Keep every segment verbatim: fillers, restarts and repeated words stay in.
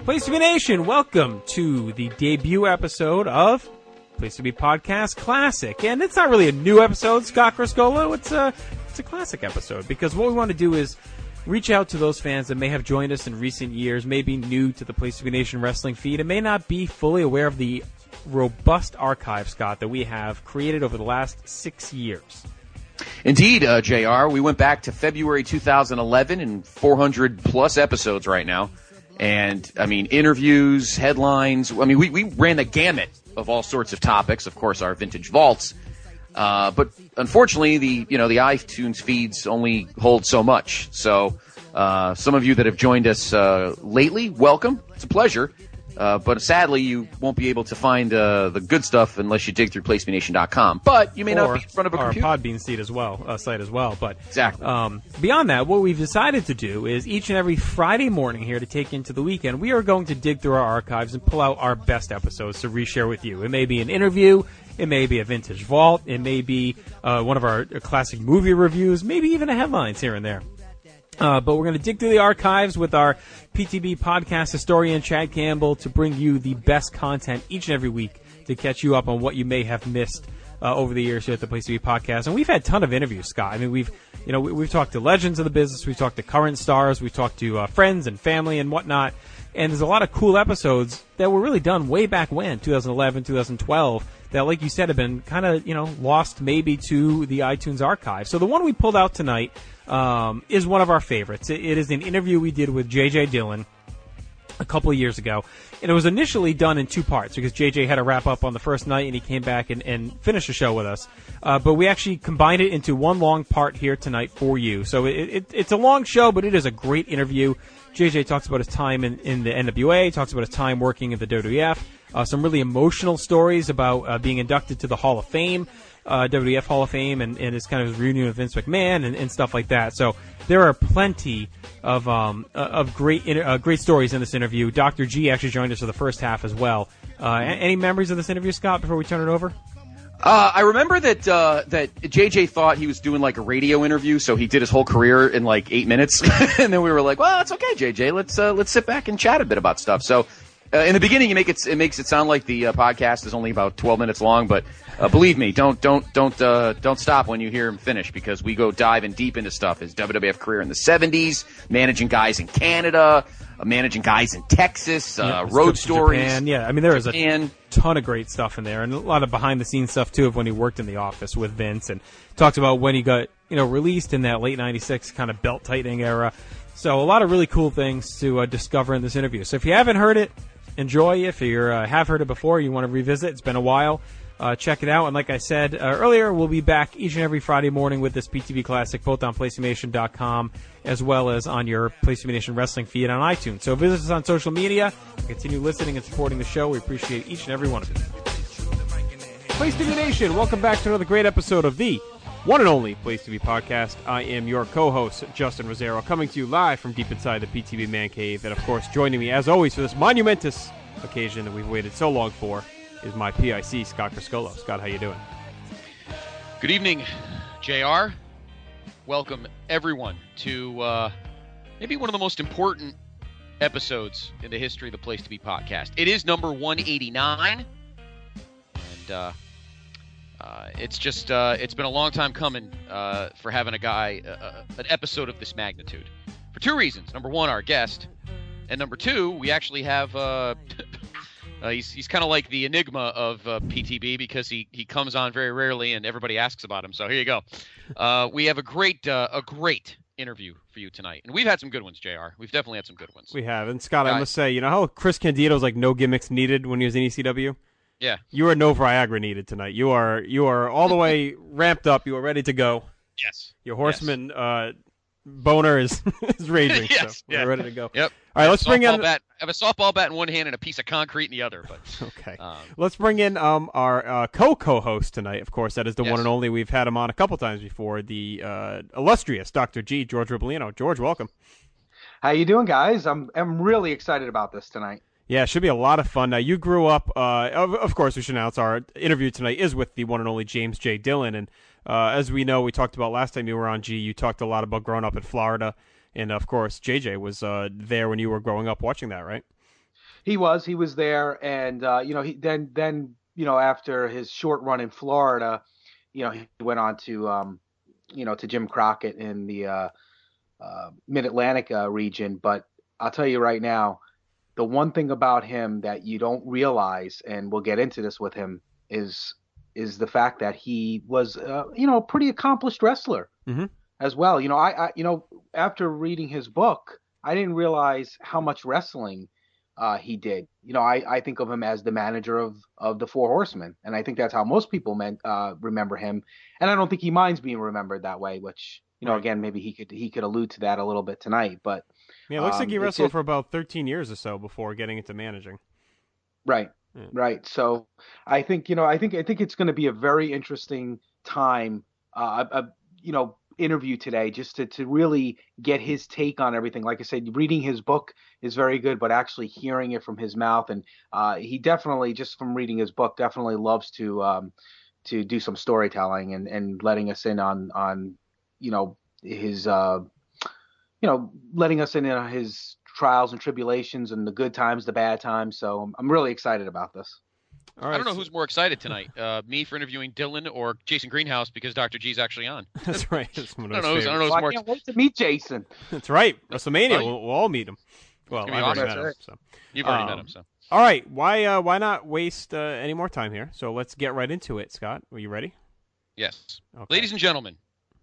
Place to Be Nation, welcome to the debut episode of Place to Be Podcast Classic. And it's not really a new episode, Scott Criscolo. It's a, it's a classic episode because what we want to do is reach out to those fans that may have joined us in recent years, may be new to the Place to Be Nation wrestling feed, and may not be fully aware of the robust archive, Scott, that we have created over the last six years. Indeed, uh, J R. We went back to February two thousand eleven and four hundred plus episodes right now. And, I mean, interviews, headlines. I mean, we, we ran the gamut of all sorts of topics. Of course, our vintage vaults. Uh, but unfortunately, the, you know, the iTunes feeds only hold so much. So, uh, some of you that have joined us, uh, lately, welcome. It's a pleasure. Uh, but sadly, you won't be able to find uh, the good stuff unless you dig through place to be nation dot com. But you may or not be in front of a our computer. Podbean site as well, uh, site as well. But exactly. Um, beyond that, what we've decided to do is each and every Friday morning here to take into the weekend, we are going to dig through our archives and pull out our best episodes to reshare with you. It may be an interview, it may be a vintage vault, it may be uh, one of our classic movie reviews, maybe even a headlines here and there. Uh, but we're going to dig through the archives with our P T B podcast historian, Chad Campbell, to bring you the best content each and every week to catch you up on what you may have missed uh, over the years here at the Place to Be podcast. And we've had a ton of interviews, Scott. I mean, we've, you know, we, we've talked to legends of the business, we've talked to current stars, we've talked to uh, friends and family and whatnot. And there's a lot of cool episodes that were really done way back when, twenty eleven, twenty twelve, that, like you said, have been kind of, you know, lost maybe to the iTunes archive. So the one we pulled out tonight um, is one of our favorites. It, it is an interview we did with J J Dillon a couple of years ago. And it was initially done in two parts because J J had to wrap up on the first night and he came back and, and finished the show with us. Uh, but we actually combined it into one long part here tonight for you. So it, it, it's a long show, but it is a great interview. J J talks about his time in, in the N W A, talks about his time working at the W W F, uh, some really emotional stories about uh, being inducted to the Hall of Fame, uh, W W F Hall of Fame, and, and his kind of his reunion with Vince McMahon and, and stuff like that. So there are plenty of um, uh, of great uh, great stories in this interview. Doctor G actually joined us for the first half as well. Uh, any memories of this interview, Scott, before we turn it over? Uh, I remember that uh, that J J thought he was doing like a radio interview, so he did his whole career in like eight minutes, and then we were like, "Well, it's okay, J J. Let's uh, let's sit back and chat a bit about stuff." So, uh, in the beginning, you make it it makes it sound like the uh, podcast is only about twelve minutes long, but uh, believe me, don't don't don't uh, don't stop when you hear him finish because we go diving deep into stuff. His W W F career in the seventies, managing guys in Canada. Uh, managing guys in Texas, uh, yeah, road stories. Japan. Yeah, I mean, there is Japan. a ton of great stuff in there, and a lot of behind-the-scenes stuff, too, of when he worked in the office with Vince, and talked about when he got, you know, released in that late ninety-six kind of belt-tightening era. So a lot of really cool things to uh, discover in this interview. So if you haven't heard it, enjoy. If you uh, have heard it before, you want to revisit, it's been a while, uh, check it out. And like I said uh, earlier, we'll be back each and every Friday morning with this P T V Classic, both on place to be nation dot com as well as on your Place to Be Nation wrestling feed on iTunes. So visit us on social media. Continue listening and supporting the show. We appreciate each and every one of you. Place to Be Nation, welcome back to another great episode of the one and only Place to Be podcast. I am your co-host, Justin Rosero, coming to you live from deep inside the P T V Man Cave. And, of course, joining me, as always, for this monumentous occasion that we've waited so long for is my P I C, Scott Criscolo. Scott, how you doing? Good evening, J R. Welcome, everyone, to uh, maybe one of the most important episodes in the history of the Place to Be podcast. It is number one eighty-nine, and uh, uh, it's just uh, it's been a long time coming uh, for having a guy, uh, an episode of this magnitude, for two reasons. Number one, our guest, and number two, we actually have uh, uh, he's he's kind of like the enigma of uh, P T B because he he comes on very rarely and everybody asks about him. So here you go. Uh, we have a great uh, a great interview for you tonight, and we've had some good ones, J R. We've definitely had some good ones. We have, and Scott, Uh, I must say, you know how Chris Candido's like no gimmicks needed when he was in E C W? Yeah. You are no Viagra needed tonight. You are you are all the way ramped up. You are ready to go. Yes. Your horseman uh, boner is is raging. Yes, So we're yeah. ready to go. Yep. All right, let's bring in. Bat. I have a softball bat in one hand and a piece of concrete in the other. But Okay. um, Let's bring in um, our uh, co-co-host tonight, of course. That is the Yes. one and only. We've had him on a couple times before, the uh, illustrious Doctor G, George Ribolino. George, welcome. How you doing, guys? I'm I'm really excited about this tonight. Yeah, it should be a lot of fun. Now, you grew up, uh, of, of course, we should announce our interview tonight is with the one and only James J. Dillon. And uh, as we know, we talked about last time you were on G, you talked a lot about growing up in Florida. And, of course, J J was uh, there when you were growing up watching that, right? He was, he was there, and uh, you know, he then then you know after his short run in Florida, you know, he went on to um, you know to Jim Crockett in the uh, uh, Mid Atlantic uh, region. But I'll tell you right now, the one thing about him that you don't realize, and we'll get into this with him, is is the fact that he was uh, you know a pretty accomplished wrestler Mm-hmm. as well. You know, I, I you know after reading his book, I didn't realize how much wrestling uh, he did. You know, I, I think of him as the manager of of the Four Horsemen, and I think that's how most people meant uh, remember him. And I don't think he minds being remembered that way. Which you know, Right. again, maybe he could he could allude to that a little bit tonight. But Yeah, it looks like um, he it's wrestled just for about thirteen years or so before getting into managing. right, Yeah. right. So I think you know, I think I think it's going to be a very interesting time. Uh, a, a you know interview today just to to really get his take on everything. Like I said, reading his book is very good, but actually hearing it from his mouth, and uh, he definitely just from reading his book definitely loves to um, to do some storytelling and and letting us in on on you know his uh, you know letting us in on his trials and tribulations and the good times, the bad times. So I'm, I'm really excited about this. All I right. don't know so- who's more excited tonight, uh, me for interviewing Dylan or Jason Greenhouse because Doctor G's actually on. That's right. That's one I of don't his know. Who's, I don't favorites. know Well, who's I more. can't wait to meet Jason. That's right. WrestleMania. Well, We'll, we'll all meet him. Well, gonna be I've already awesome. met him. That's So. You've already Um, met him, so. All right. Why uh, why not waste uh, any more time here? So let's get right into it. Scott, are you ready? Yes. Okay. Ladies and gentlemen,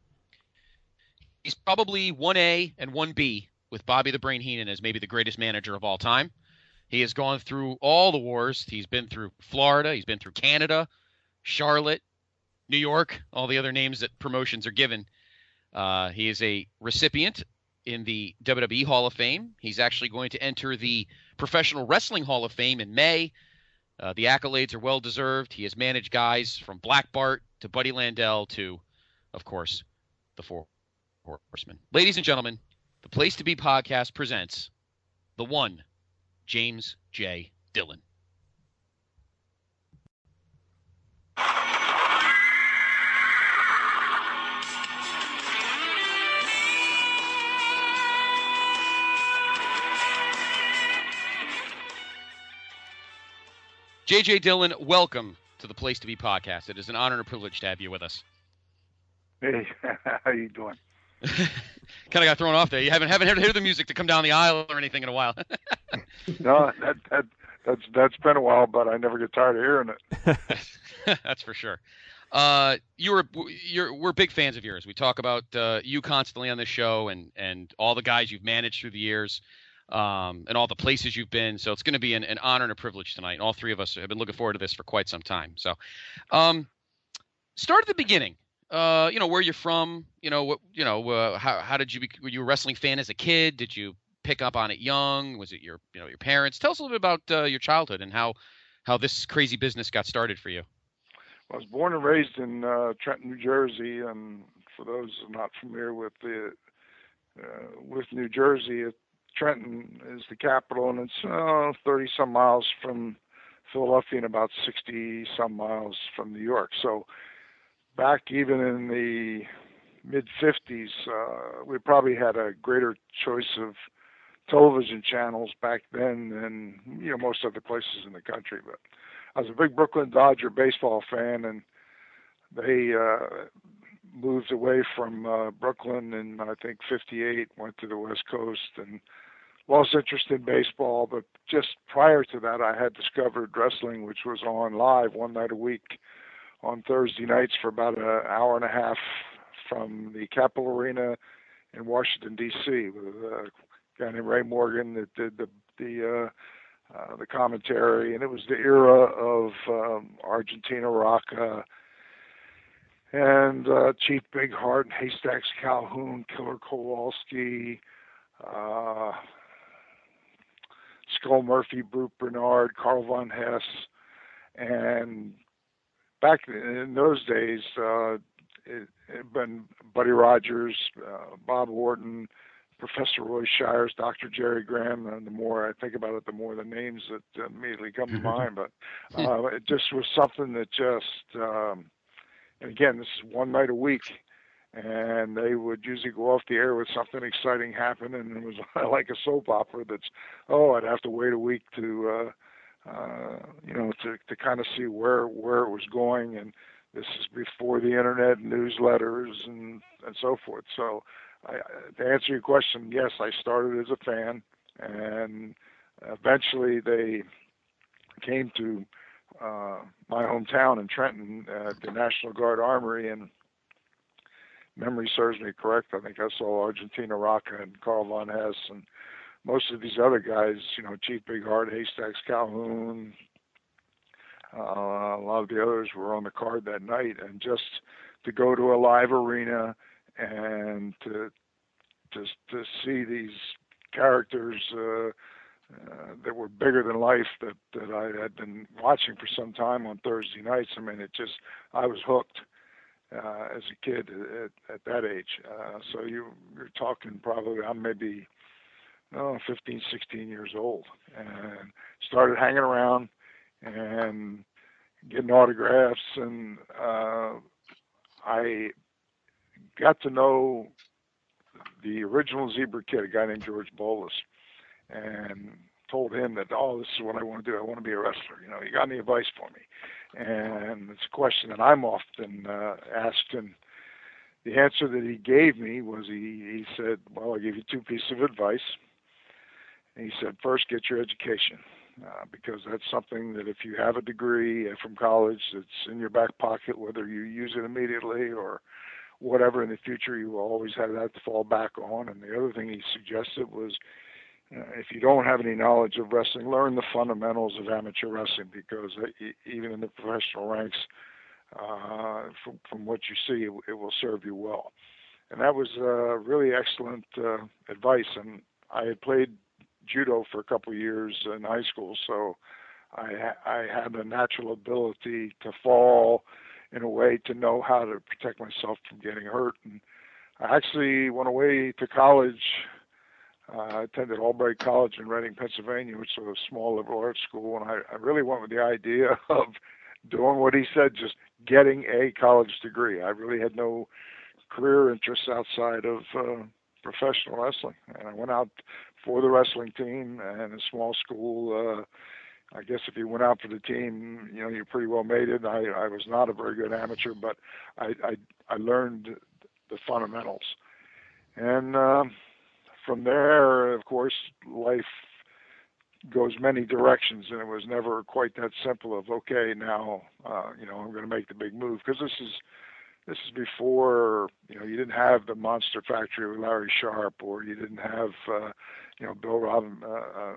he's probably one A and one B with Bobby the Brain Heenan as maybe the greatest manager of all time. He has gone through all the wars. He's been through Florida. He's been through Canada, Charlotte, New York, all the other names that promotions are given. Uh, he is a recipient in the W W E Hall of Fame. He's actually going to enter the Professional Wrestling Hall of Fame in May. Uh, the accolades are well deserved. He has managed guys from Black Bart to Buddy Landel to, of course, the Four Horsemen. Ladies and gentlemen, the Place to Be podcast presents the one, James J. Dillon. J J. Dillon, welcome to the Place to Be podcast. It is an honor and a privilege to have you with us. Hey, how you doing? Kind of got thrown off there. You haven't haven't heard, heard the music to come down the aisle or anything in a while. No, that that that's that's been a while, but I never get tired of hearing it. That's for sure. Uh, you're you're we're big fans of yours. We talk about uh, you constantly on this show, and and all the guys you've managed through the years, um, and all the places you've been. So it's going to be an, an honor and a privilege tonight. All three of us have been looking forward to this for quite some time. So, um, start at the beginning. Uh, you know, where you're from. You know, what you know. Uh, how how did you be? Were you a wrestling fan as a kid? Did you pick up on it young? Was it your you know your parents? Tell us a little bit about uh, your childhood and how how this crazy business got started for you. I was born and raised in uh, Trenton, New Jersey, and for those who are not familiar with the uh, with New Jersey, it, Trenton is the capital, and it's uh, thirty some miles from Philadelphia and about sixty some miles from New York. So back even in the mid fifties, uh, we probably had a greater choice of television channels back then than you know most other places in the country. But I was a big Brooklyn Dodger baseball fan, and they uh, moved away from uh, Brooklyn in I think fifty-eight, went to the West Coast, and lost interest in baseball. But just prior to that, I had discovered wrestling, which was on live one night a week on Thursday nights for about an hour and a half from the Capitol Arena in Washington, D C with a guy named Ray Morgan that did the the uh, uh, the commentary, and it was the era of um, Argentina Rocca and uh, Chief Big Heart, Haystacks Calhoun, Killer Kowalski, uh, Skull Murphy, Brute Bernard, Carl Von Hess, and back in those days, uh, it had been Buddy Rogers, uh, Bob Orton, Professor Roy Shires, Doctor Jerry Graham, and the more I think about it, the more the names that immediately come to mind. But uh, it just was something that just, um, and again, this is one night a week, and they would usually go off the air with something exciting happen, and it was like a soap opera that's, oh, I'd have to wait a week to, uh, uh, you know, to, to kind of see where, where it was going. And this is before the internet, newsletters, and, and so forth. So I, to answer your question, yes, I started as a fan, and eventually they came to uh, my hometown in Trenton at the National Guard Armory, and memory serves me correct, I think I saw Argentina Rocca and Carl Von Hess and most of these other guys, you know, Chief Big Heart, Haystacks Calhoun, uh, a lot of the others were on the card that night. And just to go to a live arena and to to, to see these characters uh, uh, that were bigger than life that, that I had been watching for some time on Thursday nights, I mean, it just, I was hooked. Uh, as a kid at, at that age. Uh, so you, you're talking probably, I'm maybe oh, fifteen, sixteen years old, and started hanging around and getting autographs. And uh, I got to know the original Zebra Kid, a guy named George Bolus, and told him that, oh, this is what I want to do. I want to be a wrestler. You know, you got any advice for me? And it's a question that I'm often uh, asked, and the answer that he gave me was he, he said, well, I'll give you two pieces of advice. And he said, first, get your education, uh, because that's something that if you have a degree from college that's in your back pocket, whether you use it immediately or whatever in the future, you will always have that to fall back on. And the other thing he suggested was, Uh, if you don't have any knowledge of wrestling, learn the fundamentals of amateur wrestling, because uh, e- even in the professional ranks, uh, from, from what you see, it, it will serve you well. And that was uh, really excellent uh, advice. And I had played judo for a couple of years in high school, so I, ha- I had a natural ability to fall in a way to know how to protect myself from getting hurt. And I actually went away to college. Uh, I attended Albright College in Reading, Pennsylvania, which was a small liberal arts school, and I, I really went with the idea of doing what he said, just getting a college degree. I really had no career interests outside of uh, professional wrestling, and I went out for the wrestling team and a small school. Uh, I guess if you went out for the team, you know, you pretty well made it. I, I was not a very good amateur, but I, I, I learned the fundamentals. And uh, from there, of course, life goes many directions, and it was never quite that simple of, okay, now, uh, you know, I'm going to make the big move, because this is this is before, you know, you didn't have the Monster Factory with Larry Sharp, or you didn't have, uh, you know, Bill Robin, uh, uh,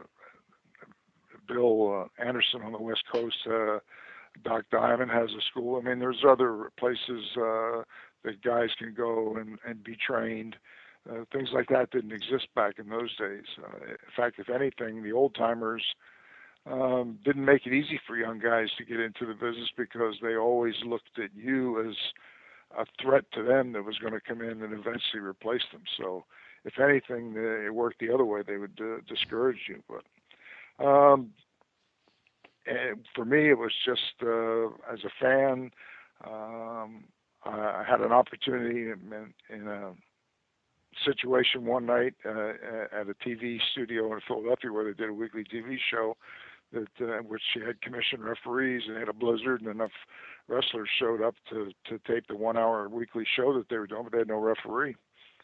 Bill uh, Anderson on the West Coast. Uh, Doc Diamond has a school. I mean, there's other places uh, that guys can go and, and be trained. Uh, things like that didn't exist back in those days. Uh, in fact, if anything, the old-timers um, didn't make it easy for young guys to get into the business, because they always looked at you as a threat to them that was going to come in and eventually replace them. So if anything, uh, it worked the other way. They would uh, discourage you. But um, and for me, it was just uh, as a fan, um, I had an opportunity in, in a situation one night uh, at a T V studio in Philadelphia, where they did a weekly T V show that uh, which she had commissioned referees, and they had a blizzard, and enough wrestlers showed up to, to tape the one-hour weekly show that they were doing, but they had no referee.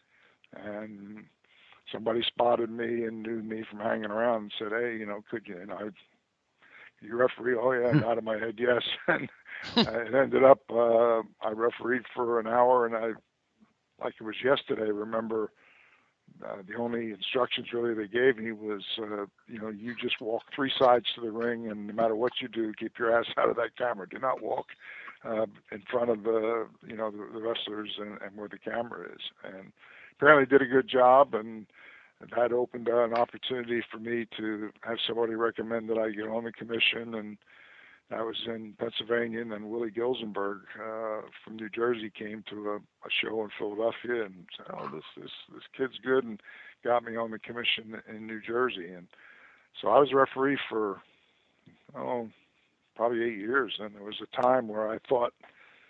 And somebody spotted me and knew me from hanging around and said, hey, you know, could you, and I, you referee? Oh, yeah, nodded my head, yes. And it ended up, uh, I refereed for an hour, and I, like it was yesterday, remember uh, the only instructions really they gave me was, uh, you know, you just walk three sides to the ring, and no matter what you do, keep your ass out of that camera. Do not walk uh, in front of the, you know, the, the wrestlers and, and where the camera is. And apparently did a good job, and that opened uh, an opportunity for me to have somebody recommend that I get on the commission. And I was in Pennsylvania, and then Willie Gilzenberg uh, from New Jersey came to a, a show in Philadelphia and said, oh, this, this, this kid's good, and got me on the commission in New Jersey. And so I was a referee for, oh, probably eight years. And there was a time where I thought,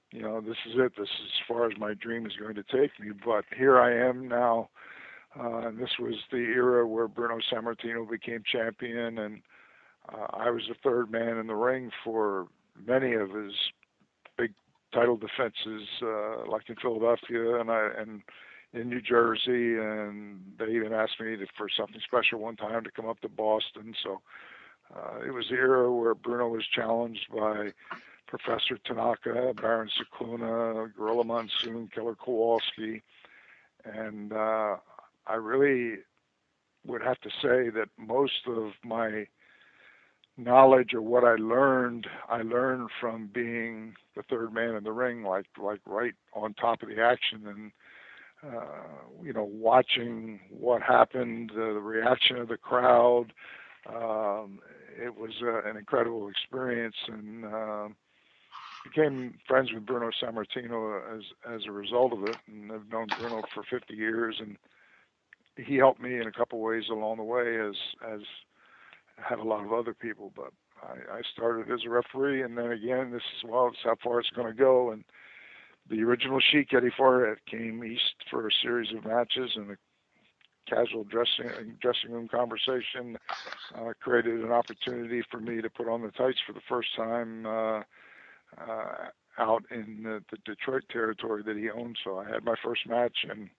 you know, this is it. This is as far as my dream is going to take me. But here I am now. Uh, and this was the era where Bruno Sammartino became champion, and uh, I was the third man in the ring for many of his big title defenses, uh, like in Philadelphia and I and in New Jersey, and they even asked me to, for something special one time to come up to Boston. So uh, it was the era where Bruno was challenged by Professor Tanaka, Baron Cicluna, Gorilla Monsoon, Killer Kowalski, and uh, I really would have to say that most of my knowledge or what I learned, I learned from being the third man in the ring, like like right on top of the action, and uh, you know, watching what happened, uh, the reaction of the crowd. Um, it was uh, an incredible experience, and uh, became friends with Bruno Sammartino as as a result of it, and I've known Bruno for fifty years, and he helped me in a couple ways along the way, as as had a lot of other people. But I, I started as a referee, and then again, this is well, it's how far it's going to go. And the original Sheik, Eddie Farhat, came east for a series of matches, and a casual dressing dressing room conversation uh, created an opportunity for me to put on the tights for the first time uh, uh, out in the, the Detroit territory that he owned. So I had my first match in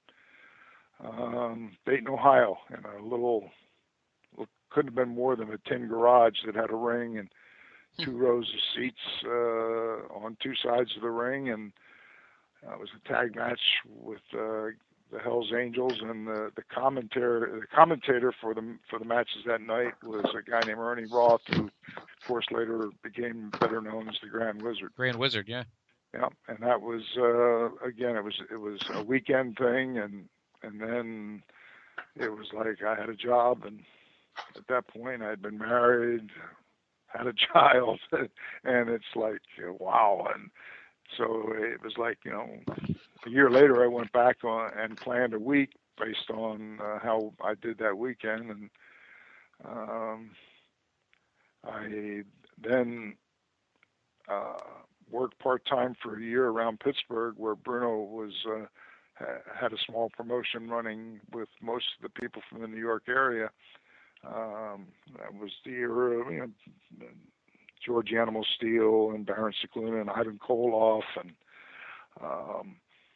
um, Dayton, Ohio, in a little, couldn't have been more than a tin garage that had a ring and two rows of seats uh, on two sides of the ring, and uh, it was a tag match with uh, the Hells Angels, and the the commentator the commentator for the for the matches that night was a guy named Ernie Roth, who of course later became better known as the Grand Wizard. Grand Wizard, yeah. Yeah, and that was uh, again it was it was a weekend thing, and and then it was like I had a job, and at that point I had been married, had a child, and it's like wow. And so it was like, you know, a year later I went back on and planned a week based on uh, how I did that weekend, and um, I then uh, worked part-time for a year around Pittsburgh, where Bruno was uh, had a small promotion running with most of the people from the New York area. Um, that was the era, you know, George Animal Steel and Baron Cicluna and Ivan Koloff, and um,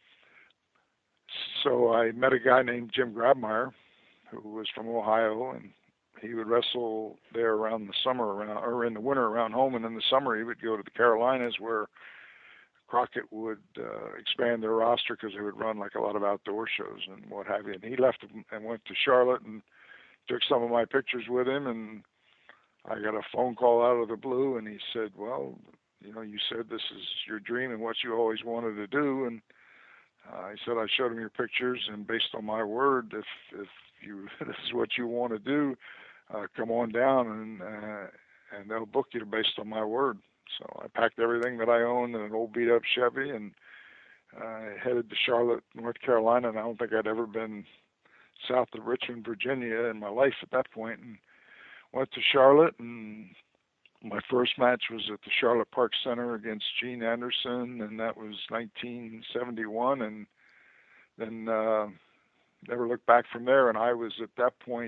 so I met a guy named Jim Grabmeyer, who was from Ohio, and he would wrestle there around the summer, around or in the winter around home, and in the summer he would go to the Carolinas, where Crockett would uh, expand their roster because they would run like a lot of outdoor shows and what have you. And he left and went to Charlotte and took some of my pictures with him, and I got a phone call out of the blue, and he said, well, you know, you said this is your dream and what you always wanted to do. And uh, I said, I showed him your pictures, and based on my word, if if you this is what you want to do, uh, come on down, and uh, and they'll book you based on my word. So I packed everything that I owned in an old beat-up Chevy, and I uh, headed to Charlotte, North Carolina, and I don't think I'd ever been south of Richmond, Virginia in my life at that point, and went to Charlotte, and my first match was at the Charlotte Park Center against Gene Anderson, and that was nineteen seventy-one, and then uh, never looked back from there. And I was at that point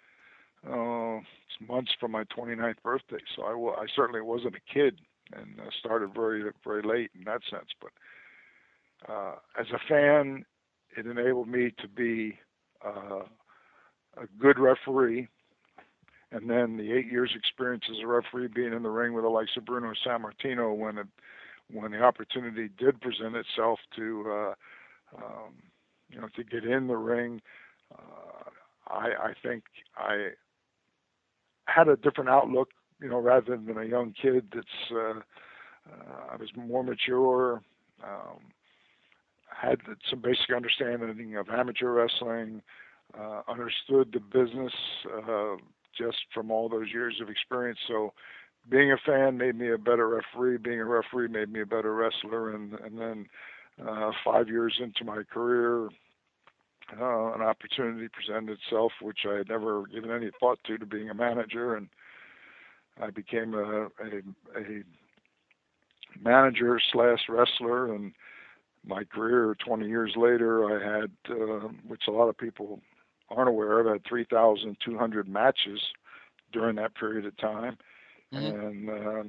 uh, months from my twenty-ninth birthday, so I, w- I certainly wasn't a kid, and uh, started very, very late in that sense. But uh, as a fan, it enabled me to be uh, a good referee. And then the eight years experience as a referee, being in the ring with the likes of Bruno Sammartino, when it, when the opportunity did present itself to, uh, um, you know, to get in the ring, uh, I, I think I had a different outlook, you know, rather than a young kid that's, uh, uh, I was more mature, um, had some basic understanding of amateur wrestling, uh, understood the business, uh, just from all those years of experience. So being a fan made me a better referee. Being a referee made me a better wrestler. And, and then uh, five years into my career, uh, an opportunity presented itself, which I had never given any thought to, to being a manager. And I became a, a, a manager slash wrestler, and my career twenty years later, I had, uh, which a lot of people aren't aware of, I had three thousand two hundred matches during that period of time. Mm-hmm. And uh,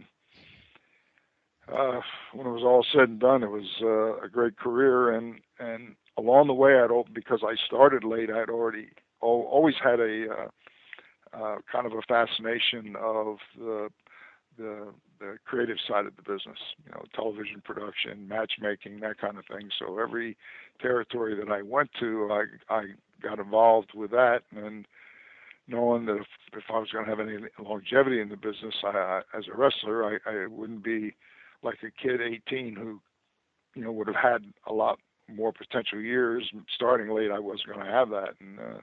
uh, when it was all said and done, it was uh, a great career. And, and along the way, I'd because I started late, I'd already always had a uh, uh, kind of a fascination of the The, the creative side of the business, you know, television production, matchmaking, that kind of thing. So every territory that I went to, I, I got involved with that, and knowing that if, if I was going to have any longevity in the business, I, I, as a wrestler, I, I wouldn't be like a kid eighteen who, you know, would have had a lot more potential years. Starting late, I wasn't going to have that. And uh,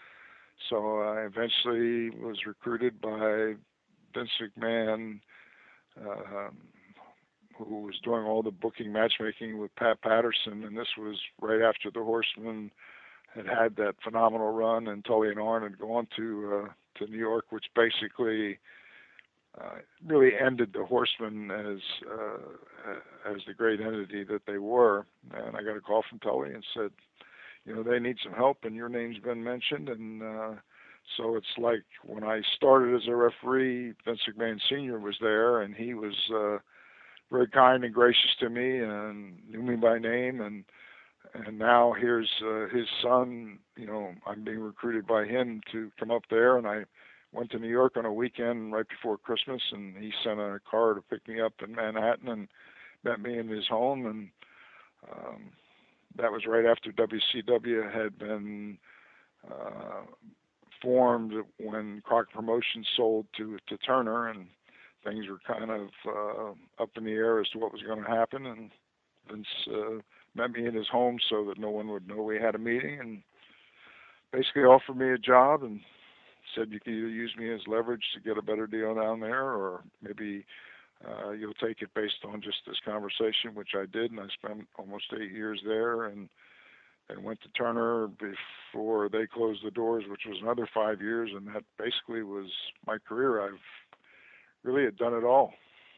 so I eventually was recruited by Vince McMahon, uh, who was doing all the booking matchmaking with Pat Patterson, and this was right after the Horsemen had had that phenomenal run, and Tully and Arn had gone to uh, to New York, which basically uh, really ended the Horsemen as uh, as the great entity that they were. And I got a call from Tully and said, you know, they need some help, and your name's been mentioned, and uh, so it's like when I started as a referee, Vince McMahon Senior was there, and he was uh, very kind and gracious to me and knew me by name. And and now here's uh, his son. You know, I'm being recruited by him to come up there. And I went to New York on a weekend right before Christmas, and he sent a car to pick me up in Manhattan and met me in his home. And um, that was right after W C W had been Uh, formed when Crockett Promotions sold to to Turner, and things were kind of uh, up in the air as to what was going to happen. And Vince uh, met me in his home so that no one would know we had a meeting, and basically offered me a job and said you can either use me as leverage to get a better deal down there, or maybe uh, you'll take it based on just this conversation, which I did. And I spent almost eight years there, and and went to Turner before they closed the doors, which was another five years, and that basically was my career. I've really had done it all.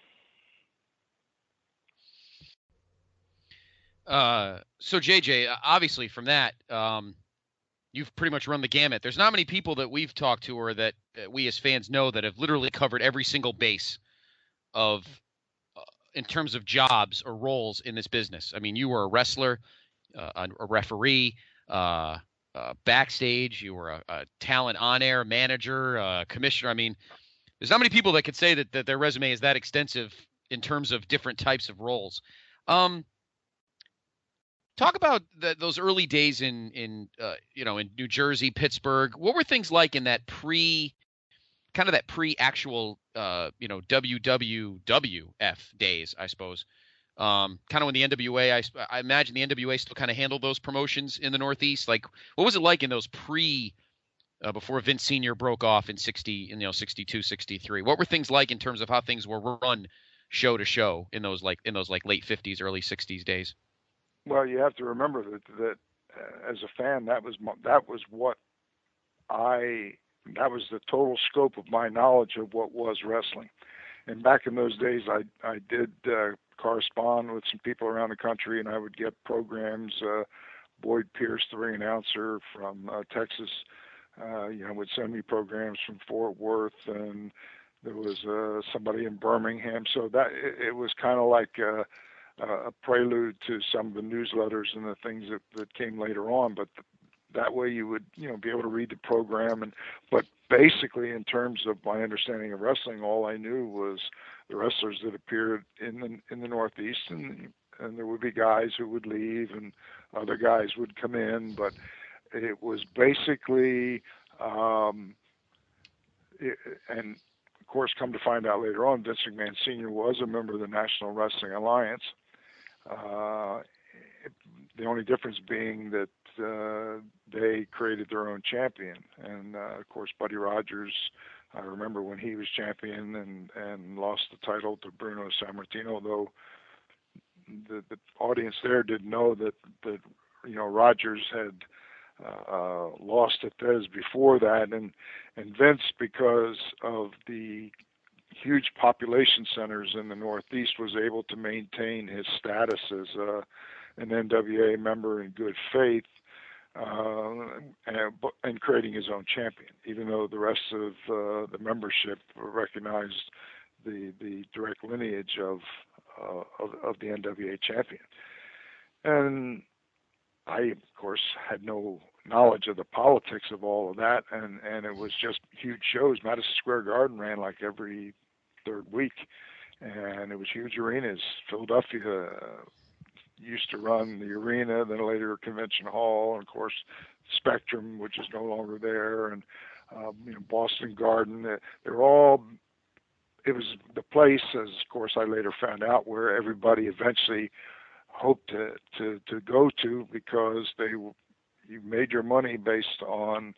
Uh, so J J, obviously from that, um, you've pretty much run the gamut. There's not many people that we've talked to or that uh, we as fans know that have literally covered every single base of, uh, in terms of jobs or roles in this business. I mean, you were a wrestler, Uh, a referee, uh, uh, backstage. You were a, a talent on-air manager, uh, commissioner. I mean, there's not many people that could say that, that their resume is that extensive in terms of different types of roles. Um, talk about the, those early days in in uh, you know in New Jersey, Pittsburgh. What were things like in that pre, kind of that pre-actual uh, you know W W F days, I suppose. Um, kind of when the N W A, I, I imagine the N W A still kind of handled those promotions in the Northeast. Like, what was it like in those pre, uh, before Vince Senior broke off in sixty, in, you know, sixty-two, sixty-three? What were things like in terms of how things were run show to show in those like in those like late fifties, early sixties days? Well, you have to remember that that uh, as a fan, that was that was what I that was the total scope of my knowledge of what was wrestling. And back in those days, I I did uh, correspond with some people around the country, and I would get programs. Uh, Boyd Pierce, the ring announcer from uh, Texas, uh, you know, would send me programs from Fort Worth, and there was uh, somebody in Birmingham. So that it, it was kind of like a, a prelude to some of the newsletters and the things that, that came later on. But th- that way, you would you know be able to read the program. And but basically, in terms of my understanding of wrestling, all I knew was the wrestlers that appeared in the in the Northeast, and and there would be guys who would leave and other guys would come in, but it was basically, um, it, and of course, come to find out later on, Vince McMahon Senior was a member of the National Wrestling Alliance. Uh, it, the only difference being that uh, they created their own champion, and uh, of course, Buddy Rogers. I remember when he was champion and, and lost the title to Bruno Sammartino, though the, the audience there didn't know that, that you know, Rogers had uh, lost to Fez before that. And, and Vince, because of the huge population centers in the Northeast was able to maintain his status as uh, an N W A member in good faith, uh, and, and creating his own champion, even though the rest of uh, the membership recognized the the direct lineage of, uh, of of the N W A champion. And I, of course, had no knowledge of the politics of all of that, and, and it was just huge shows. Madison Square Garden ran like every third week, and it was huge arenas. Philadelphia uh, used to run the arena, then later Convention Hall, and of course Spectrum, which is no longer there, and um, you know, Boston Garden. They're all. It was the place, as of course I later found out, where everybody eventually hoped to to, to go to, because they you made your money based on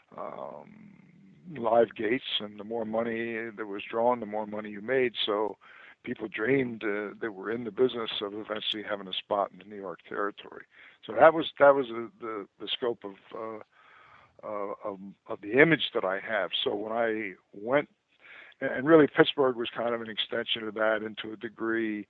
um, live gates, and the more money that was drawn, the more money you made. So people dreamed uh, they were in the business of eventually having a spot in the New York territory. So that was that was the the, the scope of, uh, uh, of of the image that I have. So when I went, and really Pittsburgh was kind of an extension of that into a degree.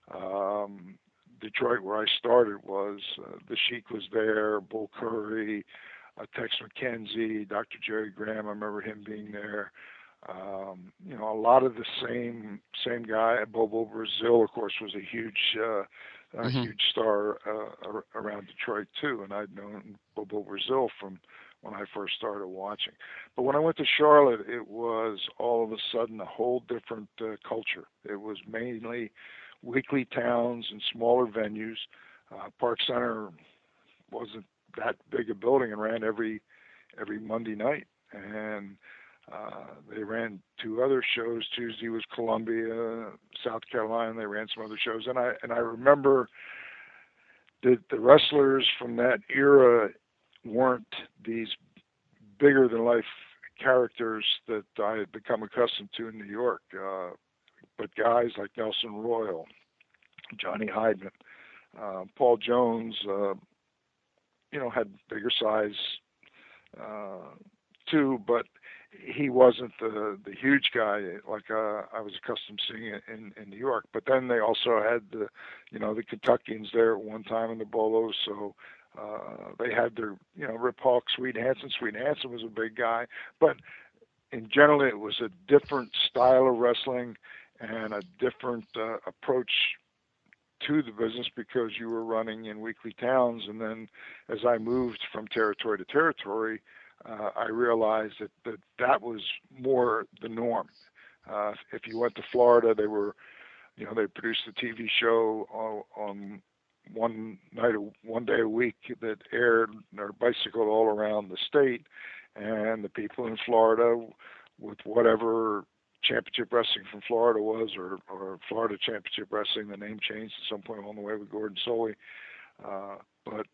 Um, Detroit, where I started, was uh, the Sheik was there, Bull Curry, uh, Tex McKenzie, Doctor Jerry Graham. I remember him being there. Um, you know, a lot of the same same guy. Bobo Brazil, of course, was a huge uh, a mm-hmm. huge star uh, around Detroit too, and I'd known Bobo Brazil from when I first started watching. But when I went to Charlotte, it was all of a sudden a whole different uh, culture. It was mainly weekly towns and smaller venues. Uh, Park Center wasn't that big a building and ran every every Monday night. And uh, they ran two other shows. Tuesday was Columbia, South Carolina. They ran some other shows. And I and I remember that the wrestlers from that era weren't these bigger than life characters that I had become accustomed to in New York. Uh, But guys like Nelson Royal, Johnny Heidman, uh, Paul Jones, uh, you know, had bigger size uh, too, but he wasn't the the huge guy like uh, I was accustomed to seeing in, in New York. But then they also had the, you know, the Kentuckians there at one time in the Bolos, so uh, they had their, you know, Rip Hawk, Swede Hansen. Swede Hansen was a big guy, but in general it was a different style of wrestling and a different uh, approach to the business, because you were running in weekly towns. And then as I moved from territory to territory, uh, I realized that, that that was more the norm. Uh, if you went to Florida, they were, you know, they produced a T V show on, on one night, one day a week that aired or bicycled all around the state. And the people in Florida, with whatever Championship Wrestling from Florida was, or, or Florida Championship Wrestling, the name changed at some point along the way with Gordon Soley. Uh, but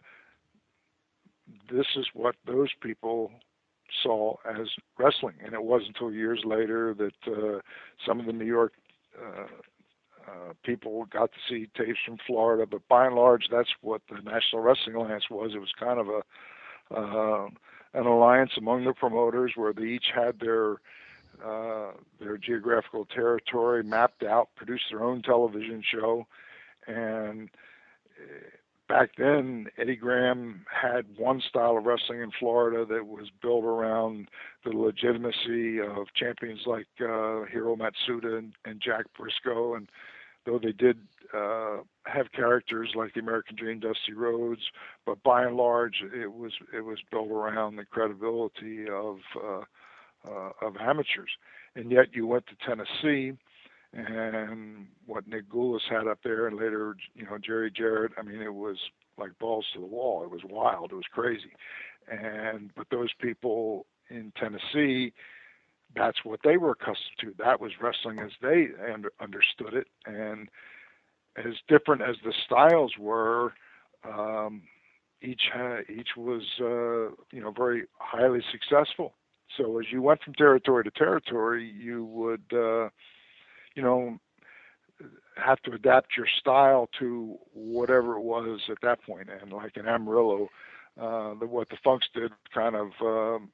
this is what those people saw as wrestling. And it wasn't until years later that uh, some of the New York uh, uh, people got to see tapes from Florida. But by and large, that's what the National Wrestling Alliance was. It was kind of a uh, an alliance among the promoters where they each had their Uh, their geographical territory mapped out, produced their own television show. And uh, back then, Eddie Graham had one style of wrestling in Florida that was built around the legitimacy of champions like uh, Hiro Matsuda and, and Jack Briscoe. And though they did uh, have characters like the American Dream, Dusty Rhodes, but by and large, it was it was built around the credibility of uh, Uh, of amateurs. And yet you went to Tennessee, and what Nick Goulas had up there, and later, you know, Jerry Jarrett, I mean, it was like balls to the wall. It was wild. It was crazy. And but those people in Tennessee, that's what they were accustomed to. That was wrestling as they under, understood it. And as different as the styles were, um, each had, each was, uh, you know, very highly successful. So as you went from territory to territory, you would, uh, you know, have to adapt your style to whatever it was at that point. And like in Amarillo, uh, the, what the Funks did kind of um,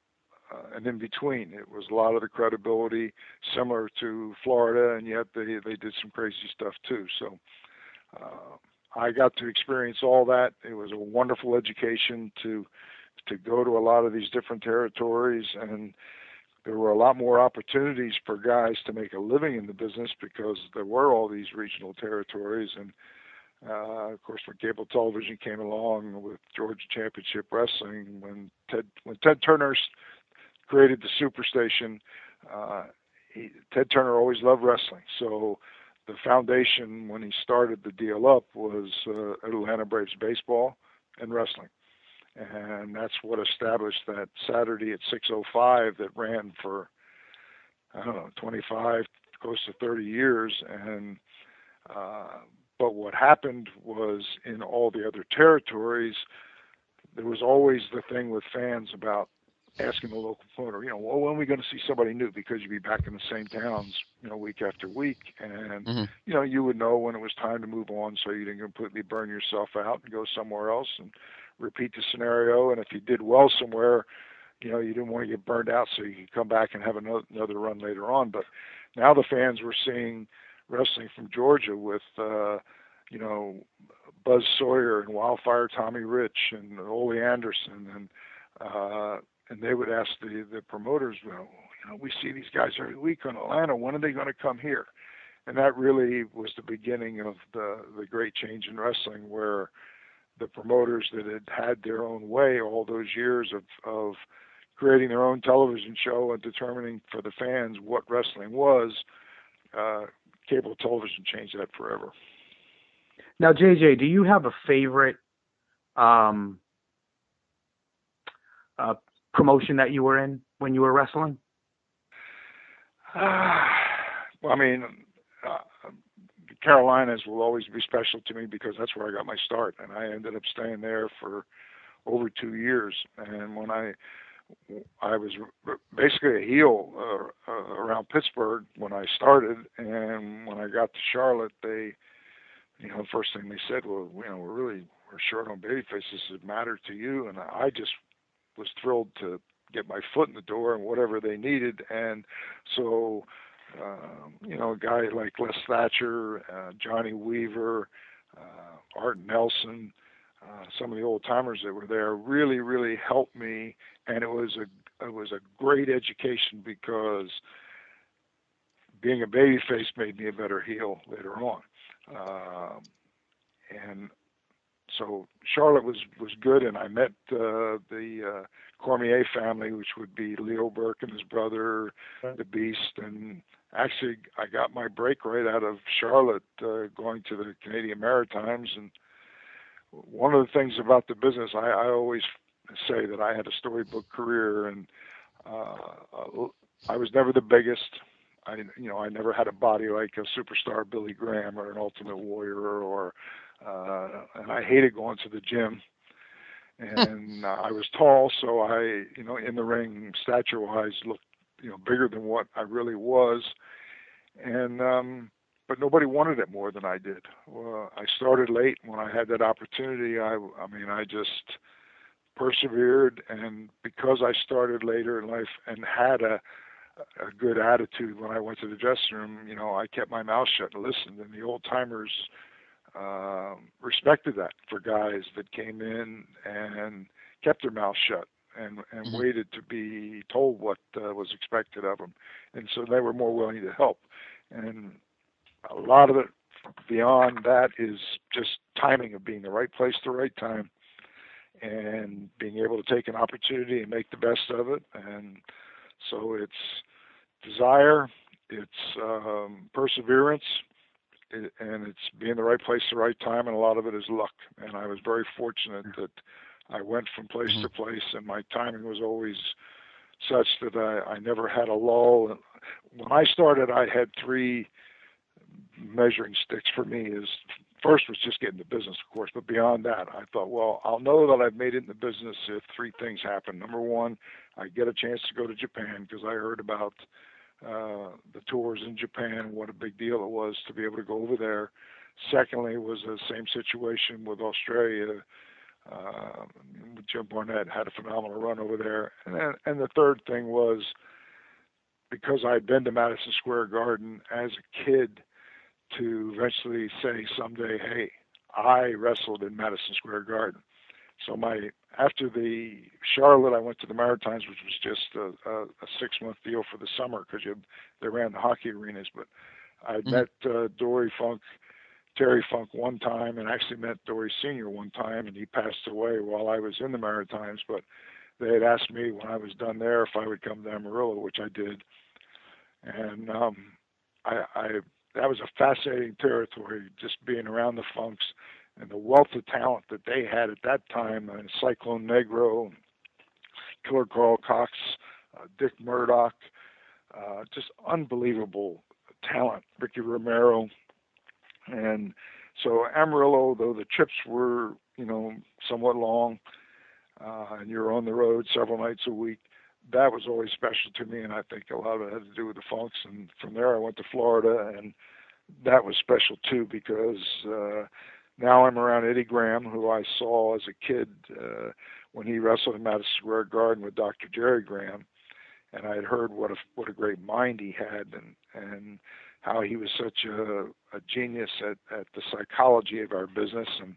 uh, an in-between. It was a lot of the credibility similar to Florida, and yet they, they did some crazy stuff too. So uh, I got to experience all that. It was a wonderful education to to go to a lot of these different territories, and there were a lot more opportunities for guys to make a living in the business because there were all these regional territories. And uh, of course, when cable television came along with Georgia Championship Wrestling, when Ted when Ted Turner created the Superstation, uh, he, Ted Turner always loved wrestling. So the foundation when he started the deal up was uh, Atlanta Braves baseball and wrestling. And that's what established that Saturday at six oh five that ran for, I don't know, twenty-five, close to thirty years. And uh, but what happened was in all the other territories, there was always the thing with fans about asking the local promoter, you know, well, when are we going to see somebody new? Because you'd be back in the same towns, you know, week after week. And, mm-hmm. you know, you would know when it was time to move on so you didn't completely burn yourself out and go somewhere else and repeat the scenario. And if you did well somewhere, you know, you didn't want to get burned out so you could come back and have another, another run later on. But now the fans were seeing wrestling from Georgia with, uh, you know, Buzz Sawyer and Wildfire Tommy Rich and Ole Anderson. And, uh, and they would ask the, the promoters, well, you know, we see these guys every week in Atlanta. When are they going to come here? And that really was the beginning of the, the great change in wrestling, where the promoters that had had their own way all those years of, of creating their own television show and determining for the fans what wrestling was, uh, cable television changed that forever. Now, J J, do you have a favorite um, uh, promotion that you were in when you were wrestling? Uh, well, I mean, uh, the Carolinas will always be special to me because that's where I got my start, and I ended up staying there for over two years. And when I I was basically a heel uh, uh, around Pittsburgh when I started, and when I got to Charlotte, they, you know, the first thing they said, well, you know, we're really we're short on babyfaces. Does it matter to you? And I just was thrilled to get my foot in the door and whatever they needed. And so, um, you know, a guy like Les Thatcher, uh, Johnny Weaver, uh, Art Nelson, uh, some of the old timers that were there really, really helped me. And it was a, it was a great education because being a babyface made me a better heel later on. Um, and so Charlotte was, was good, and I met uh, the uh, Cormier family, which would be Leo Burke and his brother, the Beast, and actually I got my break right out of Charlotte, uh, going to the Canadian Maritimes. And one of the things about the business, I, I always say that I had a storybook career, and uh, I was never the biggest. I, you know, I never had a body like a superstar Billy Graham or an Ultimate Warrior, or uh, and I hated going to the gym. And uh, I was tall, so I, you know, in the ring, stature-wise, looked, you know, bigger than what I really was. And um, but nobody wanted it more than I did. Well, I started late. When I had that opportunity, I, I mean, I just persevered. And because I started later in life and had a a good attitude when I went to the dressing room, you know, I kept my mouth shut and listened. And the old timers uh, respected that for guys that came in and kept their mouth shut and, and mm-hmm. waited to be told what uh, was expected of them. And so they were more willing to help. And a lot of it beyond that is just timing of being the right place at the right time and being able to take an opportunity and make the best of it. And so it's desire, it's um, perseverance, it, and it's being in the right place at the right time, and a lot of it is luck. And I was very fortunate that I went from place mm-hmm. to place, and my timing was always such that I, I never had a lull. When I started, I had three measuring sticks for me. Is first was just getting the business, of course, but beyond that, I thought, well, I'll know that I've made it in the business if three things happen. Number one, I get a chance to go to Japan because I heard about uh, the tours in Japan, what a big deal it was to be able to go over there. Secondly, was the same situation with Australia. Uh, Jim Barnett had a phenomenal run over there. And then, and the third thing was, because I'd been to Madison Square Garden as a kid, to eventually say someday, hey, I wrestled in Madison Square Garden. So my after the Charlotte, I went to the Maritimes, which was just a, a, a six-month deal for the summer because they ran the hockey arenas. But I mm-hmm. met uh, Dory Funk, Terry Funk one time, and actually met Dory Senior one time, and he passed away while I was in the Maritimes. But they had asked me when I was done there if I would come to Amarillo, which I did. And um, I, I that was a fascinating territory, just being around the Funks and the wealth of talent that they had at that time. And Cyclone Negro, Killer Carl Cox, uh, Dick Murdoch, uh, just unbelievable talent. Ricky Romero. And so Amarillo, though the trips were, you know, somewhat long, uh, and you're on the road several nights a week, that was always special to me, and I think a lot of it had to do with the Funks. And from there, I went to Florida, and that was special too, because uh, now I'm around Eddie Graham, who I saw as a kid uh, when he wrestled in Madison Square Garden with Doctor Jerry Graham, and I had heard what a what a great mind he had, and and how he was such a, a genius at, at the psychology of our business. And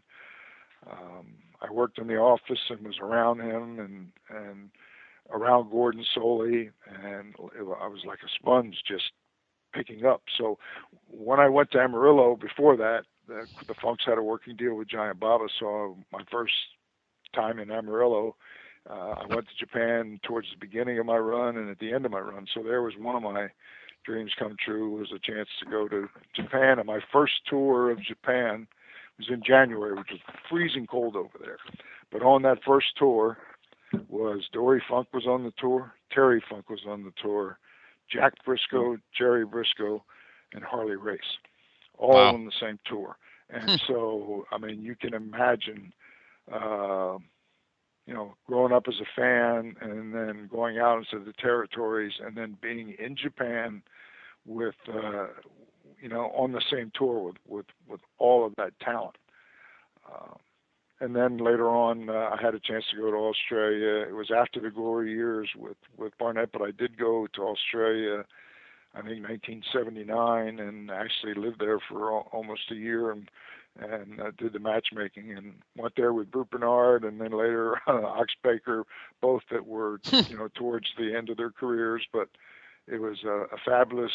um, I worked in the office and was around him, and and around Gordon Soley, and I was like a sponge, just picking up. So when I went to Amarillo before that, the, the Funks had a working deal with Giant Baba. So my first time in Amarillo, uh, I went to Japan towards the beginning of my run and at the end of my run. So there was one of my dreams come true, was a chance to go to Japan. And my first tour of Japan was in January, which was freezing cold over there. But on that first tour was Dory Funk was on the tour, Terry Funk was on the tour, Jack Briscoe, Jerry Briscoe, and Harley Race, all wow. on the same tour. And so, I mean, you can imagine, uh, you know, growing up as a fan and then going out into the territories and then being in Japan with, uh, you know, on the same tour with, with, with all of that talent. Uh, and then later on, uh, I had a chance to go to Australia. It was after the glory years with, with Barnett, but I did go to Australia, I think nineteen seventy-nine, and actually lived there for al- almost a year and and uh, did the matchmaking and went there with Brute Bernard and then later uh, Ox Baker, both that were, you know, towards the end of their careers. But it was a, a fabulous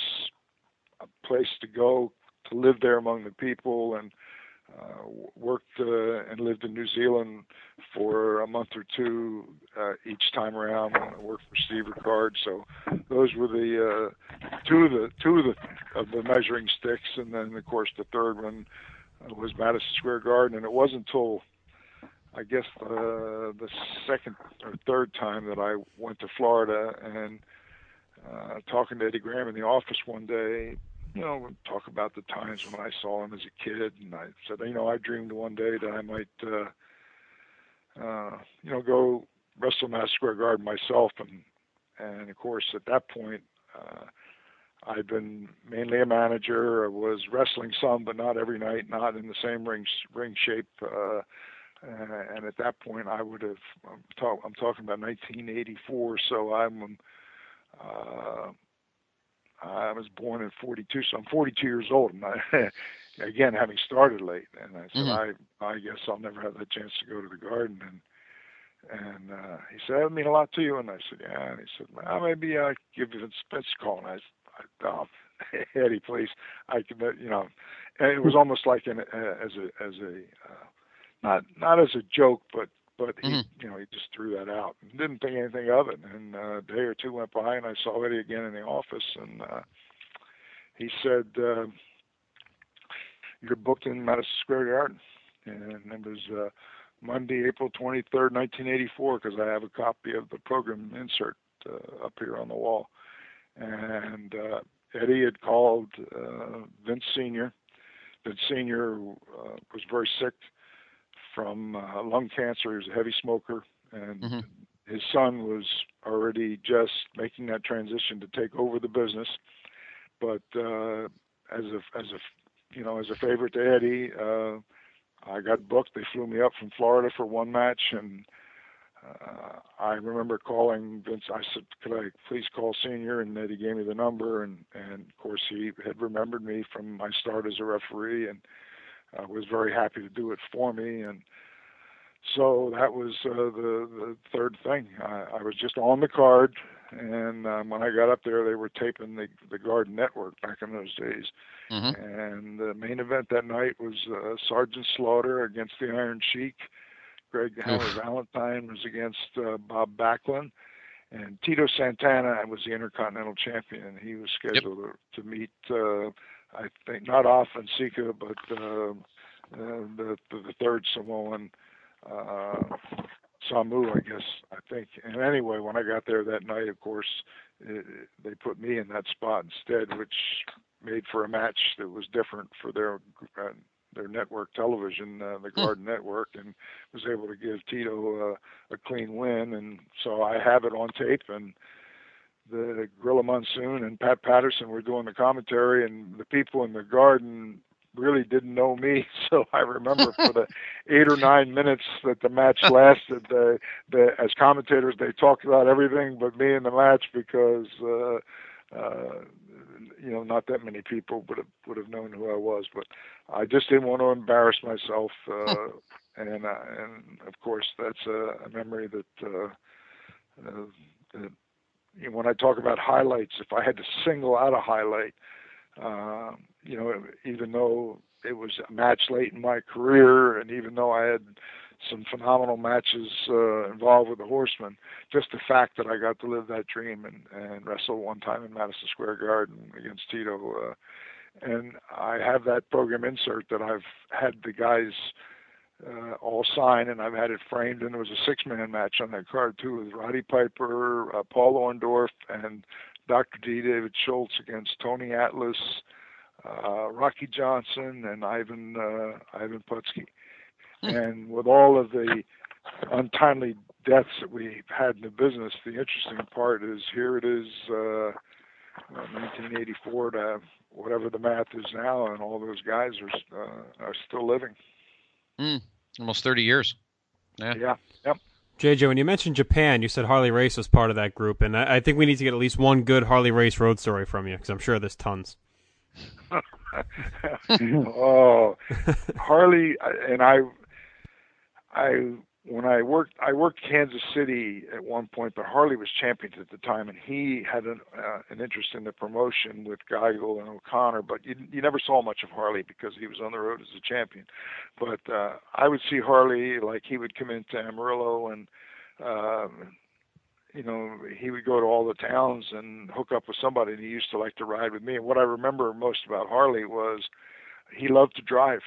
place to go, to live there among the people, and uh, worked uh, and lived in New Zealand for a month or two uh, each time around when I worked for Steve Ricard. So those were the uh, two of the two of the of the measuring sticks, and then of course the third one was Madison Square Garden. And it wasn't until I guess the the second or third time that I went to Florida, and uh, talking to Eddie Graham in the office one day, you know, we'd talk about the times when I saw him as a kid, and I said, you know, I dreamed one day that I might, uh, uh, you know, go wrestle Madison Square Garden myself, and and of course at that point, uh, I'd been mainly a manager. I was wrestling some, but not every night, not in the same ring ring shape. Uh, and at that point, I would have. I'm, talk, I'm talking about nineteen eighty-four, so I'm. Uh, I was born in forty-two, so I'm forty-two years old, and I, again, having started late. And I said, mm-hmm. I, I guess I'll never have that chance to go to the Garden. And and uh, he said, that would mean a lot to you. And I said, yeah. And he said, well, maybe I could give you Vince Spence a call. And I said, oh, Eddie, please, I can, you know. And it was almost like an, uh, as a as a uh, not not as a joke, but. But he, mm-hmm. you know, he just threw that out and didn't think anything of it. And uh, a day or two went by, and I saw Eddie again in the office, and uh, he said, uh, "You're booked in Madison Square Garden," and it was uh, Monday, April twenty-third, nineteen eighty-four, because I have a copy of the program insert uh, up here on the wall. And uh, Eddie had called uh, Vince Senior Vince Senior uh, was very sick from uh, lung cancer. He was a heavy smoker, and mm-hmm. his son was already just making that transition to take over the business. But uh, as a as a you know as a favorite to Eddie, uh, I got booked. They flew me up from Florida for one match, and uh, I remember calling Vince. I said, "Could I please call Senior?" And then he gave me the number, and and of course he had remembered me from my start as a referee, and uh, was very happy to do it for me. And so that was uh, the the third thing. I, I was just on the card, and um, when I got up there, they were taping the the Garden Network back in those days. Mm-hmm. And the main event that night was uh, Sergeant Slaughter against the Iron Sheik. Greg Hammer Valentine was against uh, Bob Backlund, and Tito Santana was the Intercontinental Champion. And he was scheduled yep. to, to meet, uh, I think, not Fonseca, but uh, uh, the, the the third Samoan. Uh, Samu, I guess, I think. And anyway, when I got there that night, of course, it, they put me in that spot instead, which made for a match that was different for their uh, their network television, uh, the Garden hmm. Network, and was able to give Tito uh, a clean win. And so I have it on tape, and the Gorilla Monsoon and Pat Patterson were doing the commentary, and the people in the Garden really didn't know me, so I remember for the eight or nine minutes that the match lasted, the, the as commentators they talked about everything but me in the match, because uh, uh, you know, not that many people would have would have known who I was, but I just didn't want to embarrass myself, uh, and uh, and of course that's a, a memory that, uh, uh, that you know, when I talk about highlights, if I had to single out a highlight. Uh, you know, even though it was a match late in my career, and even though I had some phenomenal matches uh, involved with the Horsemen, just the fact that I got to live that dream and, and wrestle one time in Madison Square Garden against Tito. Uh, and I have that program insert that I've had the guys uh, all sign, and I've had it framed, and there was a six-man match on that card, too, with Roddy Piper, uh, Paul Orndorff, and Doctor D. David Schultz against Tony Atlas, uh, Rocky Johnson, and Ivan uh, Ivan Putski. And with all of the untimely deaths that we've had in the business, the interesting part is here it is, uh, nineteen eighty-four to whatever the math is now, and all those guys are uh, are still living. Mm, almost thirty years. Yeah. Yeah. Yep. J J, when you mentioned Japan, you said Harley Race was part of that group, and I, I think we need to get at least one good Harley Race road story from you, because I'm sure there's tons. Oh, Harley, and I, I when I worked, I worked Kansas City at one point, but Harley was champion at the time, and he had an uh, an interest in the promotion with Geigel and O'Connor, but you you never saw much of Harley because he was on the road as a champion. But uh, I would see Harley, like he would come into Amarillo, and um, you know, he would go to all the towns and hook up with somebody, and he used to like to ride with me. And what I remember most about Harley was he loved to drive,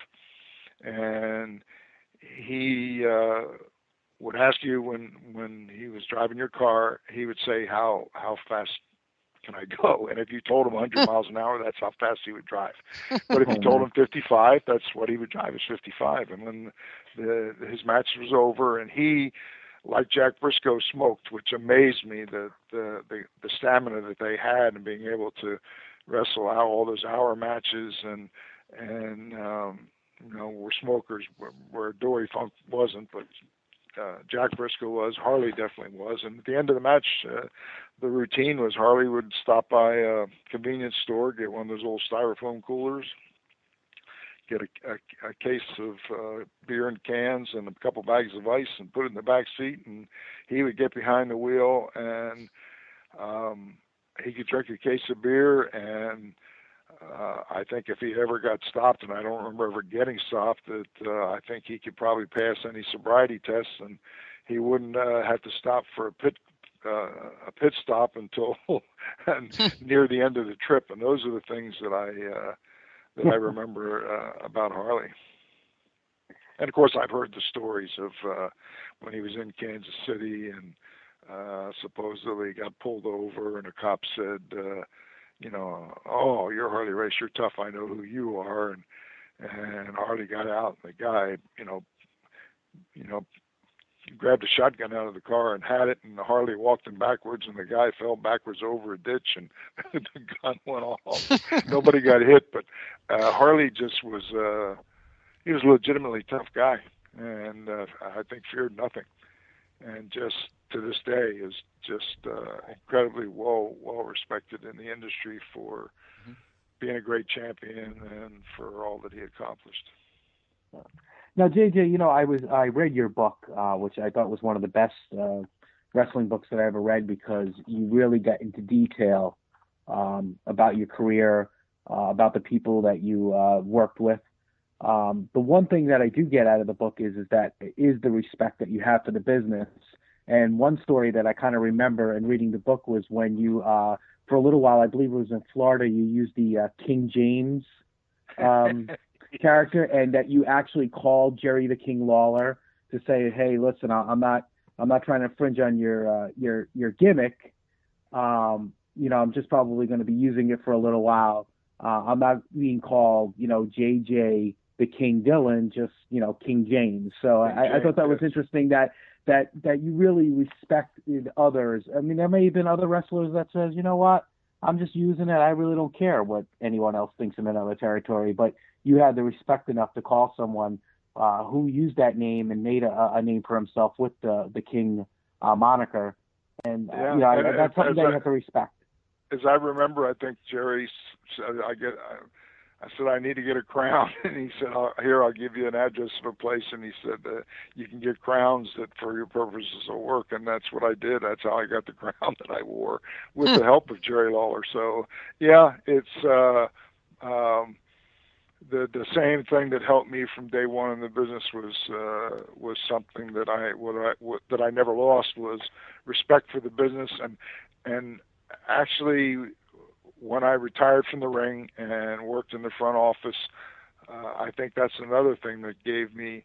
and he uh, would ask you when when he was driving your car, he would say, how how fast can I go? And if you told him one hundred miles an hour, that's how fast he would drive. But if you told him fifty-five, that's what he would drive, is fifty-five. And when the, his match was over, and he, like Jack Briscoe, smoked, which amazed me, the, the, the, the stamina that they had, and being able to wrestle out all those hour matches, and, and um, you know, were smokers, where, where Dory Funk wasn't, but uh, Jack Briscoe was, Harley definitely was. And at the end of the match, uh, the routine was Harley would stop by a convenience store, get one of those old styrofoam coolers, get a, a, a case of uh, beer in cans and a couple bags of ice, and put it in the back seat, and he would get behind the wheel, and um, he could drink a case of beer, and uh, I think if he ever got stopped, and I don't remember ever getting stopped, that uh, I think he could probably pass any sobriety tests, and he wouldn't uh, have to stop for a pit uh, a pit stop until near the end of the trip. And those are the things that I uh, that I remember uh, about Harley. And of course, I've heard the stories of uh, when he was in Kansas City, and uh, supposedly got pulled over, and a cop said, uh, you know, oh, you're Harley Race, you're tough, I know who you are. And and Harley got out, and the guy, you know, you know, grabbed a shotgun out of the car and had it, and the Harley walked him backwards, and the guy fell backwards over a ditch, and the gun went off. Nobody got hit, but uh, Harley just was, uh, he was a legitimately tough guy, and uh, I think feared nothing, and just to this day is just uh, incredibly well well respected in the industry for mm-hmm. being a great champion and for all that he accomplished. Now, J J, you know, I was I read your book, uh, which I thought was one of the best uh, wrestling books that I ever read, because you really got into detail um, about your career, uh, about the people that you uh, worked with. Um, the one thing that I do get out of the book is is that is the respect that you have for the business. And one story that I kind of remember in reading the book was when you, uh, for a little while, I believe it was in Florida, you used the uh, King James um, character, and that you actually called Jerry the King Lawler to say, "Hey, listen, I'm not, I'm not trying to infringe on your, uh, your, your gimmick. Um, you know, I'm just probably going to be using it for a little while. Uh, I'm not being called, you know, J J the King Dillon, just, you know, King James." So King I, James, I thought that was yes. interesting that. that that you really respected others. I mean, there may have been other wrestlers that says, you know what, I'm just using it. I really don't care what anyone else thinks in another territory. But you had the respect enough to call someone uh, who used that name and made a, a name for himself with the the King uh, moniker. And, yeah, uh, you know, and, that's something that I, you have to respect. As I remember, I think Jerry said, I get... I, I said, "I need to get a crown." And he said, oh, "Here, I'll give you an address of a place." And he said, uh, "You can get crowns that for your purposes will work." And that's what I did. That's how I got the crown that I wore with the help of Jerry Lawler. So, yeah, it's uh, um, the the same thing that helped me from day one in the business was uh, was something that I what I what, that I never lost was respect for the business. And and actually, when I retired from the ring and worked in the front office, uh, I think that's another thing that gave me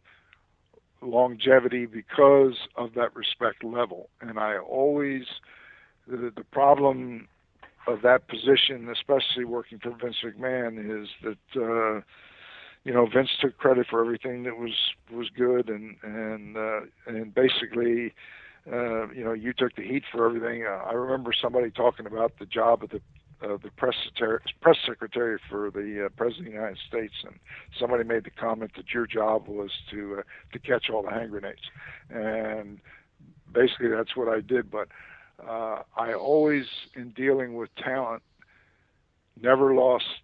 longevity because of that respect level. And I always, the, the problem of that position, especially working for Vince McMahon, is that, uh, you know, Vince took credit for everything that was, was good. And, and, uh, and basically, uh, you know, you took the heat for everything. Uh, I remember somebody talking about the job of the Uh, the press secretary, press secretary for the uh, President of the United States, and somebody made the comment that your job was to uh, to catch all the hand grenades, and basically that's what I did. But uh, I always, in dealing with talent, never lost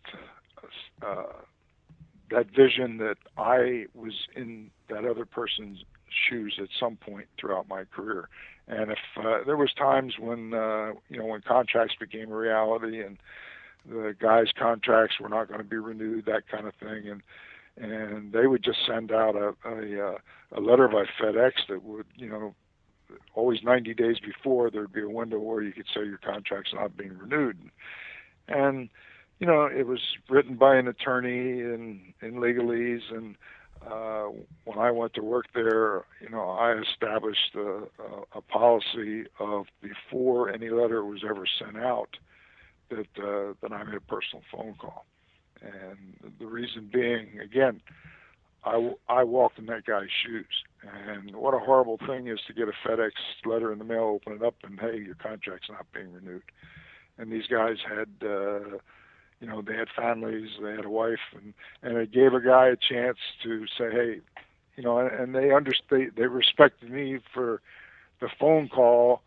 uh, that vision that I was in that other person's shoes at some point throughout my career. And if uh, there was times when, uh, you know, when contracts became a reality and the guys' contracts were not going to be renewed, that kind of thing, and and they would just send out a a, a letter by FedEx that would, you know, always ninety days before there'd be a window where you could say your contract's not being renewed. And, you know, it was written by an attorney in, in legalese, and Uh, when I went to work there, you know, I established a, a, a policy of before any letter was ever sent out that uh, that I made a personal phone call, and the reason being, again, I, I walked in that guy's shoes, and what a horrible thing is to get a FedEx letter in the mail, open it up, and hey, your contract's not being renewed. And these guys had. Uh, You know, they had families, they had a wife, and, and it gave a guy a chance to say, hey, you know, and, and they understood, they respected me for the phone call,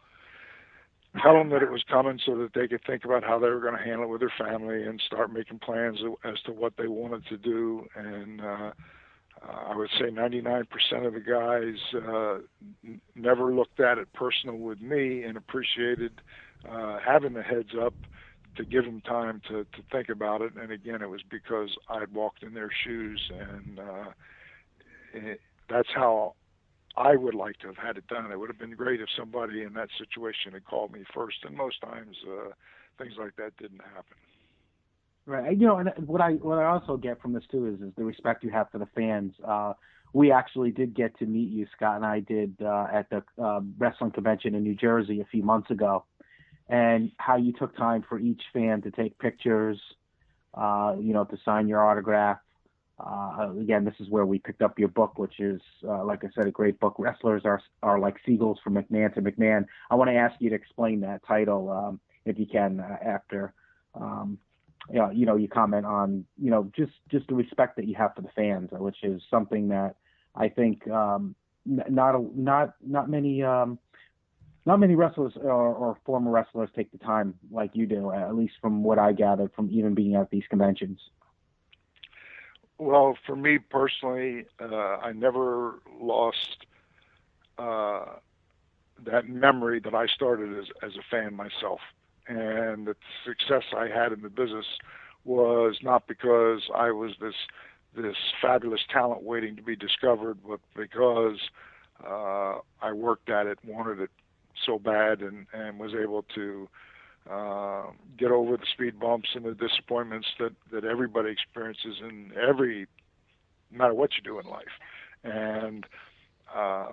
tell them that it was coming so that they could think about how they were going to handle it with their family and start making plans as to what they wanted to do. And uh, uh, I would say ninety-nine percent of the guys uh, n- never looked at it personal with me and appreciated uh, having the heads up to give them time to, to think about it. And again, it was because I'd walked in their shoes, and uh, it, that's how I would like to have had it done. It would have been great if somebody in that situation had called me first, and most times uh, things like that didn't happen. Right. You know, and what I what I also get from this too is, is the respect you have for the fans. Uh, we actually did get to meet you, Scott and I did, uh, at the uh, wrestling convention in New Jersey a few months ago. And how you took time for each fan to take pictures, uh, you know, to sign your autograph. Uh, again, this is where we picked up your book, which is, uh, like I said, a great book. Wrestlers are are like seagulls from McMahon to McMahon. I want to ask you to explain that title, um, if you can, uh, after um, you know, you know, you comment on, you know, just, just the respect that you have for the fans, which is something that I think um, not, a, not, not many, um, not many wrestlers or, or former wrestlers take the time like you do, at least from what I gathered from even being at these conventions. Well, for me personally, uh, I never lost uh, that memory that I started as, as a fan myself. And the success I had in the business was not because I was this this fabulous talent waiting to be discovered, but because uh, I worked at it, wanted it so bad, and, and was able to uh, get over the speed bumps and the disappointments that, that everybody experiences in every, no matter what you do in life. And uh,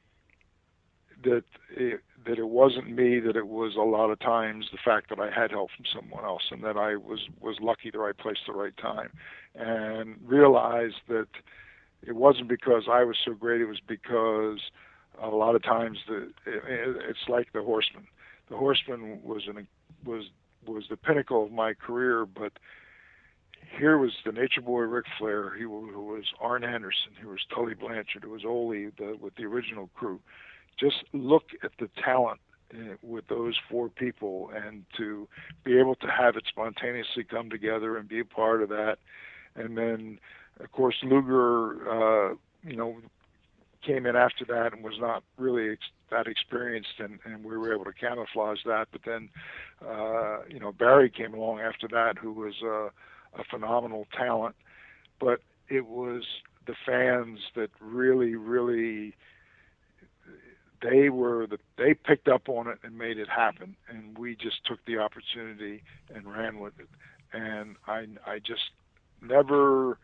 that it, that it wasn't me, that it was a lot of times the fact that I had help from someone else, and that I was, was lucky, the right place, the right time, and realized that it wasn't because I was so great, it was because a lot of times the, it, it's like the Horseman. The Horseman was an, was was the pinnacle of my career, but here was the Nature Boy Ric Flair, he who was Arn Anderson, who was Tully Blanchard, who was Ole the, with the original crew. Just look at the talent uh, with those four people, and to be able to have it spontaneously come together and be a part of that. And then, of course, Luger, uh, you know, came in after that and was not really ex- that experienced, and, and we were able to camouflage that. But then, uh, you know, Barry came along after that, who was uh, a phenomenal talent. But it was the fans that really, really, they were the, they picked up on it and made it happen, and we just took the opportunity and ran with it. And I, I just never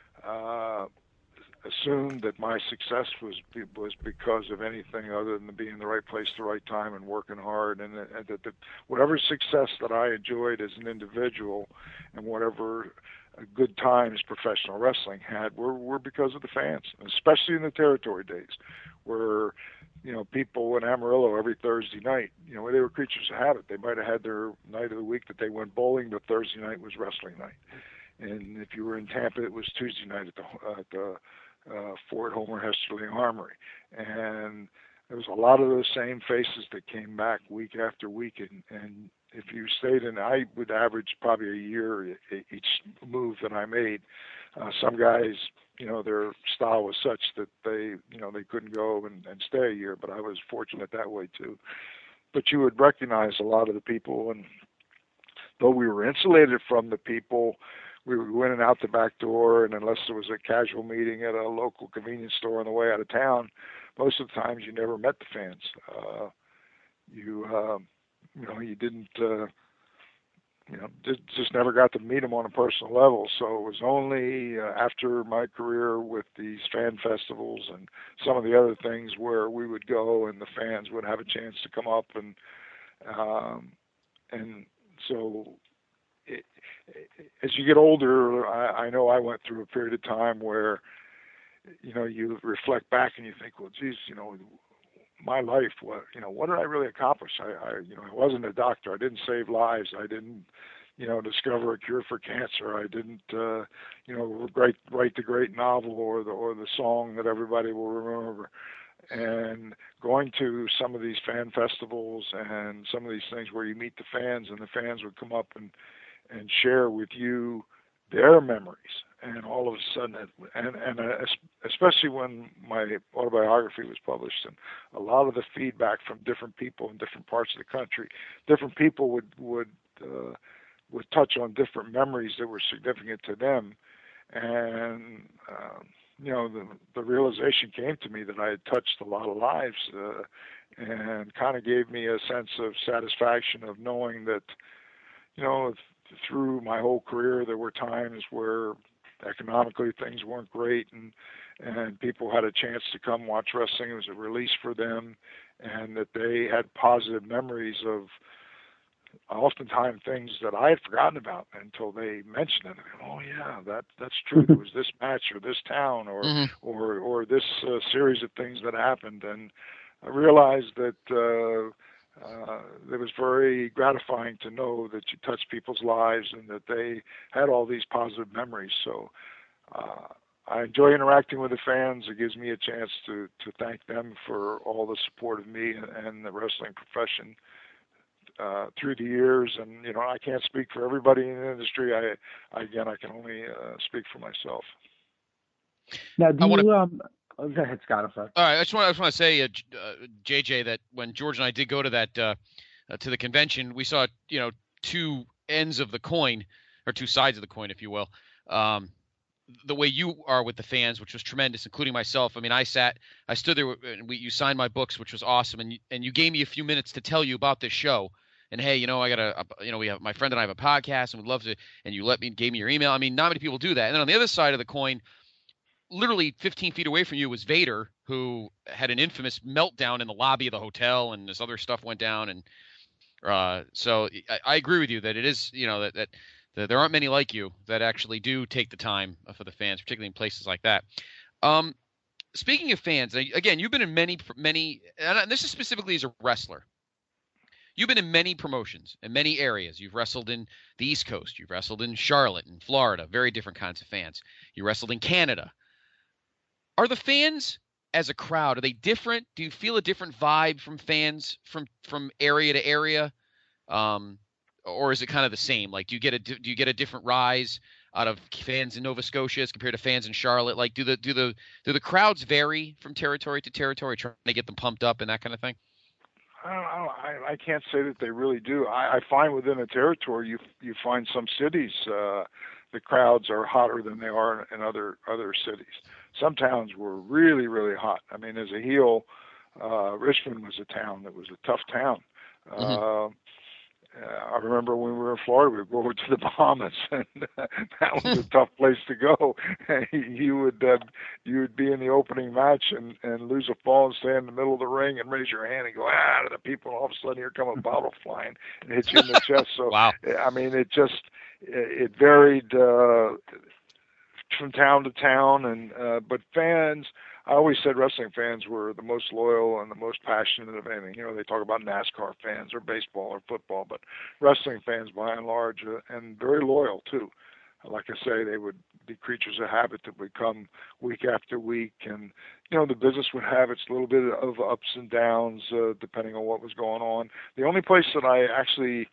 uh, assumed that my success was was because of anything other than being in the right place, the right time, and working hard. And that, that, that whatever success that I enjoyed as an individual, and whatever good times professional wrestling had, were were because of the fans, especially in the territory days, where, you know, people in Amarillo every Thursday night, you know, they were creatures of habit. They might have had their night of the week that they went bowling, but Thursday night was wrestling night. And if you were in Tampa, it was Tuesday night at the, uh, at the uh, Fort Homer Hesterly Armory. And there was a lot of those same faces that came back week after week. And, and if you stayed in, I would average probably a year each move that I made. Uh, some guys, you know, their style was such that they, you know, they couldn't go and, and stay a year, but I was fortunate that way too. But you would recognize a lot of the people, and though we were insulated from the people, we would go in and out the back door, and unless there was a casual meeting at a local convenience store on the way out of town, most of the times you never met the fans. Uh, you, uh, you know, you didn't, uh, you know, just, just never got to meet them on a personal level. So it was only uh, after my career with these fan festivals and some of the other things where we would go and the fans would have a chance to come up, and um, and so it, it, as you get older, I, I know I went through a period of time where, you know, you reflect back and you think, well, geez, you know, my life, what, you know, what did I really accomplish? I, I, you know, I wasn't a doctor. I didn't save lives. I didn't, you know, discover a cure for cancer. I didn't, uh, you know, write, write the great novel or the, or the song that everybody will remember. And going to some of these fan festivals and some of these things where you meet the fans, and the fans would come up and, and share with you their memories, and all of a sudden, and, and uh, especially when my autobiography was published, and a lot of the feedback from different people in different parts of the country, different people would would uh, would touch on different memories that were significant to them, and uh, you know, the the realization came to me that I had touched a lot of lives, uh, and kind of gave me a sense of satisfaction of knowing that, you know, through my whole career, there were times where economically things weren't great, and and people had a chance to come watch wrestling. It was a release for them, and that they had positive memories of oftentimes things that I had forgotten about until they mentioned it. And, oh yeah, that that's true. There was this match or this town or mm-hmm. or or this uh, series of things that happened, and I realized that uh, uh, it was very gratifying to know that you touched people's lives and that they had all these positive memories. So uh, I enjoy interacting with the fans. It gives me a chance to, to thank them for all the support of me and, and the wrestling profession uh, through the years. And, you know, I can't speak for everybody in the industry. I, I again, I can only uh, speak for myself. Now, do I wanna... you, um, oh, go ahead, Scott, I'm sorry. All right, I just want, I just want to say, uh, uh, J J, that when George and I did go to that, uh, uh, to the convention, we saw, you know, two ends of the coin, or two sides of the coin, if you will. Um, the way you are with the fans, which was tremendous, including myself. I mean, I sat, I stood there, and we, you signed my books, which was awesome, and you, and you gave me a few minutes to tell you about this show. And hey, you know, I got a, a, you know, we have my friend and I have a podcast, and we'd love to. And you let me, gave me your email. I mean, not many people do that. And then on the other side of the coin, literally fifteen feet away from you was Vader, who had an infamous meltdown in the lobby of the hotel, and this other stuff went down. And uh, so I, I agree with you that it is, you know, that, that that there aren't many like you that actually do take the time for the fans, particularly in places like that. Um, speaking of fans, again, you've been in many, many, and this is specifically as a wrestler. You've been in many promotions in many areas. You've wrestled in the East Coast. You've wrestled in Charlotte and Florida, very different kinds of fans. You wrestled in Canada. Are the fans as a crowd, are they different? Do you feel a different vibe from fans from, from area to area? Um, or is it kind of the same? Like, do you get a, do you get a different rise out of fans in Nova Scotia as compared to fans in Charlotte? Like, do the, do the, do the crowds vary from territory to territory, trying to get them pumped up and that kind of thing? I don't know. I, I can't say that they really do. I, I find within a territory, you you find some cities, uh, the crowds are hotter than they are in other other cities. Some towns were really, really hot. I mean, as a heel, uh, Richmond was a town that was a tough town. Mm-hmm. Uh, I remember when we were in Florida, we would go over to the Bahamas, and that was a tough place to go. you would uh, you would be in the opening match and, and lose a fall and stand in the middle of the ring and raise your hand and go ah to the people, and all of a sudden here come a bottle flying and hit you in the chest. So wow. I mean, it just it varied uh, from town to town, and uh, but fans. I always said wrestling fans were the most loyal and the most passionate of anything. You know, they talk about NASCAR fans or baseball or football, but wrestling fans, by and large, uh, and very loyal too. Like I say, they would be creatures of habit that would come week after week, and you know, the business would have its little bit of ups and downs uh, depending on what was going on. The only place that I actually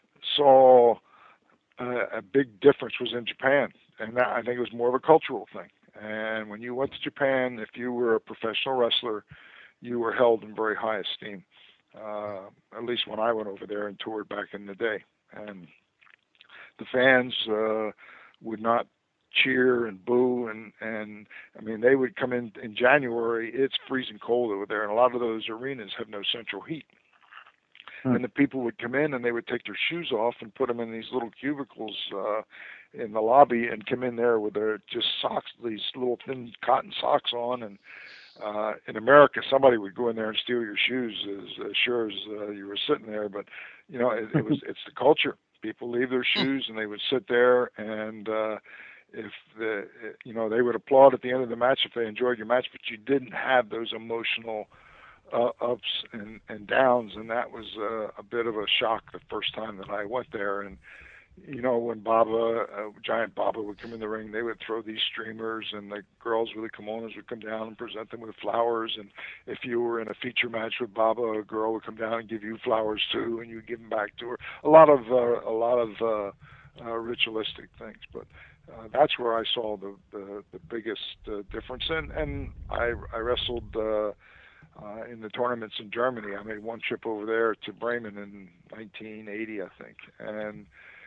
saw uh, a big difference was in Japan, and that, I think it was more of a cultural thing. And when you went to Japan, if you were a professional wrestler, you were held in very high esteem. Uh, at least when I went over there and toured back in the day. And the fans uh, would not cheer and boo. And, and, I mean, they would come in in January. It's freezing cold over there. And a lot of those arenas have no central heat. Hmm. And the people would come in and they would take their shoes off and put them in these little cubicles uh, in the lobby and come in there with their just socks, these little thin cotton socks on. And uh, in America, somebody would go in there and steal your shoes as, as sure as uh, you were sitting there. But, you know, it, it was it's the culture. People leave their shoes and they would sit there, and uh, if the you know they would applaud at the end of the match if they enjoyed your match, but you didn't have those emotional Uh, ups and, and downs, and that was uh, a bit of a shock the first time that I went there. And you know, when Baba, uh, Giant Baba would come in the ring, they would throw these streamers, and the girls with the kimonos would come down and present them with flowers. And if you were in a feature match with Baba, a girl would come down and give you flowers too, and you give them back to her. A lot of uh, a lot of uh, uh, ritualistic things, but. Uh, that's where I saw the the, the biggest uh, difference. And and I I wrestled. Uh, Uh, in the tournaments in Germany. I made one trip over there to Bremen in nineteen eighty, I think. And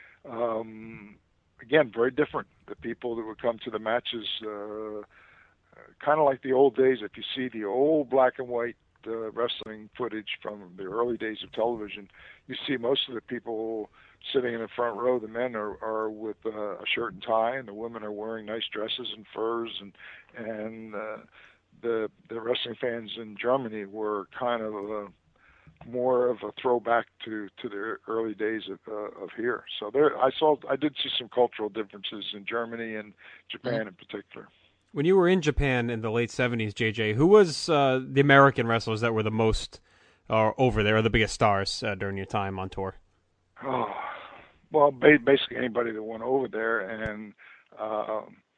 um, again, very different. The people that would come to the matches, uh, kind of like the old days. If you see the old black and white uh, wrestling footage from the early days of television, you see most of the people sitting in the front row. The men are, are with uh, a shirt and tie, and the women are wearing nice dresses and furs, and and uh, The, the wrestling fans in Germany were kind of a, more of a throwback to, to the early days of, uh, of here. So there, I saw, I did see some cultural differences in Germany and Japan mm-hmm. in particular. When you were in Japan in the late seventies, J J, who was uh, the American wrestlers that were the most or over there, or the biggest stars uh, during your time on tour? Oh, well, basically anybody that went over there, and uh,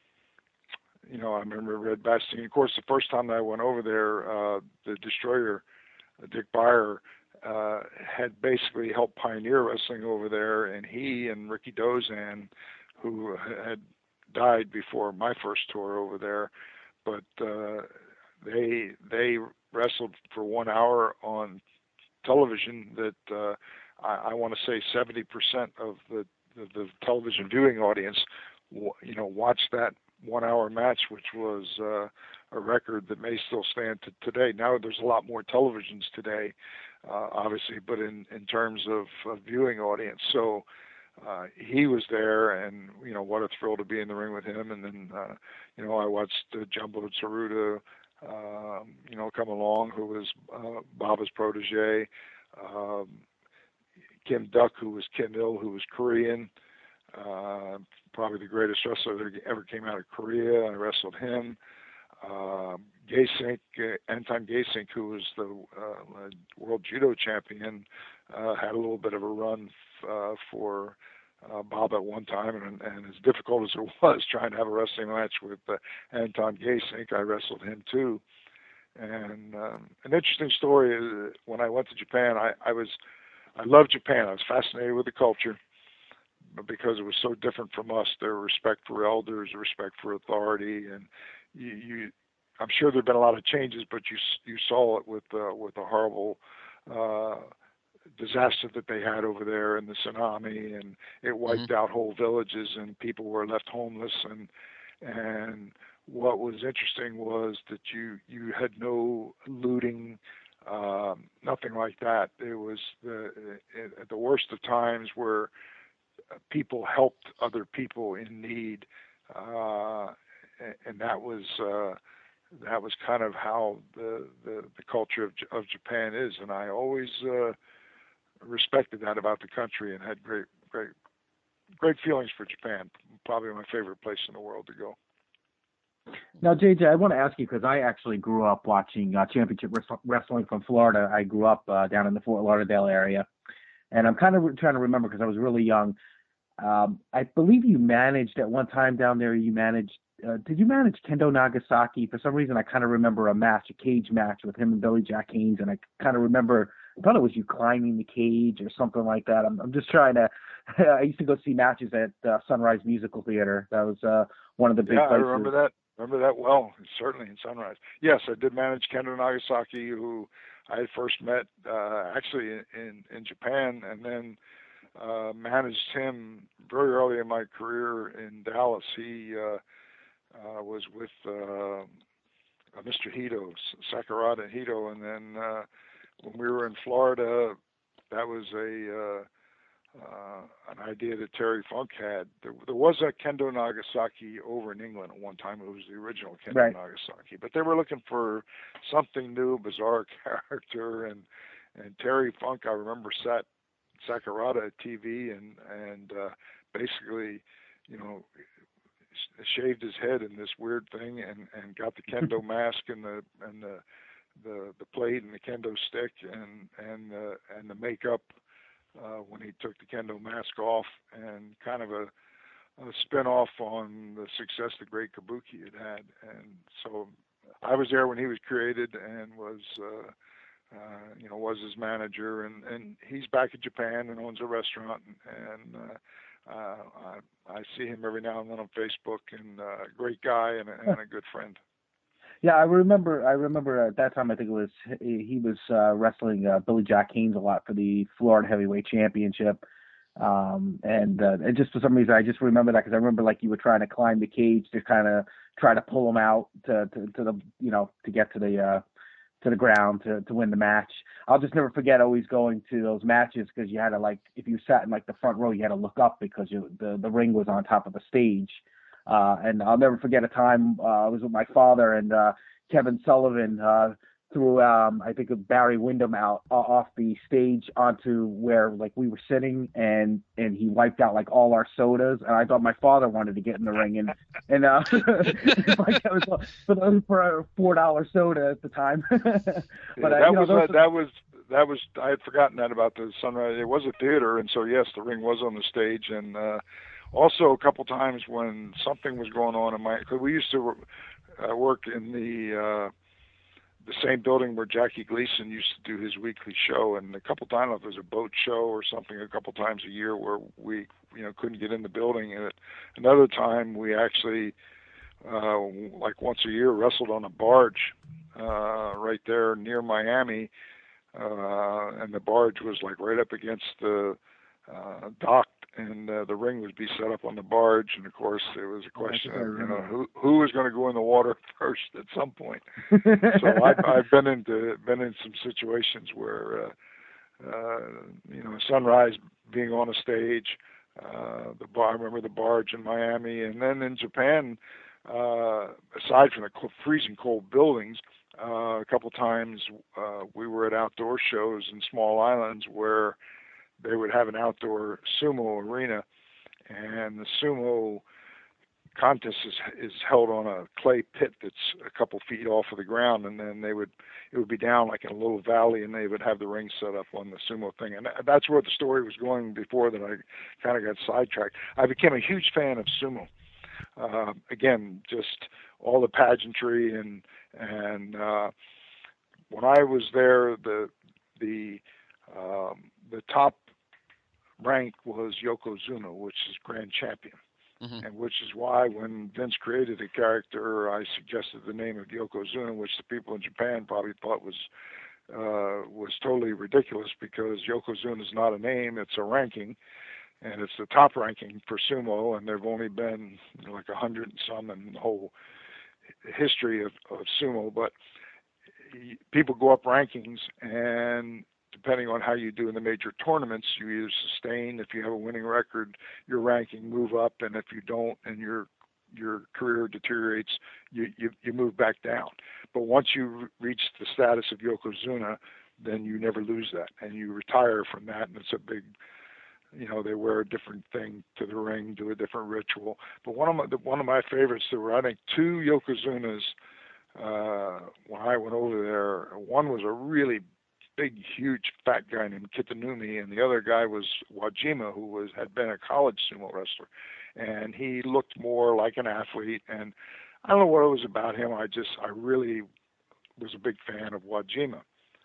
you know, I remember Red Bastien. Of course, the first time that I went over there, uh, the Destroyer, Dick Beyer, uh, had basically helped pioneer wrestling over there, and he and Ricky Dozan, who had died before my first tour over there, but uh, they they wrestled for one hour on television that uh, I, I want to say seventy percent of the, the, the television viewing audience, you know, watched that one-hour match, which was uh, a record that may still stand to today. Now there's a lot more televisions today, uh, obviously, but in, in terms of, of viewing audience. So uh, he was there, and, you know, what a thrill to be in the ring with him. And then, uh, you know, I watched uh, Jumbo Tsuruta, um, you know, come along, who was uh, Baba's protege, um, Kim Duck, who was Kim Il, who was Korean, uh, probably the greatest wrestler that ever came out of Korea. I wrestled him. Uh, Gaysink, uh, Anton Gaysink, who was the uh, world judo champion, uh, had a little bit of a run uh, for uh, Bob at one time, and, and as difficult as it was trying to have a wrestling match with uh, Anton Gaysink, I wrestled him too. And um, an interesting story is when I went to Japan, I, I was, I loved Japan. I was fascinated with the culture, but because it was so different from us, their respect for elders, respect for authority, and you, you I'm sure there've been a lot of changes, but you you saw it with uh, with the horrible uh, disaster that they had over there in the tsunami, and it wiped mm-hmm. out whole villages, and people were left homeless. And and what was interesting was that you you had no looting, um, nothing like that. It was the at the worst of times where people helped other people in need, uh, and that was uh, that was kind of how the, the, the culture of, of Japan is. And I always uh, respected that about the country and had great great great feelings for Japan. Probably my favorite place in the world to go. Now, J J, I want to ask you, because I actually grew up watching uh, championship wrestling from Florida. I grew up uh, down in the Fort Lauderdale area, and I'm kind of trying to remember because I was really young. Um, I believe you managed at one time down there. You managed. Uh, did you manage Kendo Nagasaki? For some reason, I kind of remember a match, a cage match with him and Billy Jack Haynes, and I kind of remember. I thought it was you climbing the cage or something like that. I'm, I'm just trying to. I used to go see matches at uh, Sunrise Musical Theater. That was uh, one of the big yeah, places. I remember that. Remember that well. Certainly in Sunrise. Yes, I did manage Kendo Nagasaki, who I had first met uh, actually in, in in Japan, and then. Uh, managed him very early in my career in Dallas. He uh, uh, was with uh, Mister Hito, Sakurada and Hito, and then uh, when we were in Florida, that was a uh, uh, an idea that Terry Funk had. There, there was a Kendo Nagasaki over in England at one time. It was the original Kendo right. Nagasaki, but they were looking for something new, bizarre character, and and Terry Funk, I remember, sat Sakurada at T V and and uh, basically, you know, shaved his head in this weird thing and, and got the kendo mask and the and the, the the plate and the kendo stick and and uh, and the makeup uh, when he took the kendo mask off, and kind of a, a spin off on the success the Great Kabuki had had. And so I was there when he was created and was. Uh, Uh, you know, was his manager, and, and he's back in Japan and owns a restaurant, and, and uh, uh, I, I see him every now and then on Facebook, and uh, great guy and a, and a good friend. Yeah, I remember. I remember at that time. I think it was he was uh, wrestling uh, Billy Jack Haynes a lot for the Florida Heavyweight Championship, um, and uh, and just for some reason I just remember that because I remember like you were trying to climb the cage to kind of try to pull him out to, to to the you know to get to the. Uh, to the ground to, to win the match. I'll just never forget always going to those matches because you had to like, if you sat in like the front row, you had to look up because you, the, the ring was on top of the stage. Uh, and I'll never forget a time uh, I was with my father and uh, Kevin Sullivan uh, threw, um, I think, Barry Windham out uh, off the stage onto where like we were sitting, and, and he wiped out like all our sodas. And I thought my father wanted to get in the ring and, and uh, like that was for, for a four dollar soda at the time. but yeah, that uh, you know, was those, uh, that was that was I had forgotten that about the Sunrise. It was a theater, and so yes, the ring was on the stage, and uh, also a couple times when something was going on in my. Cause we used to uh, work in the uh, the same building where Jackie Gleason used to do his weekly show, and a couple times if there was a boat show or something, a couple times a year where we you know couldn't get in the building, and another time we actually uh, like once a year wrestled on a barge uh, right there near Miami. Uh, and the barge was like right up against the uh, dock, and uh, the ring would be set up on the barge. And of course, there was a question of you know who who was going to go in the water first at some point. So I've, I've been into been in some situations where uh, uh, you know Sunrise being on a stage, uh, the bar. I remember the barge in Miami, and then in Japan. Uh, aside from the freezing cold buildings. Uh, a couple times uh, we were at outdoor shows in small islands where they would have an outdoor sumo arena, and the sumo contest is, is held on a clay pit that's a couple feet off of the ground, and then they would it would be down like in a little valley, and they would have the ring set up on the sumo thing, and that's where the story was going before that I kind of got sidetracked. I became a huge fan of sumo. Uh, again, just all the pageantry and and uh, when I was there, the the um, the top rank was Yokozuna, which is grand champion, mm-hmm. and which is why when Vince created the character, I suggested the name of Yokozuna, which the people in Japan probably thought was uh, was totally ridiculous because Yokozuna is not a name; it's a ranking. And it's the top ranking for sumo, and there've only been you know, like a hundred and some in the whole history of, of sumo. But people go up rankings, and depending on how you do in the major tournaments, you either sustain. If you have a winning record, your ranking move up, and if you don't, and your your career deteriorates, you, you you move back down. But once you reach the status of Yokozuna, then you never lose that, and you retire from that, and it's a big. You know, they wear a different thing to the ring, do a different ritual. But one of my one of my favorites, there were I think two Yokozunas uh, when I went over there. One was a really big, huge, fat guy named Kitanumi, and the other guy was Wajima, who was had been a college sumo wrestler, and he looked more like an athlete. And I don't know what it was about him. I just I really was a big fan of Wajima.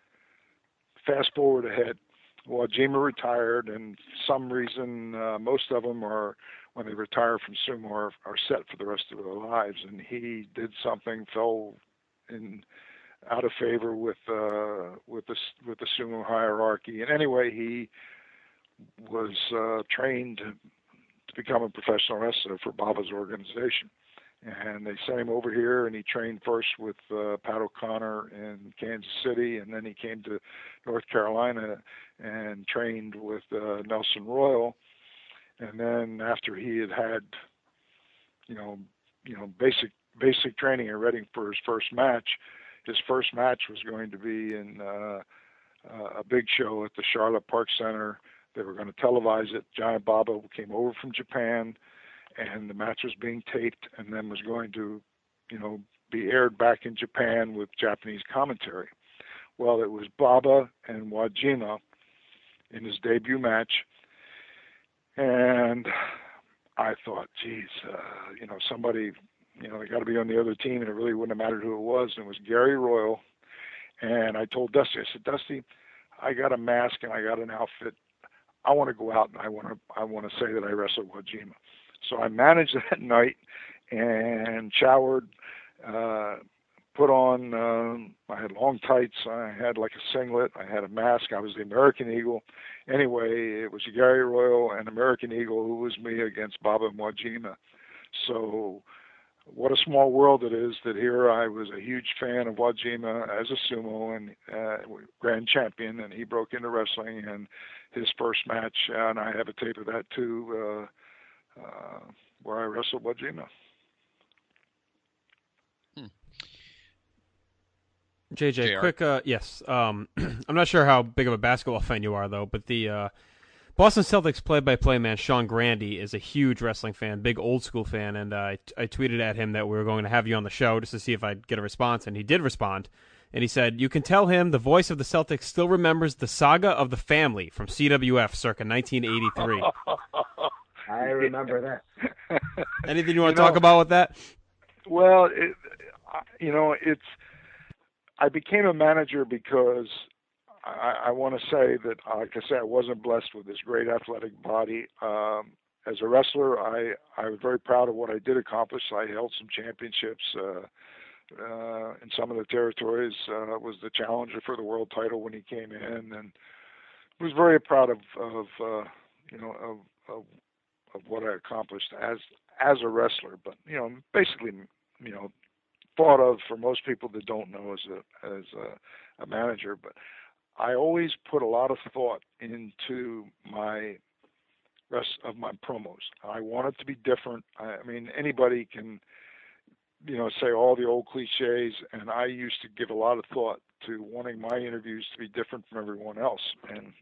Fast forward ahead. Wajima retired, and for some reason, uh, most of them are, when they retire from sumo, are, are set for the rest of their lives. And he did something, fell in out of favor with uh, with the with the sumo hierarchy. And anyway, he was uh, trained to become a professional wrestler for Baba's organization. And they sent him over here, and he trained first with uh, Pat O'Connor in Kansas City, and then he came to North Carolina and trained with uh, Nelson Royal. And then after he had had, you know, you know, basic basic training and ready for his first match, his first match was going to be in uh, a big show at the Charlotte Park Center. They were going to televise it. Giant Baba came over from Japan, and the match was being taped and then was going to, you know, be aired back in Japan with Japanese commentary. Well, it was Baba and Wajima in his debut match, and I thought, geez, uh, you know, somebody, you know, they got to be on the other team, and it really wouldn't have mattered who it was, and it was Gary Royal. And I told Dusty, I said, Dusty, I got a mask and I got an outfit. I want to go out and I want to, I want to say that I wrestled Wajima. So I managed that night and showered, uh, put on, um, I had long tights, I had like a singlet, I had a mask, I was the American Eagle. Anyway, it was Gary Royal and American Eagle who was me against Baba and Wajima. So what a small world it is that here I was a huge fan of Wajima as a sumo and uh, grand champion, and he broke into wrestling, and his first match, and I have a tape of that too, uh, uh, where I wrestled Wajima. Hmm. J J, J R. quick, uh, yes. Um, I'm not sure how big of a basketball fan you are, though, but the uh, Boston Celtics play-by-play man Sean Grandy is a huge wrestling fan, big old-school fan, and uh, I, I tweeted at him that we were going to have you on the show just to see if I'd get a response, and he did respond. And he said, "You can tell him the voice of the Celtics still remembers the saga of the family from C W F circa nineteen eighty-three. I remember that. Anything you want You to know, talk about with that? Well, it, you know, it's. I became a manager because I, I want to say that, like I said, I wasn't blessed with this great athletic body. Um, as a wrestler, I I was very proud of what I did accomplish. I held some championships uh, uh, in some of the territories. Uh, was the challenger for the world title when he came in, and was very proud of of uh, you know of, of of what I accomplished as as a wrestler. But you know, basically, you know, thought of for most people that don't know as a as a, a manager. But I always put a lot of thought into my rest of my promos. I want it to be different. I, I mean, anybody can, you know, say all the old cliches, and I used to give a lot of thought to wanting my interviews to be different from everyone else. And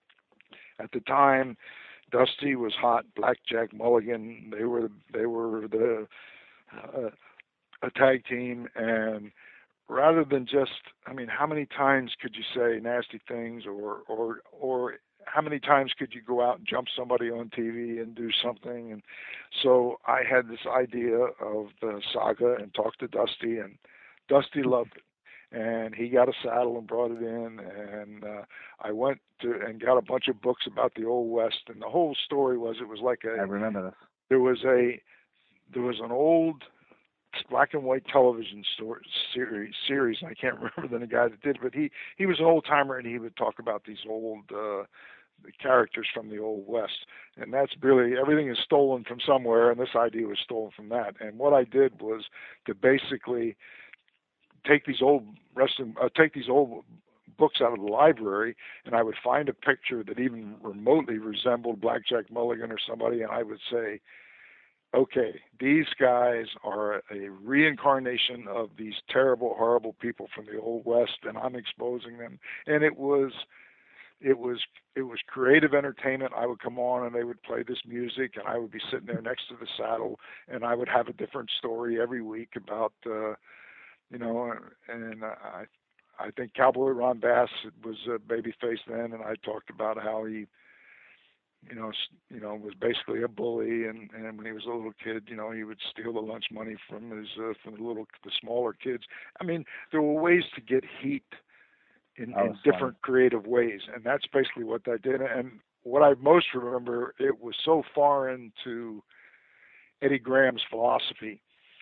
at the time, Dusty was hot, Blackjack Mulligan. They were they were the uh, a tag team, and rather than just, I mean, how many times could you say nasty things, or or or how many times could you go out and jump somebody on T V and do something? And so I had this idea of the saga and talked to Dusty, and Dusty loved it. And he got a saddle and brought it in, and uh, I went to and got a bunch of books about the Old West. And the whole story was, it was like a, I remember this. There was a, there was an old black and white television story, series, series, and I can't remember the guy that did it, but he, he was an old timer, and he would talk about these old uh, the characters from the Old West. And that's really, everything is stolen from somewhere, and this idea was stolen from that. And what I did was to basically take these old wrestling, uh, take these old books out of the library, and I would find a picture that even remotely resembled Blackjack Mulligan or somebody, and I would say, okay, these guys are a reincarnation of these terrible, horrible people from the Old West, and I'm exposing them. And it was, it was, it was creative entertainment. I would come on and they would play this music, and I would be sitting there next to the saddle, and I would have a different story every week about, uh, you know, and I, I think Cowboy Ron Bass was a babyface then, and I talked about how he, you know, you know, was basically a bully, and, and when he was a little kid, you know, he would steal the lunch money from his uh, from the little the smaller kids. I mean, there were ways to get heat in, in different fun. creative ways, and that's basically what I did. And what I most remember, it was so foreign to Eddie Graham's philosophy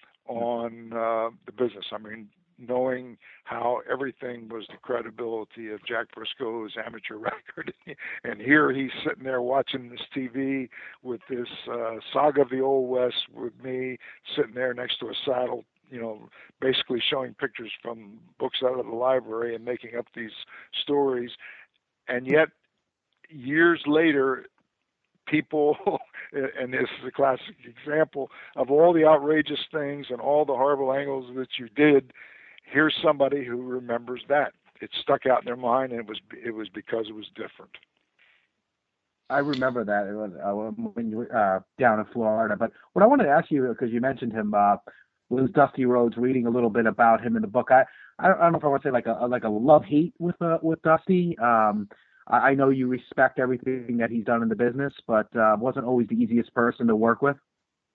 on uh, the business. I mean, knowing how everything was the credibility of Jack Briscoe's amateur record. And here he's sitting there watching this T V with this uh, saga of the Old West with me sitting there next to a saddle, you know, basically showing pictures from books out of the library and making up these stories. And yet, years later, people, and this is a classic example of all the outrageous things and all the horrible angles that you did, here's somebody who remembers that. It stuck out in their mind, and it was it was because it was different. I remember that it was, uh, when you were uh, down in Florida. But what I wanted to ask you, because you mentioned him, uh, was Dusty Rhodes. Reading a little bit about him in the book. I I don't, I don't know if I want to say like a like a love hate with uh, with Dusty. Um, I, I know you respect everything that he's done in the business, but uh, wasn't always the easiest person to work with.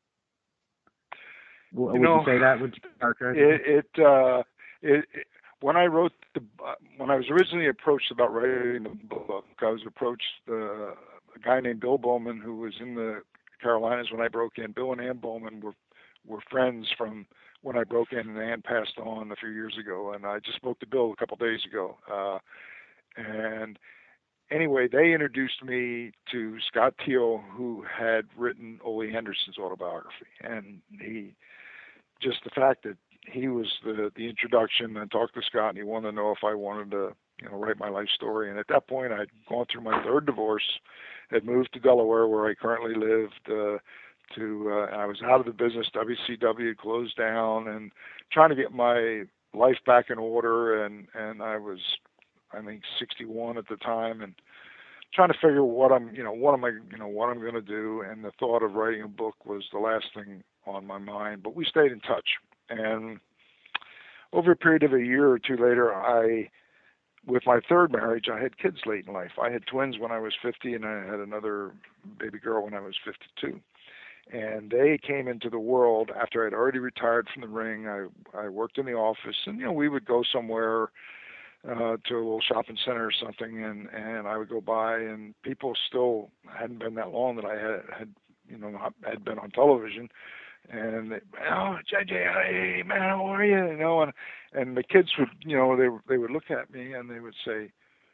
W- You would know, you say that? Would you characterize it? it, uh, it, it when I wrote the uh, when I was originally approached about writing the book, I was approached uh, a guy named Bill Bowman, who was in the Carolinas when I broke in. Bill and Ann Bowman were were friends from when I broke in, and Ann passed on a few years ago. And I just spoke to Bill a couple of days ago. Uh, and anyway, they introduced me to Scott Teal, who had written Ole Henderson's autobiography, and he just the fact that he was the the introduction, and talked to Scott, and he wanted to know if I wanted to, you know, write my life story. And at that point, I'd gone through my third divorce, had moved to Delaware, where I currently lived. Uh, to uh, I was out of the business. W C W closed down, and trying to get my life back in order. And and I was, I think, sixty-one at the time, and trying to figure what I'm, you know, what am I, you know, what I'm going to do. And the thought of writing a book was the last thing on my mind. But we stayed in touch. And over a period of a year or two later, I, with my third marriage, I had kids late in life. I had twins when I was fifty, and I had another baby girl when I was fifty-two. And they came into the world after I'd already retired from the ring. I I worked in the office, and you know we would go somewhere uh, to a little shopping center or something, and and I would go by, and people still hadn't been that long that I had had you know had been on television, and they, oh J J, hey man, how are you? You know, and and the kids would you know they they would look at me and they would say,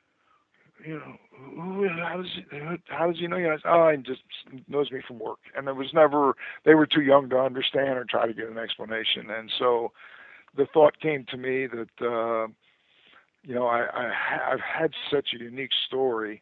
you know, who, how does he, how does he know you? I said, oh, he just knows me from work. And it was never, they were too young to understand or try to get an explanation. And so the thought came to me that, uh, you know, I, I, I've had such a unique story,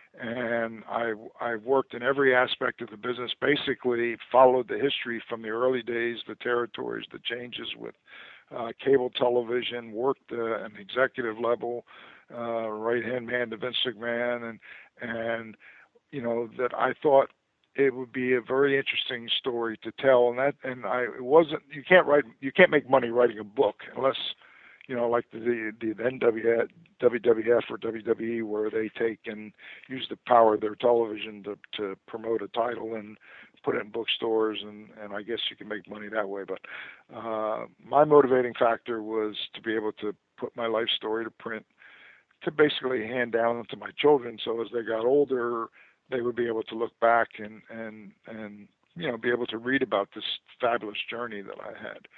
and I, I've worked in every aspect of the business, basically followed the history from the early days, the territories, the changes with uh, cable television, worked uh, at an executive level, uh, right-hand man to Vince McMahon, and, and, you know, that I thought it would be a very interesting story to tell. And that, and I, it wasn't, you can't write, you can't make money writing a book unless, you know, like the, the, the N W W F or W W E, where they take and use the power of their television to, to promote a title and put it in bookstores, and, and I guess you can make money that way. But uh, my motivating factor was to be able to put my life story to print, to basically hand down to my children, so as they got older, they would be able to look back and, and, and you know, be able to read about this fabulous journey that I had.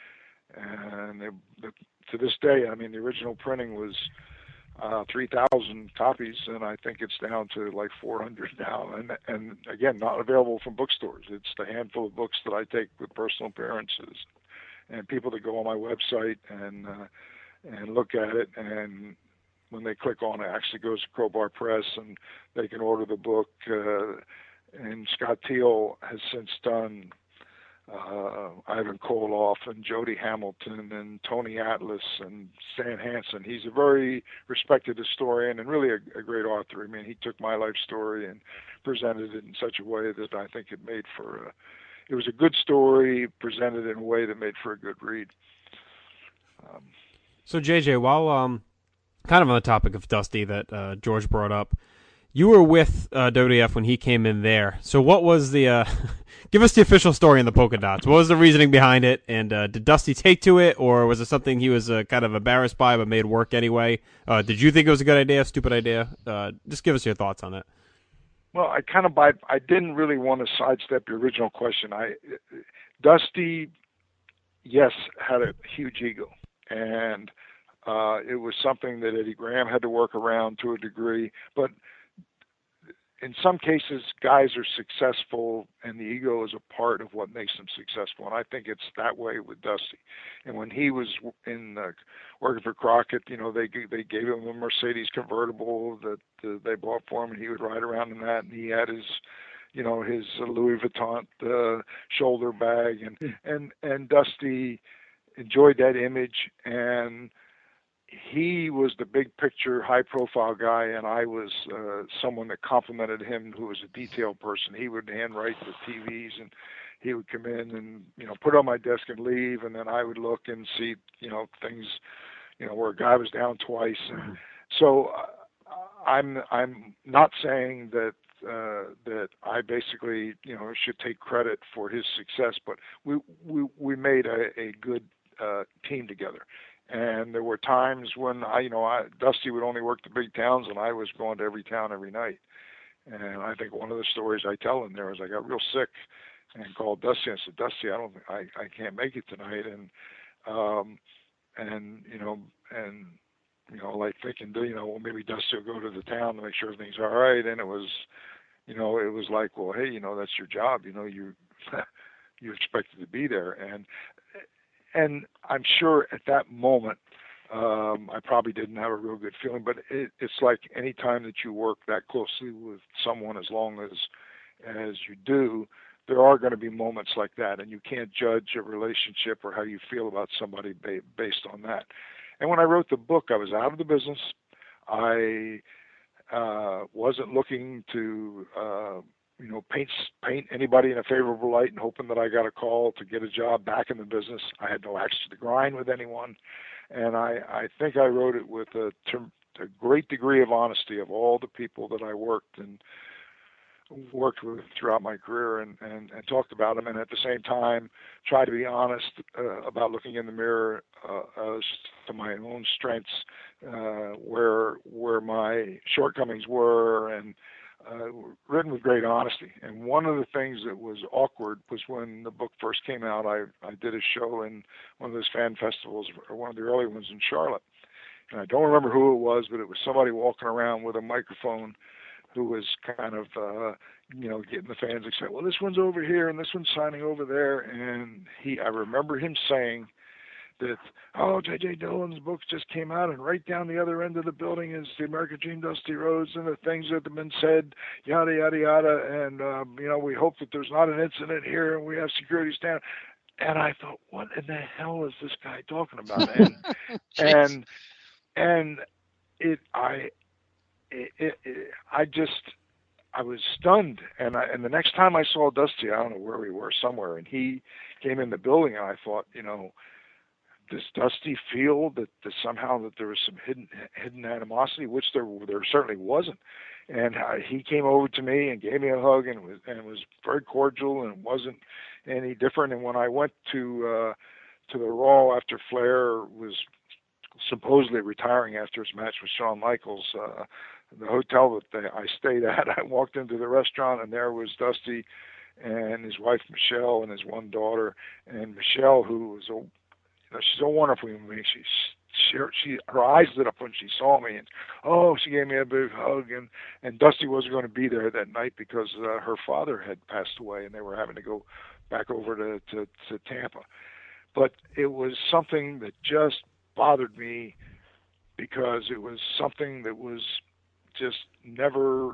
And it, the, to this day, I mean, the original printing was uh, three thousand copies, and I think it's down to like four hundred now. And, and again, not available from bookstores. It's the handful of books that I take with personal appearances, and people that go on my website and uh, and look at it, and when they click on it, it actually goes to Crowbar Press, and they can order the book. Uh, and Scott Teal has since done uh, Ivan Koloff and Jody Hamilton and Tony Atlas and Stan Hansen. He's a very respected historian and really a, a great author. I mean, he took my life story and presented it in such a way that I think it made for a, it was a good story presented in a way that made for a good read. Um, so J J, while um, kind of on the topic of Dusty that uh, George brought up, you were with uh, W W F when he came in there. So what was the, uh, give us the official story in the polka dots. What was the reasoning behind it? And uh, did Dusty take to it, or was it something he was uh, kind of embarrassed by but made work anyway? Uh, did you think it was a good idea, stupid idea? Uh, just give us your thoughts on it. Well, I kind of, I, I didn't really want to sidestep your original question. I, Dusty, yes, had a huge ego, and uh, it was something that Eddie Graham had to work around to a degree, but in some cases, guys are successful, and the ego is a part of what makes them successful. And I think it's that way with Dusty. And when he was in uh, working for Crockett, you know, they they gave him a Mercedes convertible that uh, they bought for him, and he would ride around in that. And he had his, you know, his Louis Vuitton uh, shoulder bag, and and and Dusty enjoyed that image, and he was the big picture, high profile guy, and I was uh, someone that complimented him, who was a detail person. He would handwrite the T Vs, and he would come in and, you know, put it on my desk and leave, and then I would look and see, you know, things, you know, where a guy was down twice. And so uh, I'm I'm not saying that uh, that I basically, you know, should take credit for his success, but we we we made a, a good uh, team together. And there were times when I, you know, I, Dusty would only work the big towns, and I was going to every town every night. And I think one of the stories I tell in there is I got real sick and called Dusty. I said, Dusty, I don't, I, I can't make it tonight. And, um, and you know, and you know, like thinking, you know, well, maybe Dusty will go to the town to make sure everything's all right. And it was, you know, it was like, well, hey, you know, that's your job. You know, you you expected to be there. And And I'm sure at that moment, um, I probably didn't have a real good feeling, but it, it's like any time that you work that closely with someone, as long as, as you do, there are going to be moments like that, and you can't judge a relationship or how you feel about somebody ba- based on that. And when I wrote the book, I was out of the business. I uh, wasn't looking to, uh, you know, paint paint anybody in a favorable light and hoping that I got a call to get a job back in the business. I had no axe to the grind with anyone, and I I think I wrote it with a, a great degree of honesty of all the people that I worked and worked with throughout my career, and, and, and talked about them, and at the same time try to be honest uh, about looking in the mirror uh, as to my own strengths, uh, where where my shortcomings were, and uh, written with great honesty. And one of the things that was awkward was when the book first came out. I, I did a show in one of those fan festivals, or one of the early ones in Charlotte, and I don't remember who it was, but it was somebody walking around with a microphone who was kind of, uh, you know, getting the fans excited. Well, this one's over here and this one's signing over there. And he, I remember him saying that, oh, J J. Dillon's book just came out, and right down the other end of the building is the American Dream, Dusty Rhodes, and the things that have been said, yada, yada, yada. And, um, you know, we hope that there's not an incident here, and we have security stand. And I thought, what in the hell is this guy talking about? And, and, and it, I, It, it, it, I just, I was stunned. And I, and the next time I saw Dusty, I don't know where we were, somewhere, and he came in the building, and I thought, you know, does Dusty feel that, that somehow that there was some hidden hidden animosity, which there there certainly wasn't. And uh, he came over to me and gave me a hug, and was and was very cordial, and wasn't any different. And when I went to uh, to the Raw after Flair was supposedly retiring after his match with Shawn Michaels, uh, the hotel that they, I stayed at, I walked into the restaurant, and there was Dusty and his wife Michelle and his one daughter. And Michelle, who was a, you know, she's so wonderful to me. She, she, she, her eyes lit up when she saw me, and oh, she gave me a big hug. And and Dusty wasn't going to be there that night because uh, her father had passed away, and they were having to go back over to, to to Tampa. But it was something that just bothered me, because it was something that was just never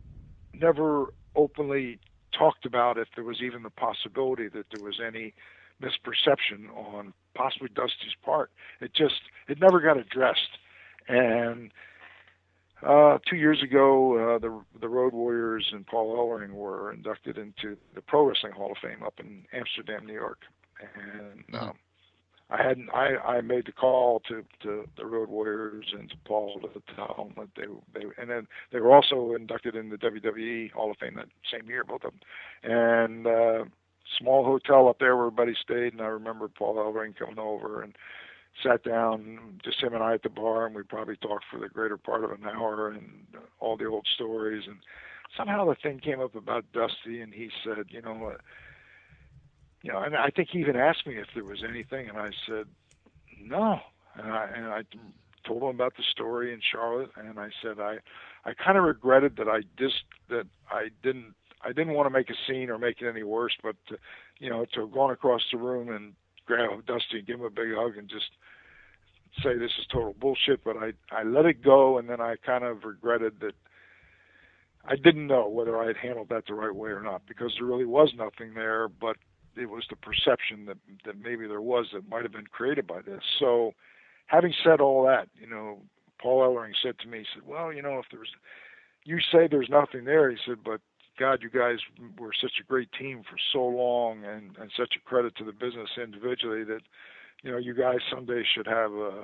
never openly talked about, if there was even the possibility that there was any misperception on possibly Dusty's part. It just, it never got addressed. And uh, two years ago, uh, the the Road Warriors and Paul Ellering were inducted into the Pro Wrestling Hall of Fame up in Amsterdam, New York. And um, I hadn't. I, I made the call to, to the Road Warriors and to Paul to tell them that they they and then they were also inducted in the W W E Hall of Fame that same year, both of them. And uh, small hotel up there where everybody stayed, and I remember Paul Ellering coming over and sat down, just him and I at the bar, and we probably talked for the greater part of an hour and all the old stories. And somehow the thing came up about Dusty, and he said, you know what. Uh, You know, and I think he even asked me if there was anything, and I said, no. And I, and I told him about the story in Charlotte, and I said I, I kind of regretted that I just that I didn't I didn't want to make a scene or make it any worse, but to, you know, to have gone across the room and grab Dusty and give him a big hug and just say this is total bullshit. But I I let it go, and then I kind of regretted that. I didn't know whether I had handled that the right way or not, because there really was nothing there, but it was the perception that, that maybe there was that might have been created by this. So having said all that, you know, Paul Ellering said to me, he said, well, you know, if there's, you say there's nothing there, he said, but God, you guys were such a great team for so long, and, and such a credit to the business individually that, you know, you guys someday should have a,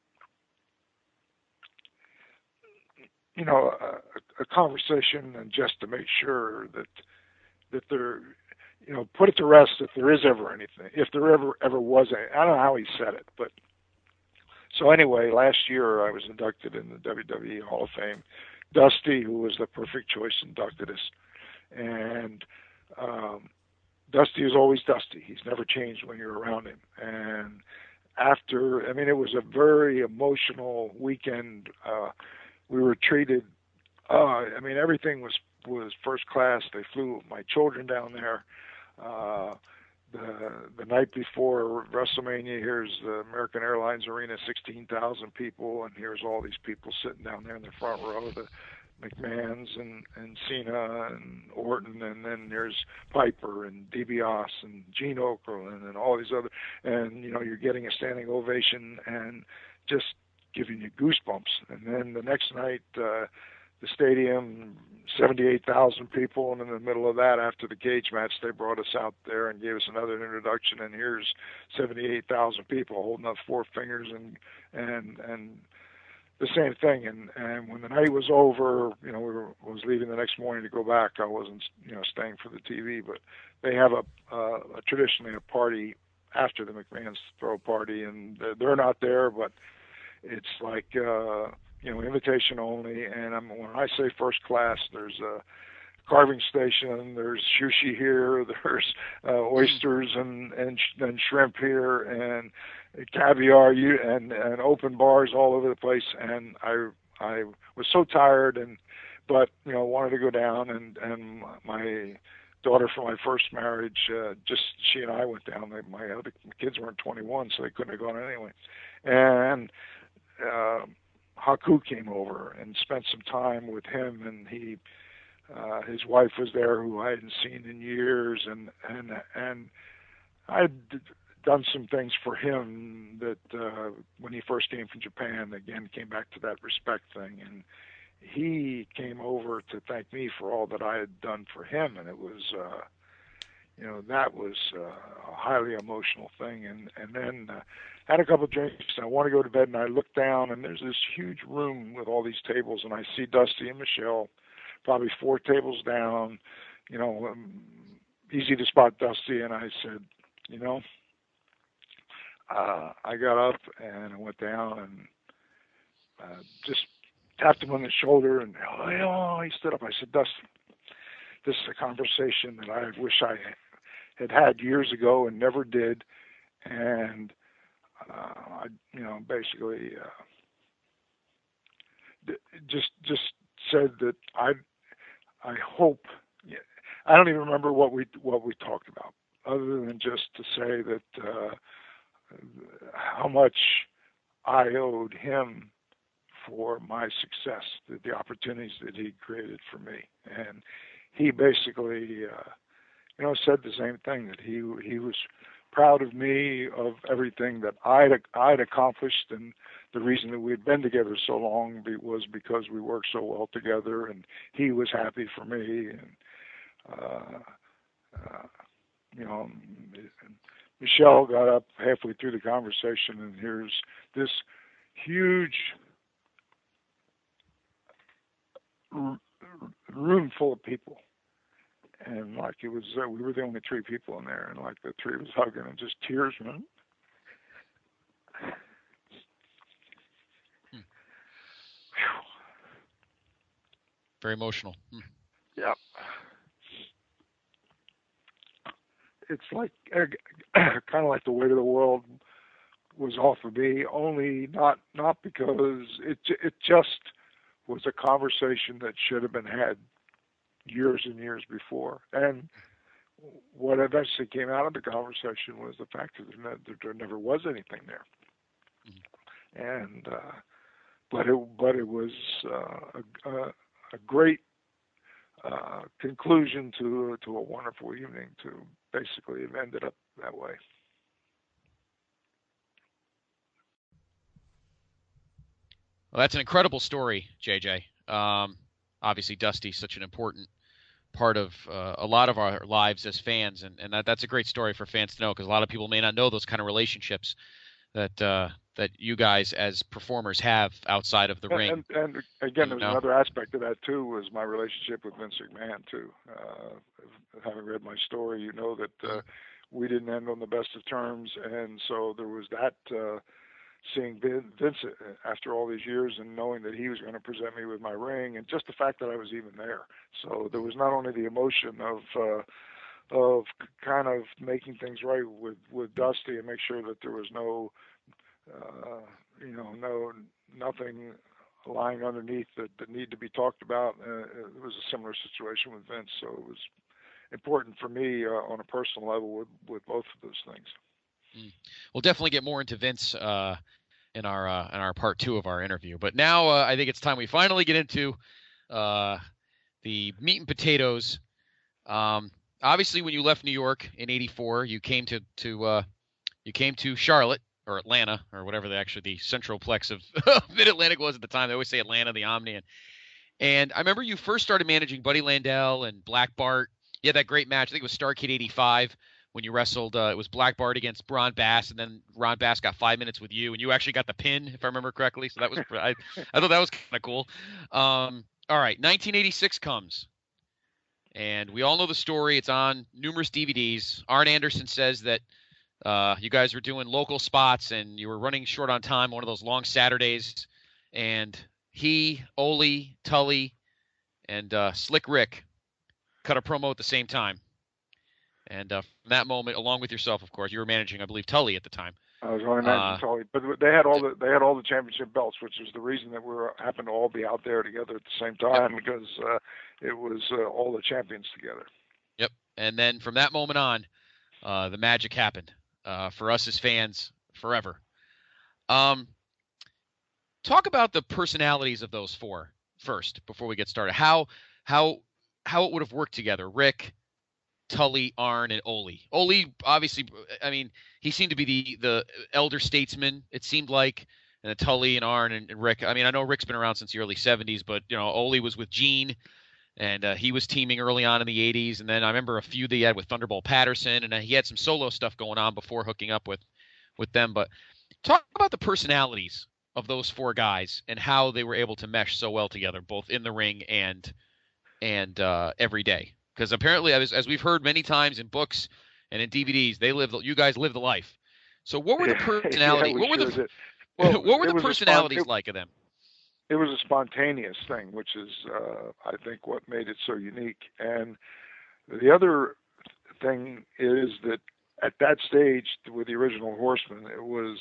you know, a, a conversation, and just to make sure that, that there, you know, put it to rest if there is ever anything, if there ever ever was any. I don't know how he said it, but so anyway, last year I was inducted in the W W E Hall of Fame. Dusty, who was the perfect choice, inducted us, and um, Dusty is always Dusty. He's never changed when you're around him. And after, I mean, it was a very emotional weekend. Uh, we were treated. Uh, I mean, everything was was first class. They flew my children down there. Uh, the the night before WrestleMania, here's the American Airlines Arena, sixteen thousand people, and here's all these people sitting down there in the front row, the McMahons and, and Cena and Orton, and then there's Piper and DiBiase and Gene Okerlund and all these other, and, you know, you're getting a standing ovation and just giving you goosebumps. And then the next night, uh, the stadium, seventy-eight thousand people, and in the middle of that, after the cage match, they brought us out there and gave us another introduction, and here's seventy-eight thousand people holding up four fingers and and and the same thing. And and when the night was over, you know, we were was leaving the next morning to go back. I wasn't, you know, staying for the T V, but they have a, uh, a traditionally a party after the McMahon's throw party, and they're not there, but it's like, uh, you know, invitation only. And I'm, when I say first class, there's a carving station, there's sushi here, there's uh, oysters and, and and shrimp here, and caviar, you and and open bars all over the place. And I I was so tired, and but you know wanted to go down, and and my daughter from my first marriage, uh, just she and I went down. They, my other kids weren't twenty-one, so they couldn't have gone anyway. And uh, Haku came over and spent some time with him, and he. Uh, his wife was there, who I hadn't seen in years, and and and I'd done some things for him that uh, when he first came from Japan, again came back to that respect thing, and he came over to thank me for all that I had done for him, and it was, uh, you know, that was uh, a highly emotional thing, and and then uh, had a couple of drinks, and I want to go to bed, and I look down, and there's this huge room with all these tables, and I see Dusty and Michelle. Probably four tables down, you know, um, easy to spot Dusty. And I said, you know, uh, I got up and I went down and uh, just tapped him on the shoulder, and oh, oh, he stood up. I said, Dusty, this is a conversation that I wish I had had years ago and never did. And uh, I, you know, basically uh, just just said that I. I hope. I don't even remember what we what we talked about, other than just to say that uh, how much I owed him for my success, the, the opportunities that he created for me, and he basically, uh, you know, said the same thing, that he he was proud of me, of everything that I'd I'd accomplished, and the reason that we had been together so long was because we worked so well together, and he was happy for me. And uh, uh, you know, Michelle got up halfway through the conversation, and here's this huge room full of people, and like it was, uh, we were the only three people in there, and like the three of us hugging, and just tears, man. Very emotional. Hmm. Yeah. It's like uh, kind of like the weight of the world was off of me. Only not not because it it just was a conversation that should have been had years and years before. And what eventually came out of the conversation was the fact that there, that there never was anything there. Mm-hmm. And uh, but it but it was uh, a, a a great uh, conclusion to to a wonderful evening. To basically have ended up that way. Well, that's an incredible story, J J. Um, obviously, Dusty's such an important part of uh, a lot of our lives as fans, and, and that, that's a great story for fans to know, because a lot of people may not know those kind of relationships that uh, that you guys as performers have outside of the and, ring. And, and again, there's know? another aspect of that too, was my relationship with Vince McMahon too. Uh, having read my story, you know that uh, we didn't end on the best of terms, and so there was that. Uh, seeing Vince after all these years and knowing that he was going to present me with my ring, and just the fact that I was even there. So there was not only the emotion of uh, of kind of making things right with, with Dusty and make sure that there was no, uh, you know, no nothing lying underneath that, that needed to be talked about. Uh, it was a similar situation with Vince, so it was important for me uh, on a personal level with, with both of those things. Mm. We'll definitely get more into Vince uh, in our uh, in our part two of our interview. But now uh, I think it's time we finally get into uh, the meat and potatoes. Um, obviously, when you left New York in eighty-four, you came to to uh, you came to Charlotte or Atlanta or whatever the actually the central plex of Mid Atlantic was at the time. They always say Atlanta, the Omni, and And I remember you first started managing Buddy Landel and Black Bart. You had that great match. I think it was Starrcade eighty-five when you wrestled. Uh, it was Black Bart against Ron Bass, and then Ron Bass got five minutes with you, and you actually got the pin, if I remember correctly. So that was I, I thought that was kind of cool. Um, all right, nineteen eighty-six comes, and we all know the story. It's on numerous D V Ds. Arn Anderson says that uh, you guys were doing local spots, and you were running short on time one of those long Saturdays, and he, Ole, Tully, and uh, Slick Rick cut a promo at the same time. And uh, from that moment, along with yourself, of course, you were managing, I believe, Tully at the time. I was only managing Uh, Tully, but they had all the they had all the championship belts, which was the reason that we were happened to all be out there together at the same time, Yep. because uh, it was uh, all the champions together. Yep. And then from that moment on, uh, the magic happened uh, for us as fans forever. Um, talk about the personalities of those four first before we get started. How how how it would have worked together. Rick, Tully, Arn, and Ole. Ole, obviously, I mean, he seemed to be the the elder statesman, it seemed like. And then Tully and Arn and, and Rick. I mean, I know Rick's been around since the early seventies, but, you know, Ole was with Gene, and uh, he was teaming early on in the eighties. And then I remember a feud that he had with Thunderbolt Patterson, and uh, he had some solo stuff going on before hooking up with, with them. But talk about the personalities of those four guys and how they were able to mesh so well together, both in the ring and and uh, every day. Because apparently, as, as we've heard many times in books and in D V Ds, they live. You guys live the life. So what were the personalities? Yeah, we what were sure the did. Well, what were it the was a personalities spon- it- like of them? It was a spontaneous thing, which is, uh, I think, what made it so unique. And the other thing is that at that stage, with the original Horsemen, it was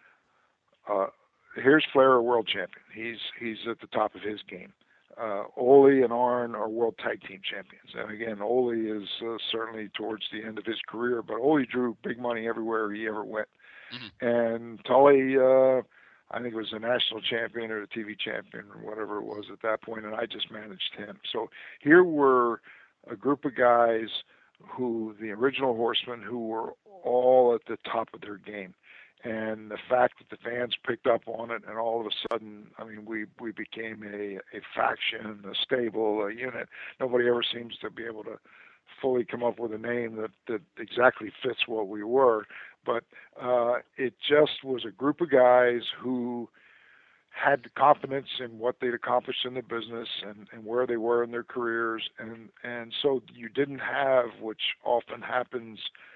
uh, here's Flair, a world champion. He's he's at the top of his game. Uh, Ole and Arn are world tag team champions. And again, Ole is uh, certainly towards the end of his career, but Ole drew big money everywhere he ever went. Mm-hmm. And Tully, uh, I think, was a national champion or a T V champion or whatever it was at that point, and I just managed him. So here were a group of guys who, the original Horsemen, who were all at the top of their game. And the fact that the fans picked up on it, and all of a sudden, I mean, we, we became a, a faction, a stable, a unit. Nobody ever seems to be able to fully come up with a name that, that exactly fits what we were. But uh, it just was a group of guys who had the confidence in what they'd accomplished in the business and, and where they were in their careers. And, and so you didn't have, which often happens,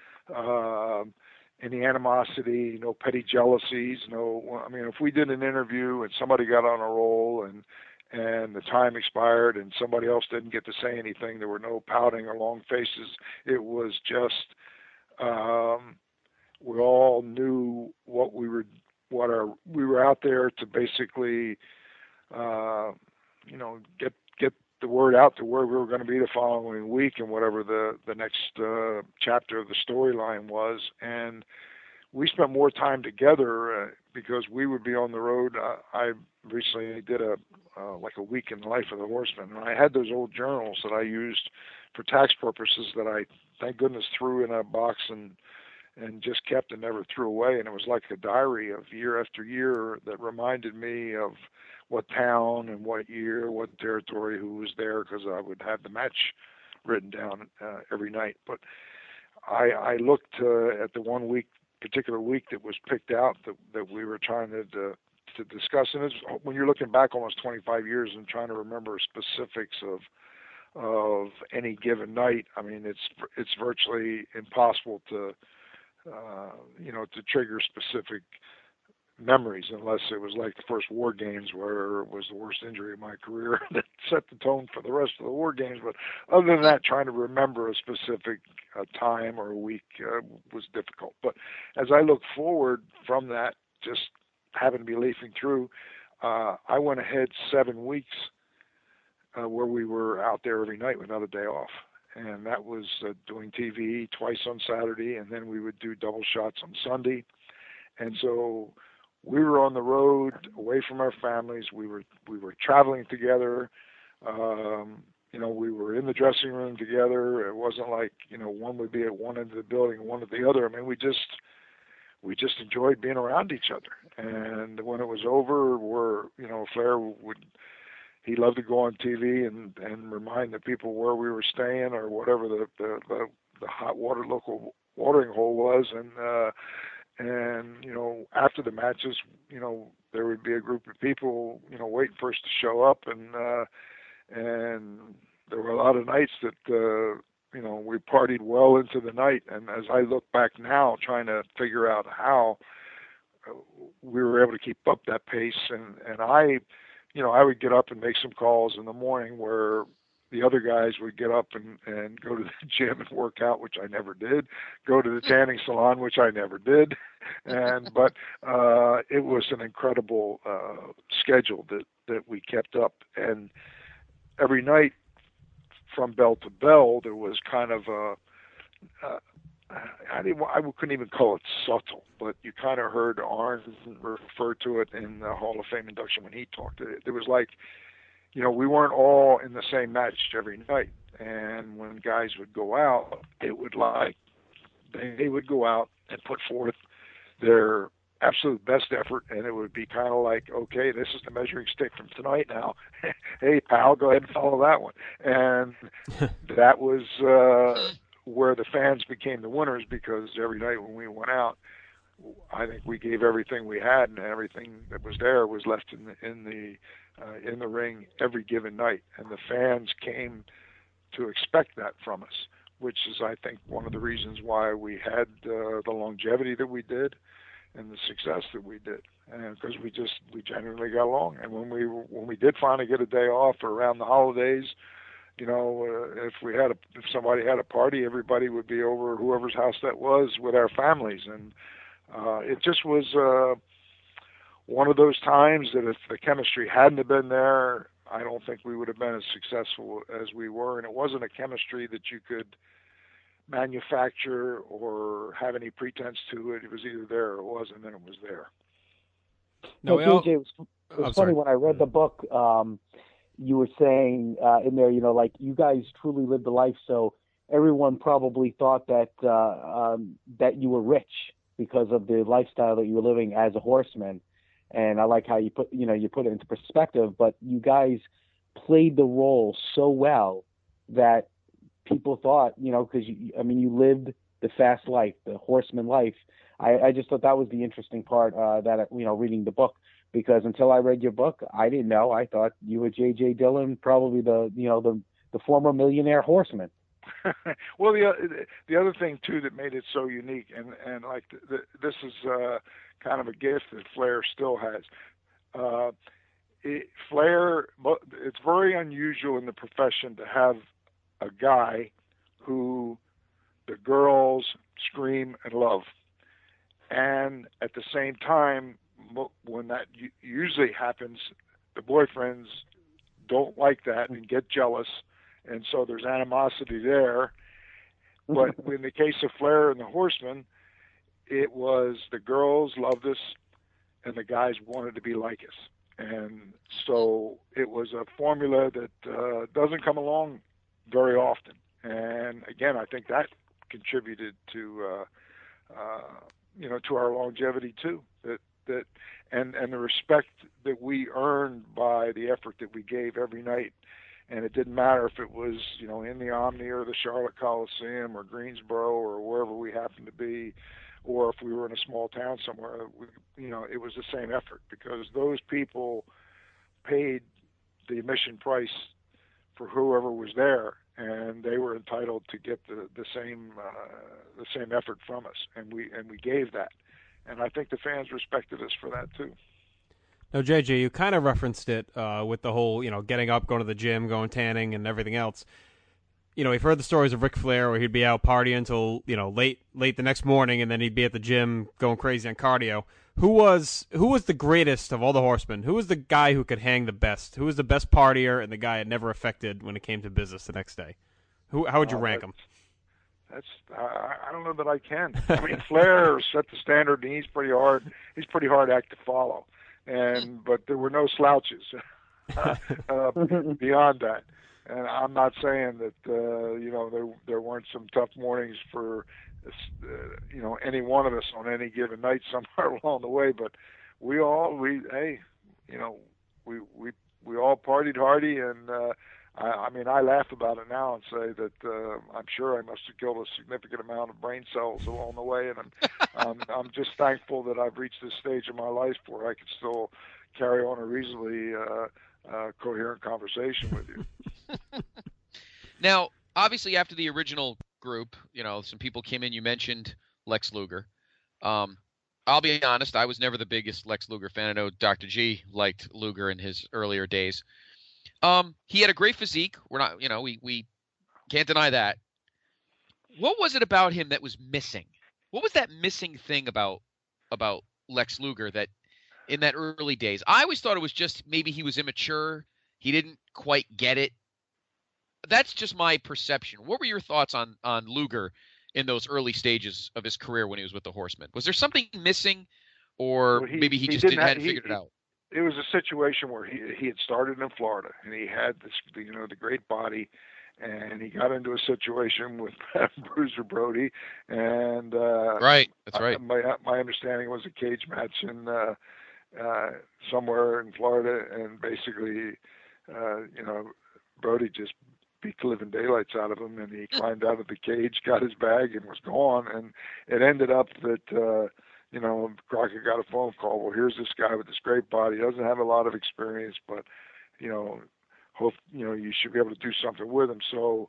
uh, any animosity, no petty jealousies, no, I mean, if we did an interview and somebody got on a roll and, and the time expired and somebody else didn't get to say anything, there were no pouting or long faces. It was just, um, we all knew what we were, what our, we were out there to basically, uh, you know, get, get the word out to where we were going to be the following week and whatever the, the next uh, chapter of the storyline was. And we spent more time together uh, because we would be on the road. Uh, I recently did a, uh, like a week in the life of the Horseman. And I had those old journals that I used for tax purposes that I, thank goodness, threw in a box and, and just kept and never threw away. And it was like a diary of year after year that reminded me of what town and what year, what territory, who was there, because I would have the match written down uh, every night. But I, I looked uh, at the one week, particular week that was picked out that, that we were trying to, to, to discuss. And it's, when you're looking back almost twenty-five years and trying to remember specifics of of any given night, I mean, it's it's virtually impossible to, uh, you know, to trigger specific memories, unless it was like the first War Games, where it was the worst injury of my career that set the tone for the rest of the War Games. But other than that, trying to remember a specific uh, time or a week uh, was difficult. But as I look forward from that, just having to be leafing through, uh, I went ahead seven weeks uh, where we were out there every night with another day off. And that was uh, doing T V twice on Saturday, and then we would do double shots on Sunday. And so we were on the road, away from our families. We were we were traveling together. Um, you know, we were in the dressing room together. It wasn't like, you know, one would be at one end of the building and one at the other. I mean, we just we just enjoyed being around each other. And when it was over, we're, you know, Flair would he loved to go on T V and and remind the people where we were staying or whatever the the the, the hot water local watering hole was, and uh, and you know after the matches, you know there would be a group of people you know waiting for us to show up, and uh, and there were a lot of nights that. Uh, You know, we partied well into the night, and as I look back now, trying to figure out how we were able to keep up that pace, and and I, you know, I would get up and make some calls in the morning where the other guys would get up and and go to the gym and work out, which I never did, go to the tanning salon, which I never did, and but uh, it was an incredible uh, schedule that that we kept up, and every night. From bell to bell, there was kind of a, uh, I, didn't, I couldn't even call it subtle, but you kind of heard Arn refer to it in the Hall of Fame induction when he talked. It, it was like, you know, we weren't all in the same match every night. And when guys would go out, it would like, they, they would go out and put forth their absolute best effort, and it would be kind of like, okay, this is the measuring stick from tonight now. Hey, pal, go ahead and follow that one. And that was uh, where the fans became the winners, because every night when we went out, I think we gave everything we had, and everything that was there was left in the in the uh, in the ring every given night, and the fans came to expect that from us, which is, I think, one of the reasons why we had uh, the longevity that we did. And the success that we did, and because we just we genuinely got along. And when we when we did finally get a day off or around the holidays, you know, uh, if we had a if somebody had a party, everybody would be over whoever's house that was with our families, and uh, it just was uh, one of those times that if the chemistry hadn't have been there, I don't think we would have been as successful as we were. And it wasn't a chemistry that you could manufacture or have any pretense to it. It was either there or it wasn't, and it was there. No, no J J, it was, it was funny sorry. when I read the book, um, you were saying uh, in there, you know, like you guys truly lived the life, so everyone probably thought that uh, um, that you were rich because of the lifestyle that you were living as a horseman. And I like how you put, you know, you put it into perspective, but you guys played the role so well that people thought, you know, because, I mean, you lived the fast life, the horseman life. I, I just thought that was the interesting part uh, that, you know, reading the book, because until I read your book, I didn't know. I thought you were J J Dillon, probably the, you know, the, the former millionaire horseman. Well, the the other thing, too, that made it so unique, and, and like the, the, this is uh, kind of a gift that Flair still has. Uh, it, Flair, it's very unusual in the profession to have a guy who the girls scream and love, and at the same time, when that usually happens, the boyfriends don't like that and get jealous, and so there's animosity there. But in the case of Flair and the Horsemen, it was the girls loved us and the guys wanted to be like us, and so it was a formula that uh, doesn't come along very often. And again, I think that contributed to uh, uh, you know to our longevity too. That that and and the respect that we earned by the effort that we gave every night. And it didn't matter if it was you know in the Omni or the Charlotte Coliseum or Greensboro or wherever we happened to be, or if we were in a small town somewhere. We, you know, it was the same effort, because those people paid the admission price for whoever was there, and they were entitled to get the the same uh, the same effort from us, and we and we gave that, and I think the fans respected us for that too. Now, J J, you kind of referenced it uh, with the whole, you know, getting up, going to the gym, going tanning, and everything else. You know, we've heard the stories of Ric Flair where he'd be out partying until, you know, late late the next morning, and then he'd be at the gym going crazy on cardio. Who was who was the greatest of all the horsemen? Who was the guy who could hang the best? Who was the best partier and the guy it never affected when it came to business the next day? Who? How would you uh, rank them? That's uh, I don't know that I can. I mean, Flair set the standard, and he's pretty hard. He's pretty hard act to follow, and but there were no slouches uh, uh, beyond that. And I'm not saying that uh, you know there there weren't some tough mornings for uh, you know any one of us on any given night somewhere along the way, but we all we hey you know we we we all partied hardy, and uh, I, I mean, I laugh about it now and say that uh, I'm sure I must have killed a significant amount of brain cells along the way, and I'm, um, I'm just thankful that I've reached this stage in my life where I can still carry on a reasonably uh, uh, coherent conversation with you. Now, obviously, after the original group, you know, some people came in. You mentioned Lex Luger. Um, I'll be honest, I was never the biggest Lex Luger fan. I know Doctor G liked Luger in his earlier days. Um, he had a great physique. We're not, you know, we, we can't deny that. What was it about him that was missing? What was that missing thing about about Lex Luger that in that early days? I always thought it was just maybe he was immature. He didn't quite get it. That's just my perception. What were your thoughts on on Luger in those early stages of his career when he was with the Horsemen? Was there something missing, or well, he, maybe he, he just didn't didn't, have, hadn't he, figured it out? It was a situation where he he had started in Florida, and he had this, you know, the great body, and he got into a situation with Bruiser Brody, and uh, right, that's right. I, my my understanding was a cage match in uh, uh, somewhere in Florida, and basically, uh, you know, Brody just beat the living daylights out of him, and he climbed out of the cage, got his bag, and was gone. And it ended up that. Uh, You know, Crockett got a phone call. Well, here's this guy with this great body. He doesn't have a lot of experience, but, you know, hope, you know, you should be able to do something with him. So,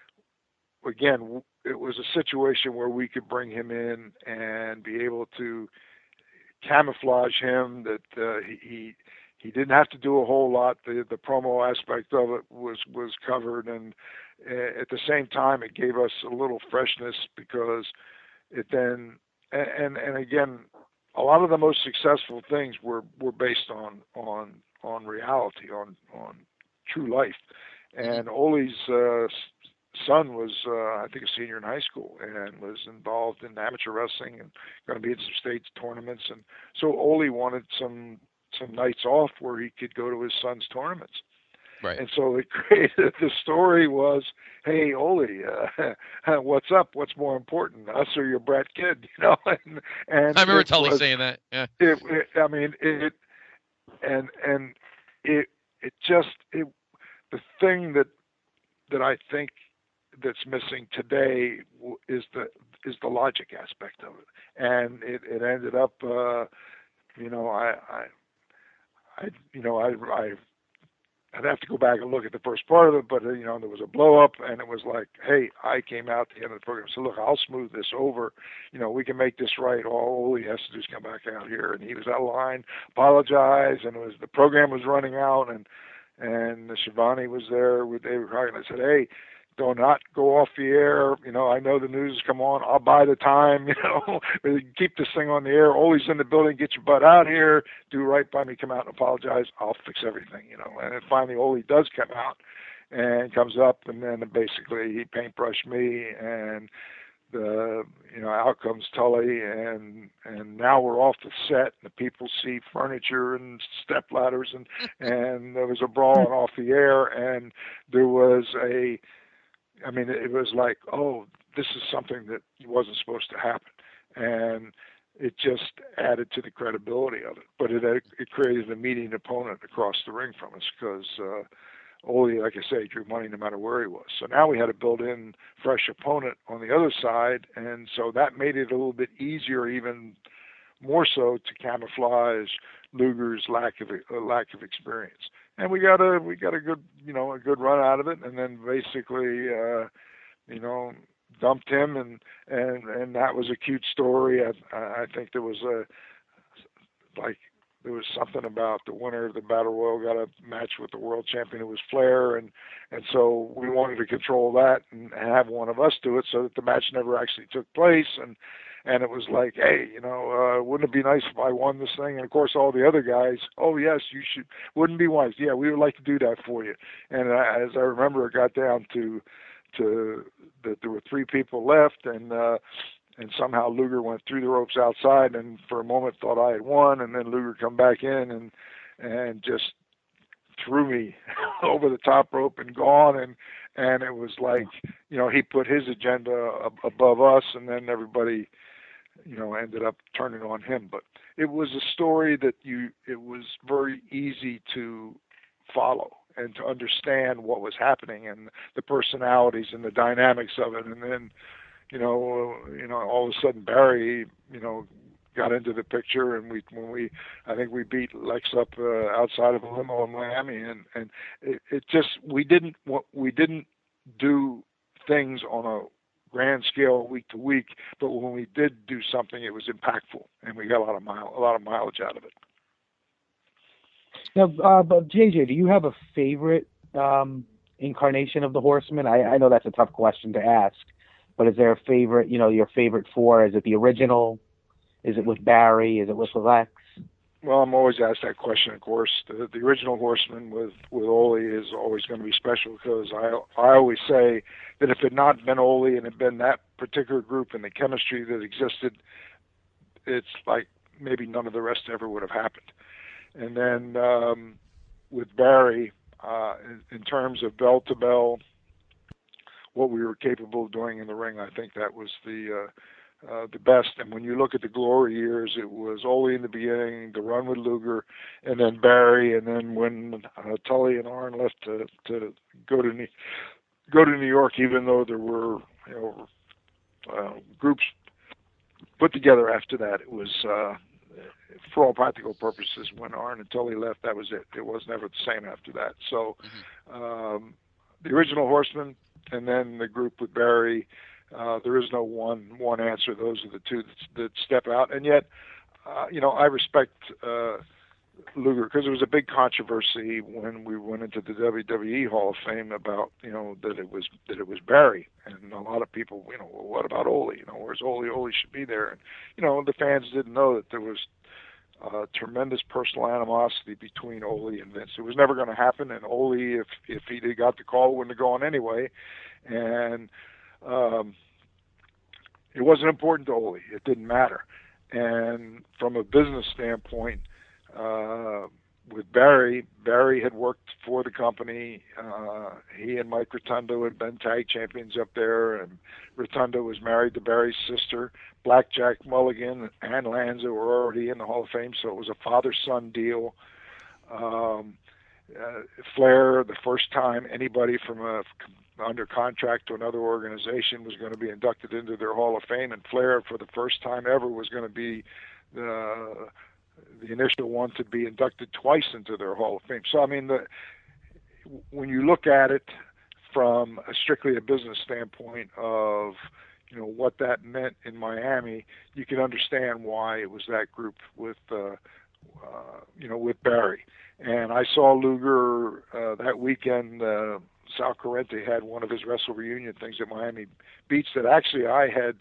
again, it was a situation where we could bring him in and be able to camouflage him, that uh, he, he he didn't have to do a whole lot. The the promo aspect of it was, was covered. And uh, at the same time, it gave us a little freshness because it then... And and again, a lot of the most successful things were, were based on on on reality, on on true life. And Ole's uh, son was, uh, I think, a senior in high school and was involved in amateur wrestling and going to be in some state tournaments. And so Ole wanted some some nights off where he could go to his son's tournaments. Right. And so it created, the story was, hey, Ole, uh, what's up? What's more important, us or your brat kid? You know, and, and I remember Tully was, saying that. Yeah. It, it, I mean, it, and and it it just it the thing that that I think that's missing today is the is the logic aspect of it, and it, it ended up, uh, you know, I I I you know I I. I'd have to go back and look at the first part of it, but, you know, there was a blow up, and it was like, hey, I came out at the end of the program and said, look, I'll smooth this over. You know, we can make this right. All he has to do is come back out here. And he was out of line, apologize, and it was the program was running out, and and Shivani was there with David Crockett, and I said, hey, do not go off the air. You know, I know the news has come on. I'll buy the time, you know, keep this thing on the air. Always in the building, get your butt out here, do right by me, come out and apologize. I'll fix everything, you know. And then finally Ole does come out and comes up, and then basically he paintbrushed me, and the, you know, out comes Tully, and and now we're off the set, and the people see furniture and step ladders, and, and there was a brawl off the air, and there was a, I mean, it was like, oh, this is something that wasn't supposed to happen. And it just added to the credibility of it. But it it created a meeting opponent across the ring from us because uh, Ole, like I say, drew money no matter where he was. So now we had a built-in fresh opponent on the other side, and so that made it a little bit easier, even more so, to camouflage Luger's lack of uh, lack of experience. And we got a we got a good you know a good run out of it, and then basically uh, you know dumped him, and and and that was a cute story. I I think there was a like there was something about the winner of the Battle Royal got a match with the world champion who was Flair, and and so we wanted to control that and have one of us do it so that the match never actually took place. And And it was like, hey, you know, uh, wouldn't it be nice if I won this thing? And, of course, all the other guys, oh, yes, you should. Wouldn't be wise. Yeah, we would like to do that for you. And uh, as I remember, it got down to to that there were three people left, and uh, and somehow Luger went through the ropes outside and for a moment thought I had won, and then Luger come back in and and just threw me over the top rope and gone. And, and it was like, you know, he put his agenda ab- above us, and then everybody – you know, ended up turning on him. But it was a story that you, it was very easy to follow and to understand what was happening and the personalities and the dynamics of it. And then, you know, you know, all of a sudden Barry, you know, got into the picture, and we when we I think we beat Lex up uh, outside of a limo in Miami, and and it, it just we didn't we didn't do things on a grand scale week to week, but when we did do something, it was impactful, and we got a lot of mile a lot of mileage out of it. Now, uh, but J J, do you have a favorite um, incarnation of the Horsemen? I, I know that's a tough question to ask, but is there a favorite? You know, your favorite four? Is it the original? Is it with Barry? Is it with Lex? Well, I'm always asked that question, of course. The, the original Horseman with, with Ole is always going to be special because I I always say that if it had not been Ole and it had been that particular group and the chemistry that existed, it's like maybe none of the rest ever would have happened. And then um, with Barry, uh, in, in terms of bell to bell, what we were capable of doing in the ring, I think that was the uh, Uh, the best. And when you look at the glory years, it was Ole in the beginning, the run with Luger, and then Barry, and then when uh, Tully and Arn left to to go to New, go to New York, even though there were you know uh, groups put together after that, it was uh, for all practical purposes when Arn and Tully left, that was it. It was never the same after that. So Mm-hmm. um, the original Horsemen, and then the group with Barry. Uh, there is no one one answer. Those are the two that, that step out. And yet, uh, you know, I respect uh, Luger because there was a big controversy when we went into the W W E Hall of Fame about, you know, that it was that it was Barry, and a lot of people, you know, well, what about Ole? You know, where's Ole? Ole should be there. And you know, the fans didn't know that there was uh, tremendous personal animosity between Ole and Vince. It was never going to happen. And Ole, if if he got the call, wouldn't have gone anyway. And Um, it wasn't important to Ole. It didn't matter. And from a business standpoint, uh, with Barry, Barry had worked for the company. Uh, he and Mike Rotundo had been tag champions up there, and Rotundo was married to Barry's sister. Blackjack Mulligan and Lanza were already in the Hall of Fame, so it was a father-son deal. Um, uh, Flair, the first time anybody from a under contract to another organization was going to be inducted into their Hall of Fame, and Flair, for the first time ever, was going to be the the initial one to be inducted twice into their Hall of Fame. So, I mean, the, when you look at it from a strictly a business standpoint of, you know, what that meant in Miami, you can understand why it was that group with, uh, uh, you know, with Barry. And I saw Luger uh, that weekend. Uh, Sal Corrente had one of his Wrestle Reunion things at Miami Beach that actually I had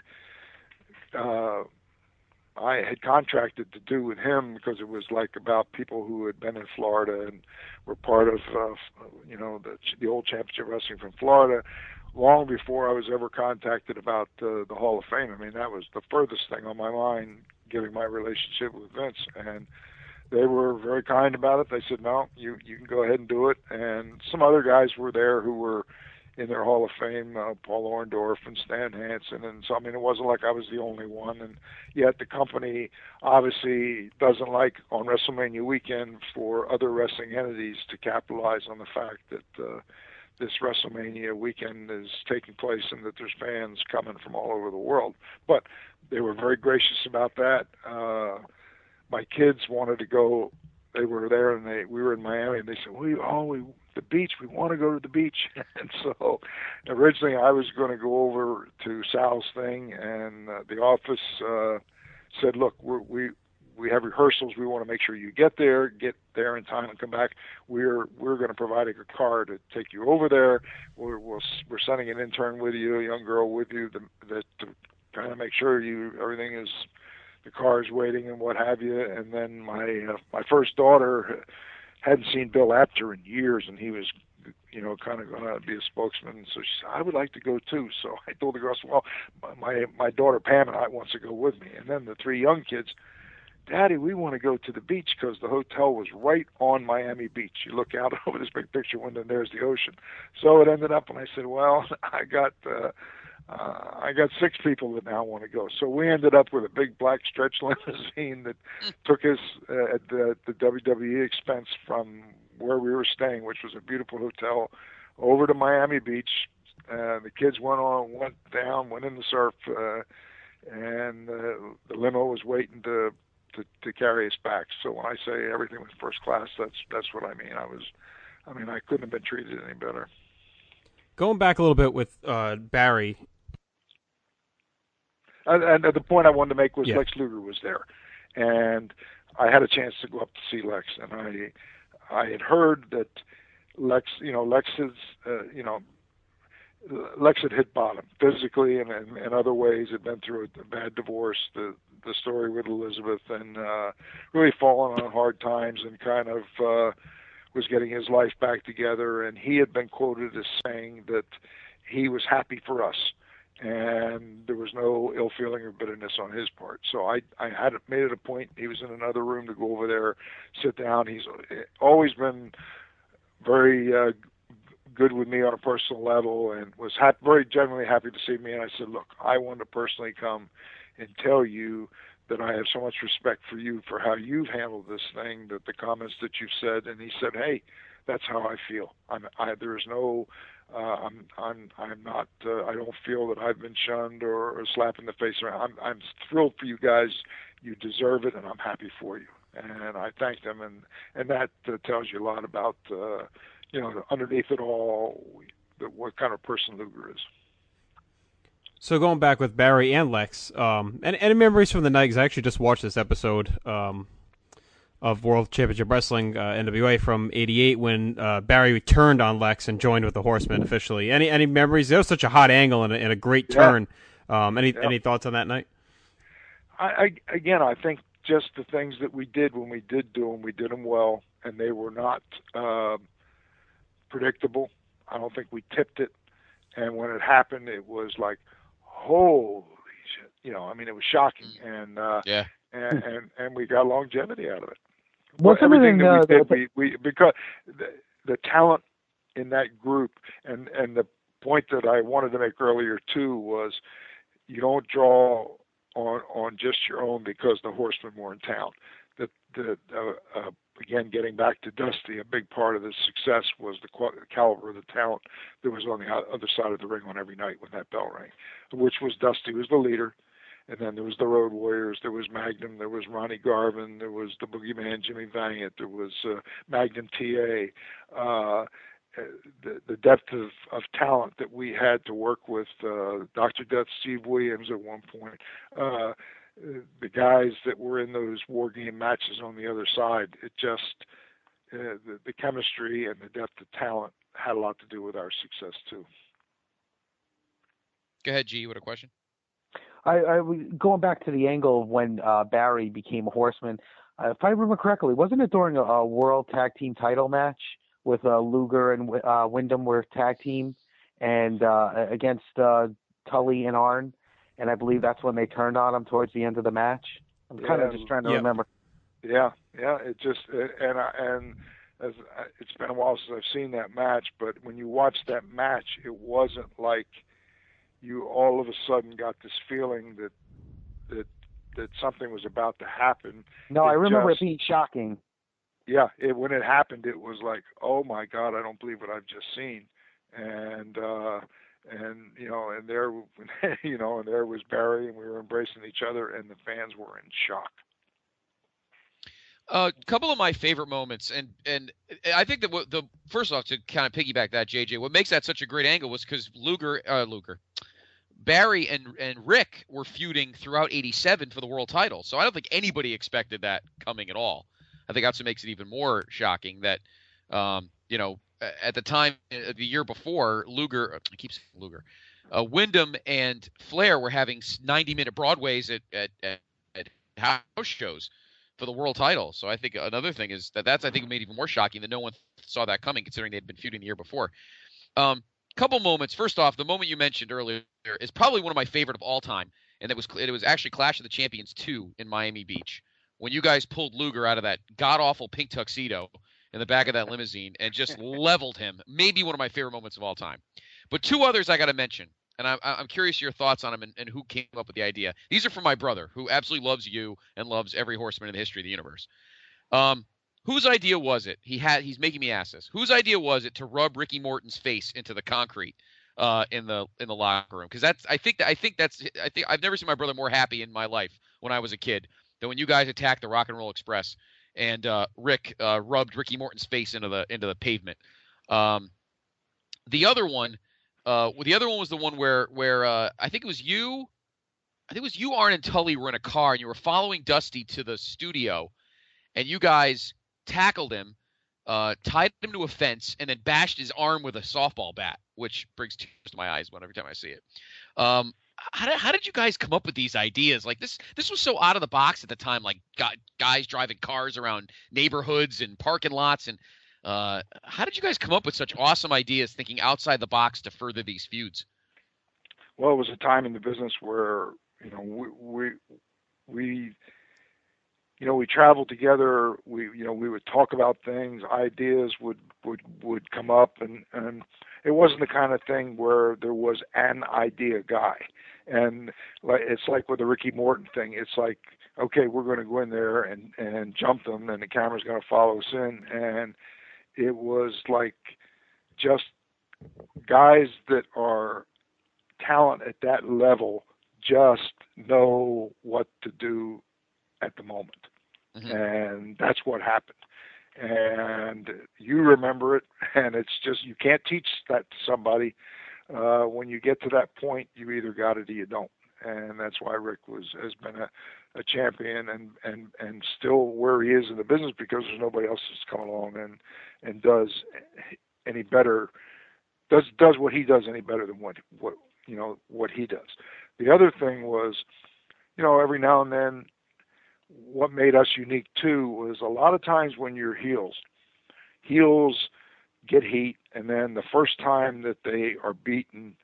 uh, I had contracted to do with him because it was like about people who had been in Florida and were part of uh, you know the the old championship wrestling from Florida long before I was ever contacted about uh, the Hall of Fame. I mean, that was the furthest thing on my mind, given my relationship with Vince. And they were very kind about it. They said, no, you, you can go ahead and do it. And some other guys were there who were in their Hall of Fame, uh, Paul Orndorff and Stan Hansen. And so, I mean, it wasn't like I was the only one. And yet the company obviously doesn't like on WrestleMania weekend for other wrestling entities to capitalize on the fact that uh, this WrestleMania weekend is taking place and that there's fans coming from all over the world. But they were very gracious about that. Uh, My kids wanted to go. They were there, and they we were in Miami, and they said, "We oh, we the beach. We want to go to the beach." And so, originally, I was going to go over to Sal's thing, and uh, the office uh, said, "Look, we're, we we have rehearsals. We want to make sure you get there, get there in time, and come back. We're we're going to provide a car to take you over there. We're we'll, we're sending an intern with you, a young girl with you, to, that to kind of make sure you everything is." The car's waiting and what have you. And then my uh, my first daughter hadn't seen Bill Apter in years, and he was, you know, kind of going to be a spokesman. So she said, I would like to go too. So I told the girls, well, my my daughter Pam and I wants to go with me. And then the three young kids, Daddy, we want to go to the beach because the hotel was right on Miami Beach. You look out over this big picture window, and there's the ocean. So it ended up, and I said, well, I got. Uh, Uh, I got six people that now want to go. So we ended up with a big black stretch limousine that took us uh, at the, the W W E expense from where we were staying, which was a beautiful hotel, over to Miami Beach. Uh, the kids went on, went down, went in the surf, uh, and uh, the limo was waiting to, to to carry us back. So when I say everything was first class, that's that's what I mean. I was, I mean, I couldn't have been treated any better. Going back a little bit with uh, Barry. And, and the point I wanted to make was yeah. Lex Luger was there, and I had a chance to go up to see Lex, and I I had heard that Lex, you know, Lex is, uh, you know, Lex had hit bottom physically and in, in other ways, had been through a bad divorce, the the story with Elizabeth, and uh, really fallen on hard times, and kind of uh, was getting his life back together. And he had been quoted as saying that he was happy for us, and there was no ill feeling or bitterness on his part. So I I had made it a point. He was in another room to go over there, sit down. He's always been very uh, good with me on a personal level, and was happy, very genuinely happy to see me. And I said, look, I want to personally come and tell you that I have so much respect for you for how you've handled this thing, that the comments that you've said. And he said, hey, that's how I feel. I'm, I, there is no, uh, I'm, I'm, I'm not, uh, I don't feel that I've been shunned or, or slapped in the face. I'm, I'm thrilled for you guys. You deserve it, and I'm happy for you. And I thanked him, and, and that uh, tells you a lot about, uh, you know, underneath it all, the, what kind of person Luger is. So going back with Barry and Lex, um, and any memories from the night, because I actually just watched this episode um, of World Championship Wrestling, uh, N W A from eighty-eight, when uh, Barry turned on Lex and joined with the Horsemen officially. Any any memories? That was such a hot angle and a, and a great turn. Yeah. Um, any yeah. any thoughts on that night? I, I again, I think just the things that we did when we did do them, we did them well, and they were not uh, predictable. I don't think we tipped it, and when it happened, it was like, holy shit! You know, I mean, it was shocking, and uh, yeah, and, and and we got longevity out of it. Well, everything that uh, we did, we, we because the, the talent in that group, and and the point that I wanted to make earlier too was, you don't draw on on just your own because the Horsemen were in town. The the uh, uh, again, getting back to Dusty, a big part of the success was the caliber of the talent that was on the other side of the ring on every night when that bell rang, which was Dusty was the leader. And then there was the Road Warriors, there was Magnum, there was Ronnie Garvin, there was the Boogeyman, Jimmy Valiant, there was uh, Magnum T A. Uh, the, the depth of, of talent that we had to work with, uh, Doctor Death, Steve Williams at one point, uh, the guys that were in those war game matches on the other side, it just, uh, the, the chemistry and the depth of talent had a lot to do with our success too. Go ahead, G, you had a question? I, I was going back to the angle of when uh, Barry became a Horseman. Uh, if I remember correctly, wasn't it during a, a World Tag Team title match with uh, Luger and uh, Wyndham were tag team, and uh, against uh, Tully and Arn, and I believe that's when they turned on him towards the end of the match. I'm kind yeah, of just trying to yeah. remember. Yeah, yeah. It just and I, and as it's been a while since I've seen that match, but when you watch that match, it wasn't like you all of a sudden got this feeling that that that something was about to happen. No, it I remember just, it being shocking. Yeah, it, when it happened, it was like, oh my God, I don't believe what I've just seen, and uh, and you know, and there, you know, and there was Barry, and we were embracing each other, and the fans were in shock. A uh, couple of my favorite moments, and and I think that what the first off, to kind of piggyback that, J J, what makes that such a great angle was because Luger, uh, Luger, Barry and and Rick were feuding throughout eighty-seven for the world title, so I don't think anybody expected that coming at all. I think that's what makes it even more shocking that, um, you know, at the time, the year before, Luger, I keep saying Luger, uh, Wyndham and Flair were having ninety-minute Broadways at, at, at, at house shows for the world title. So I think another thing is that that's, I think, made even more shocking that no one saw that coming, considering they'd been feuding the year before. Um, couple moments. First off, the moment you mentioned earlier is probably one of my favorite of all time, and it was it was actually Clash of the Champions two in Miami Beach, when you guys pulled Luger out of that god-awful pink tuxedo in the back of that limousine and just leveled him. Maybe one of my favorite moments of all time. But two others I got to mention, and I'm, I'm curious your thoughts on them and, and who came up with the idea. These are from my brother, who absolutely loves you and loves every Horseman in the history of the universe. Um, whose idea was it? He had he's making me ask this. Whose idea was it to rub Ricky Morton's face into the concrete uh, in the in the locker room? Because that's I think that, I think that's I think I've never seen my brother more happy in my life when I was a kid than when you guys attacked the Rock and Roll Express and uh, Rick uh, rubbed Ricky Morton's face into the into the pavement. Um, the other one, uh, the other one was the one where where uh, I think it was you. I think it was you, Arn, and Tully were in a car, and you were following Dusty to the studio, and you guys tackled him, uh, tied him to a fence, and then bashed his arm with a softball bat, which brings tears to my eyes every time I see it. Um, how did, how did you guys come up with these ideas? Like this, this was so out of the box at the time. Like guys driving cars around neighborhoods and parking lots, and uh, how did you guys come up with such awesome ideas, thinking outside the box to further these feuds? Well, it was a time in the business where you know we we, we you know, we traveled together. We, you know, we would talk about things. Ideas would would would come up, and and it wasn't the kind of thing where there was an idea guy. And like it's like with the Ricky Morton thing. It's like, okay, we're going to go in there and and jump them, and the camera's going to follow us in. And it was like just guys that are talent at that level just know what to do at the moment. Mm-hmm. And that's what happened. And you remember it, and it's just, you can't teach that to somebody. Uh, when you get to that point, you either got it or you don't. And that's why Rick was has been a, a champion and, and, and still where he is in the business, because there's nobody else that's come along and, and does any better, does does what he does any better than what what you know what he does. The other thing was, you know, every now and then, what made us unique too was a lot of times when you're heels, heels get heat, and then the first time that they are beaten,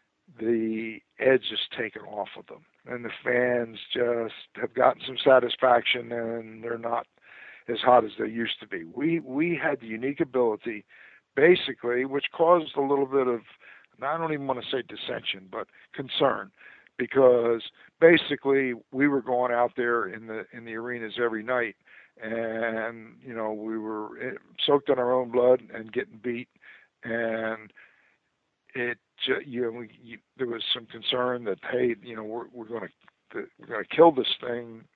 the edge is taken off of them, and the fans just have gotten some satisfaction, and they're not as hot as they used to be. We we had the unique ability, basically, which caused a little bit of, I don't even want to say dissension, but concern, because basically we were going out there in the in the arenas every night, and you know we were soaked in our own blood and getting beat, and it you know we, you, there was some concern that, hey, you know we're we're going to we're going to kill this thing,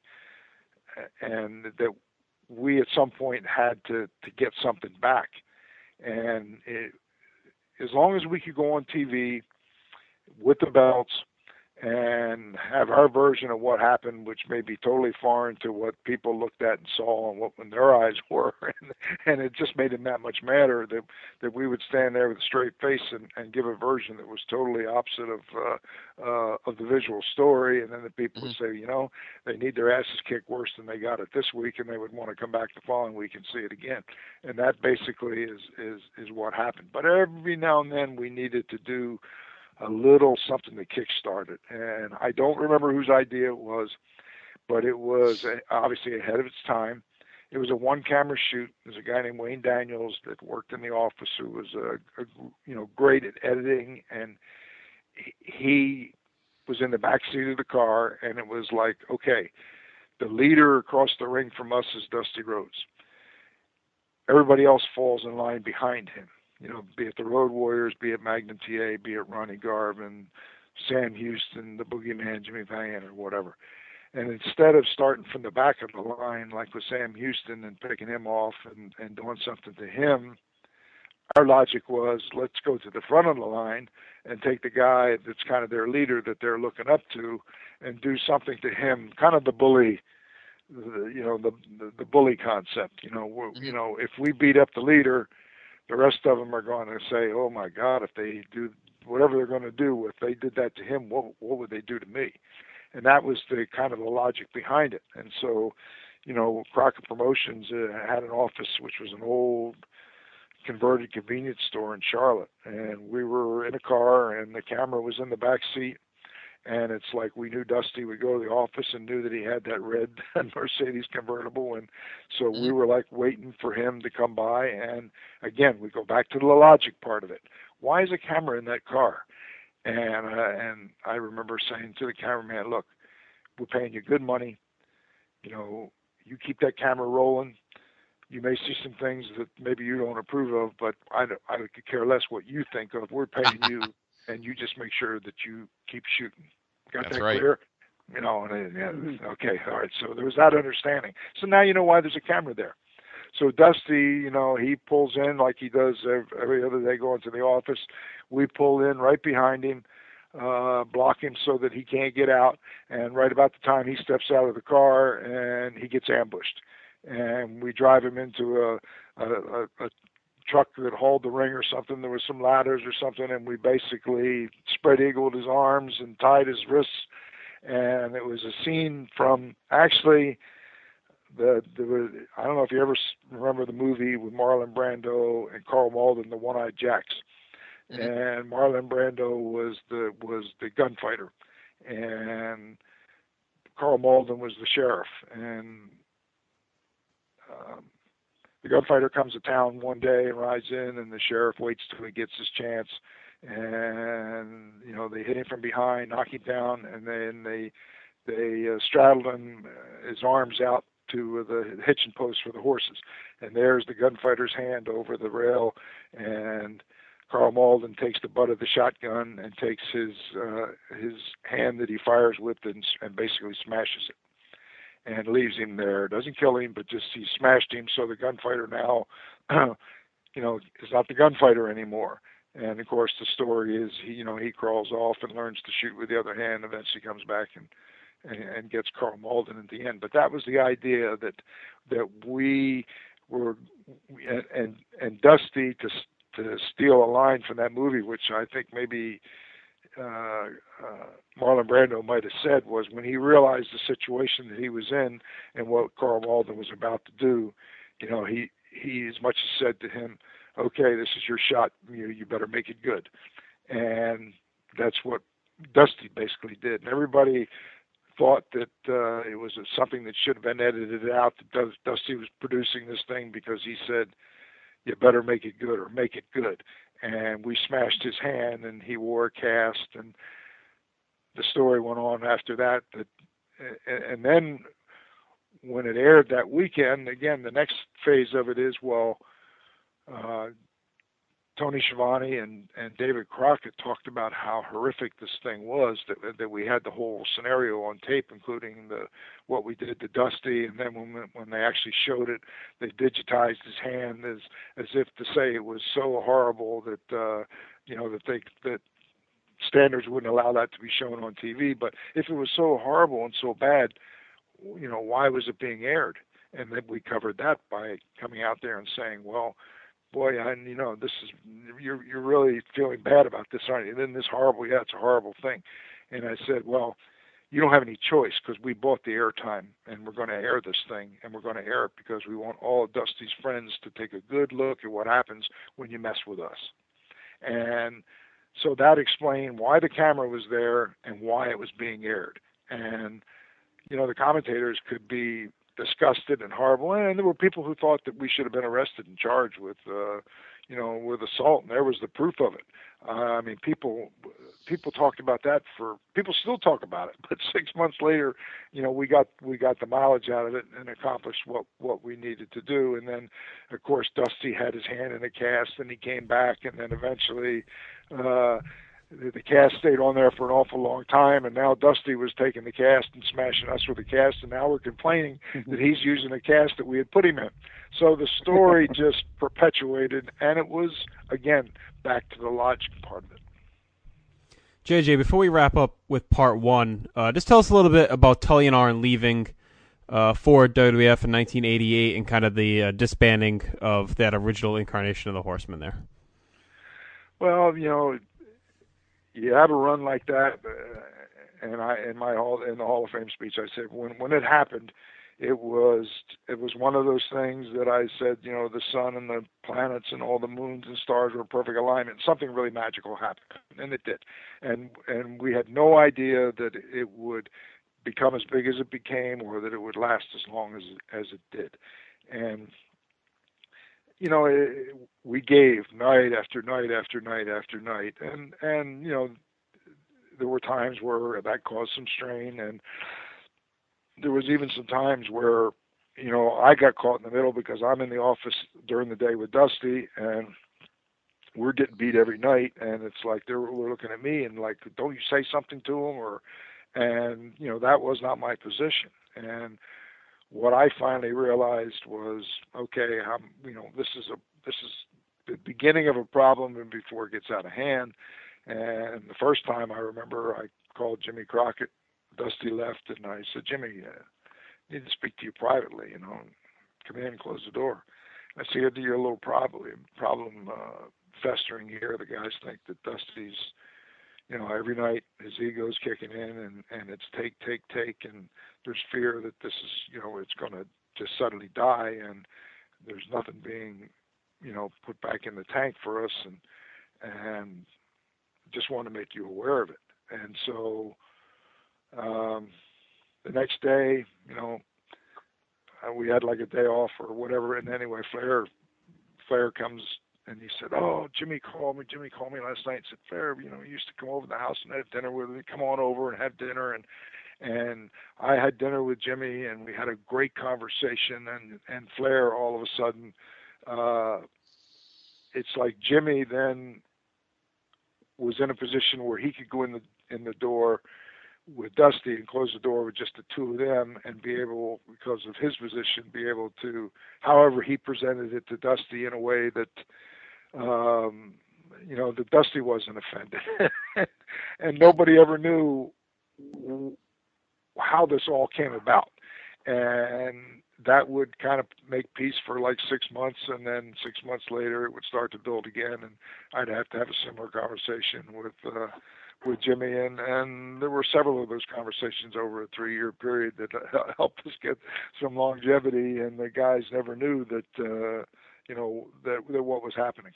and that we at some point had to to get something back, and it, as long as we could go on T V with the belts and have our version of what happened, which may be totally foreign to what people looked at and saw and what when their eyes were, and, and it just made it that much madder that that we would stand there with a straight face and, and give a version that was totally opposite of uh, uh, of the visual story, and then the people mm-hmm. would say, you know, they need their asses kicked worse than they got it this week, and they would want to come back the following week and see it again, and that basically is is is what happened. But every now and then we needed to do a little something to kickstart it. And I don't remember whose idea it was, but it was obviously ahead of its time. It was a one-camera shoot. There's a guy named Wayne Daniels that worked in the office who was a, a you know great at editing, and he was in the back seat of the car, and it was like, okay, the leader across the ring from us is Dusty Rhodes. Everybody else falls in line behind him. You know, be it the Road Warriors, be it Magnum T A, be it Ronnie Garvin, Sam Houston, the Boogeyman, Jimmy Van, or whatever. And instead of starting from the back of the line, like with Sam Houston, and picking him off and, and doing something to him, our logic was, let's go to the front of the line and take the guy that's kind of their leader that they're looking up to and do something to him, kind of the bully, the, you know, the, the the bully concept. You know, we're, you know, if we beat up the leader, the rest of them are going to say, oh, my God, if they do whatever they're going to do, if they did that to him, what, what would they do to me? And that was the kind of the logic behind it. And so, you know, Crockett Promotions uh, had an office, which was an old converted convenience store in Charlotte. And we were in a car, and the camera was in the back seat. And it's like we knew Dusty would go to the office and knew that he had that red Mercedes convertible. And so we were like waiting for him to come by. And again, we go back to the logic part of it. Why is a camera in that car? And uh, and I remember saying to the cameraman, look, we're paying you good money. You know, you keep that camera rolling. you may see some things that maybe you don't approve of, but I, I could care less what you think of. We're paying you, and you just make sure that you keep shooting. Got That's that right. clear? You know, and, yeah, okay, all right. So there was that understanding. So now you know why there's a camera there. So Dusty, you know, he pulls in like he does every other day going to the office. We pull in right behind him, uh, block him so that he can't get out. And right about the time he steps out of the car, and he gets ambushed. And we drive him into a, a, a, a truck that hauled the ring or something. There was some ladders or something, and we basically spread eagled his arms and tied his wrists. And it was a scene from actually the, the I don't know if you ever remember the movie with Marlon Brando and Carl Malden, The One-Eyed Jacks. Mm-hmm. And Marlon Brando was the was the gunfighter, and Carl Malden was the sheriff. And um, the gunfighter comes to town one day and rides in, and the sheriff waits till he gets his chance. And you know, they hit him from behind, knock him down, and then they they uh, straddled him, uh, his arms out to uh, the hitching post for the horses. And there's the gunfighter's hand over the rail, and Carl Malden takes the butt of the shotgun and takes his uh, his hand that he fires with and, and basically smashes it, and leaves him there. Doesn't kill him, but just he smashed him. So the gunfighter now, you know, is not the gunfighter anymore. And of course, the story is, he, you know, he crawls off and learns to shoot with the other hand. Eventually, comes back and, and and gets Carl Malden at the end. But that was the idea that that we were, and and, and Dusty to to steal a line from that movie, which I think maybe uh, uh, Marlon Brando might have said, was when he realized the situation that he was in and what Carl Malden was about to do. You know, he he as much as said to him, okay, this is your shot, you you better make it good. And that's what Dusty basically did. And everybody thought that uh, it was something that should have been edited out, that Dusty was producing this thing because he said, you better make it good or make it good. And we smashed his hand, and he wore a cast, and the story went on after that. That and then when it aired that weekend, again, the next phase of it is, well, uh, Tony Schiavone and, and David Crockett talked about how horrific this thing was, that that we had the whole scenario on tape, including the what we did to Dusty, and then when when they actually showed it, they digitized his hand as as if to say it was so horrible that uh, you know that they that standards wouldn't allow that to be shown on T V. But if it was so horrible and so bad, you know, why was it being aired? And then we covered that by coming out there and saying, well, boy, I, you know, this is, you're you're really feeling bad about this, aren't you? And then this horrible, yeah, it's a horrible thing. And I said, well, you don't have any choice because we bought the airtime and we're going to air this thing, and we're going to air it because we want all of Dusty's friends to take a good look at what happens when you mess with us. And so that explained why the camera was there and why it was being aired. And, you know, the commentators could be disgusted and horrible, and there were people who thought that we should have been arrested and charged with, uh, you know, with assault, and there was the proof of it. Uh, I mean, people people talked about that for people still talk about it, but six months later, you know, we got we got the mileage out of it and accomplished what what we needed to do. And then, of course, Dusty had his hand in a cast, and he came back, and then eventually. Uh, The cast stayed on there for an awful long time, and now Dusty was taking the cast and smashing us with the cast, and now we're complaining that he's using a cast that we had put him in. So the story just perpetuated, and it was, again, back to the logic part of it. J J, before we wrap up with part one, uh, just tell us a little bit about Tully and Arn leaving uh, for W W F in nineteen eighty-eight and kind of the uh, disbanding of that original incarnation of the Horsemen there. Well, you know, you have a run like that, uh, and I in my hall in the Hall of Fame speech, I said when when it happened, it was it was one of those things that I said, you know, the sun and the planets and all the moons and stars were in perfect alignment. Something really magical happened, and it did, and and we had no idea that it would become as big as it became, or that it would last as long as as it did, and. You know, it, we gave night after night after night after night, and and you know, there were times where that caused some strain, and there was even some times where, you know, I got caught in the middle because I'm in the office during the day with Dusty, and we're getting beat every night, and it's like they were looking at me and like, don't you say something to him? Or, and you know, that was not my position. And what I finally realized was, okay, I'm, you know, this is a this is the beginning of a problem, and before it gets out of hand. And the first time I remember, I called Jimmy Crockett. Dusty left, and I said, Jimmy, uh, I need to speak to you privately. You know, come in and close the door. I see you're a little problem problem uh, festering here. The guys think that Dusty's, you know, every night his ego's kicking in, and, and it's take, take, take, and there's fear that this is, you know, it's going to just suddenly die, and there's nothing being, you know, put back in the tank for us, and and just want to make you aware of it. And so um, the next day, you know, uh, we had like a day off or whatever, and anyway, Flair, Flair comes. And he said, oh, Jimmy called me. Jimmy called me last night and said, Flair, you know, he used to come over to the house and have dinner with me. Come on over and have dinner. And and I had dinner with Jimmy, and we had a great conversation. And, and Flair, all of a sudden, uh, it's like Jimmy then was in a position where he could go in the in the door with Dusty and close the door with just the two of them, and be able, because of his position, be able to, however he presented it to Dusty in a way that, Um, you know, the Dusty wasn't offended, and nobody ever knew how this all came about. And that would kind of make peace for like six months, and then six months later it would start to build again, and I'd have to have a similar conversation with uh, with Jimmy, and, and there were several of those conversations over a three-year period that helped us get some longevity, and the guys never knew that. Uh, you know, that, that what was happening.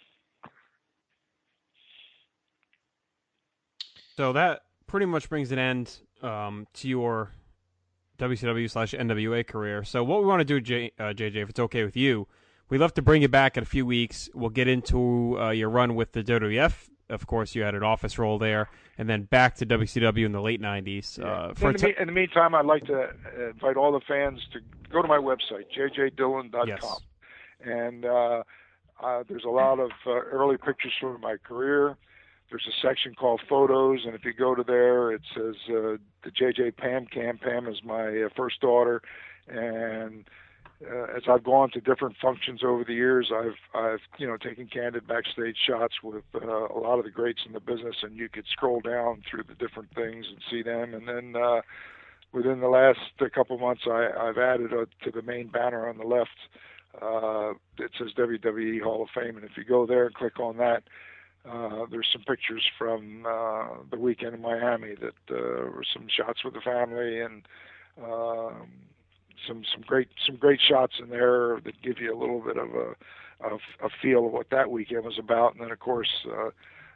So that pretty much brings an end um, to your W C W slash N W A career. So what we want to do, J, uh, J J, if it's okay with you, we'd love to bring you back in a few weeks. We'll get into uh, your run with the W W F. Of course, you had an office role there, and then back to W C W in the late nineties. Yeah. Uh, for in, the me- in the meantime, I'd like to invite all the fans to go to my website, j j dillon dot com. Yes. And uh, uh, there's a lot of uh, early pictures from my career. There's a section called Photos, and if you go to there, it says uh, the J J Pam Cam. Pam is my uh, first daughter, and uh, as I've gone to different functions over the years, I've I've you know taken candid backstage shots with uh, a lot of the greats in the business, and you could scroll down through the different things and see them. And then uh, within the last uh, couple months, I, I've added uh, to the main banner on the left. Uh, it says W W E Hall of Fame, and if you go there and click on that, uh, there's some pictures from uh, the weekend in Miami that uh, were some shots with the family, and um, some some great some great shots in there that give you a little bit of a a, a feel of what that weekend was about. And then of course, uh,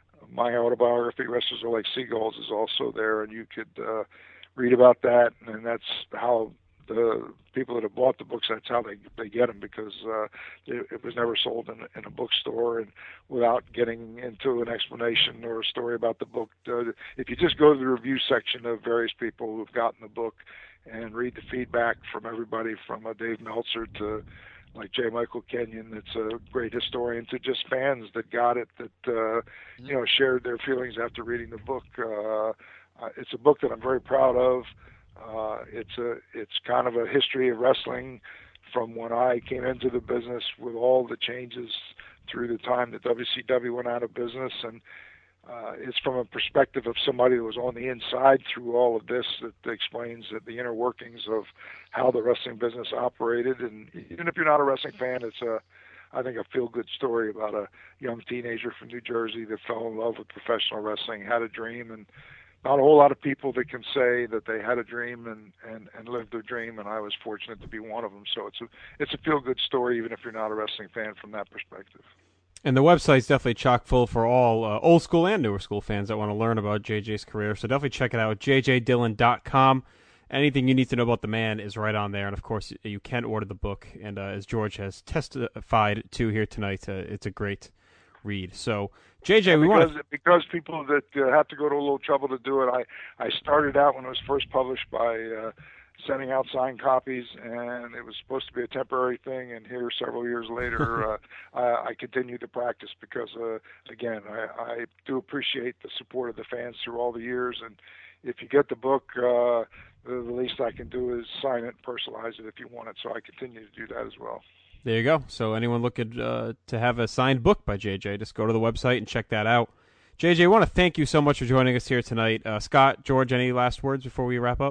my autobiography, Wrestlers Are Like Seagulls, is also there, and you could uh, read about that, and that's how. The people that have bought the books, that's how they they get them, because uh, it, it was never sold in, in a bookstore. And without getting into an explanation or a story about the book, uh, if you just go to the review section of various people who've gotten the book and read the feedback from everybody from uh, Dave Meltzer to like J. Michael Kenyon, that's a great historian, to just fans that got it, that uh, you know shared their feelings after reading the book. Uh, it's a book that I'm very proud of. Uh, it's a it's kind of a history of wrestling from when I came into the business, with all the changes through the time that W C W went out of business, and uh, it's from a perspective of somebody that was on the inside through all of this, that explains that the inner workings of how the wrestling business operated. And even if you're not a wrestling fan, it's a I think a feel-good story about a young teenager from New Jersey that fell in love with professional wrestling, had a dream, and not a whole lot of people that can say that they had a dream and, and, and lived their dream, and I was fortunate to be one of them. So it's a it's a feel-good story, even if you're not a wrestling fan from that perspective. And the website's definitely chock full for all uh, old school and newer school fans that want to learn about J J's career. So definitely check it out, j j dillon dot com. Anything you need to know about the man is right on there. And, of course, you can order the book. And uh, as George has testified to here tonight, uh, it's a great read. So, J J, we because, want to... Because people that uh, have to go to a little trouble to do it, I, I started out when it was first published by uh, sending out signed copies, and it was supposed to be a temporary thing. And here, several years later, uh, I, I continue to practice because, uh, again, I, I do appreciate the support of the fans through all the years. And if you get the book, uh, the, the least I can do is sign it and personalize it if you want it. So I continue to do that as well. There you go. So anyone looking uh, to have a signed book by J J, just go to the website and check that out. J J, I want to thank you so much for joining us here tonight. Uh, Scott, George, any last words before we wrap up?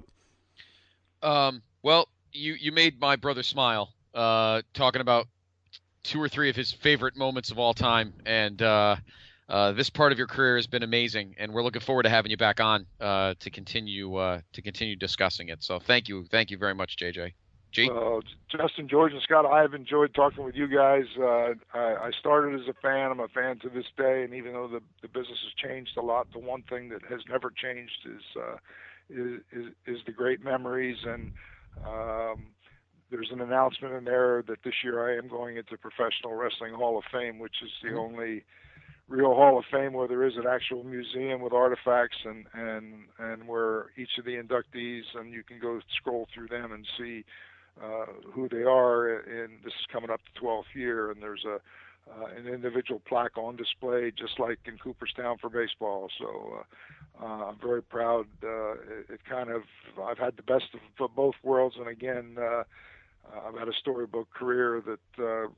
Um, well, you, you made my brother smile, uh, talking about two or three of his favorite moments of all time. And, uh, uh, this part of your career has been amazing, and we're looking forward to having you back on, uh, to continue, uh, to continue discussing it. So thank you. Thank you very much, J J. G? Uh, Justin, George, and Scott, I have enjoyed talking with you guys. Uh, I, I started as a fan. I'm a fan to this day, and even though the, the business has changed a lot, the one thing that has never changed is uh, is, is, is the great memories. And um, there's an announcement in there that this year I am going into Professional Wrestling Hall of Fame, which is the mm-hmm. only real Hall of Fame where there is an actual museum with artifacts and, and, and where each of the inductees, and you can go scroll through them and see Uh, who they are, and this is coming up the twelfth year, and there's a uh, an individual plaque on display, just like in Cooperstown for baseball. So uh, uh, I'm very proud. Uh, it, it kind of I've had the best of, of both worlds, and again, uh, I've had a storybook career that uh,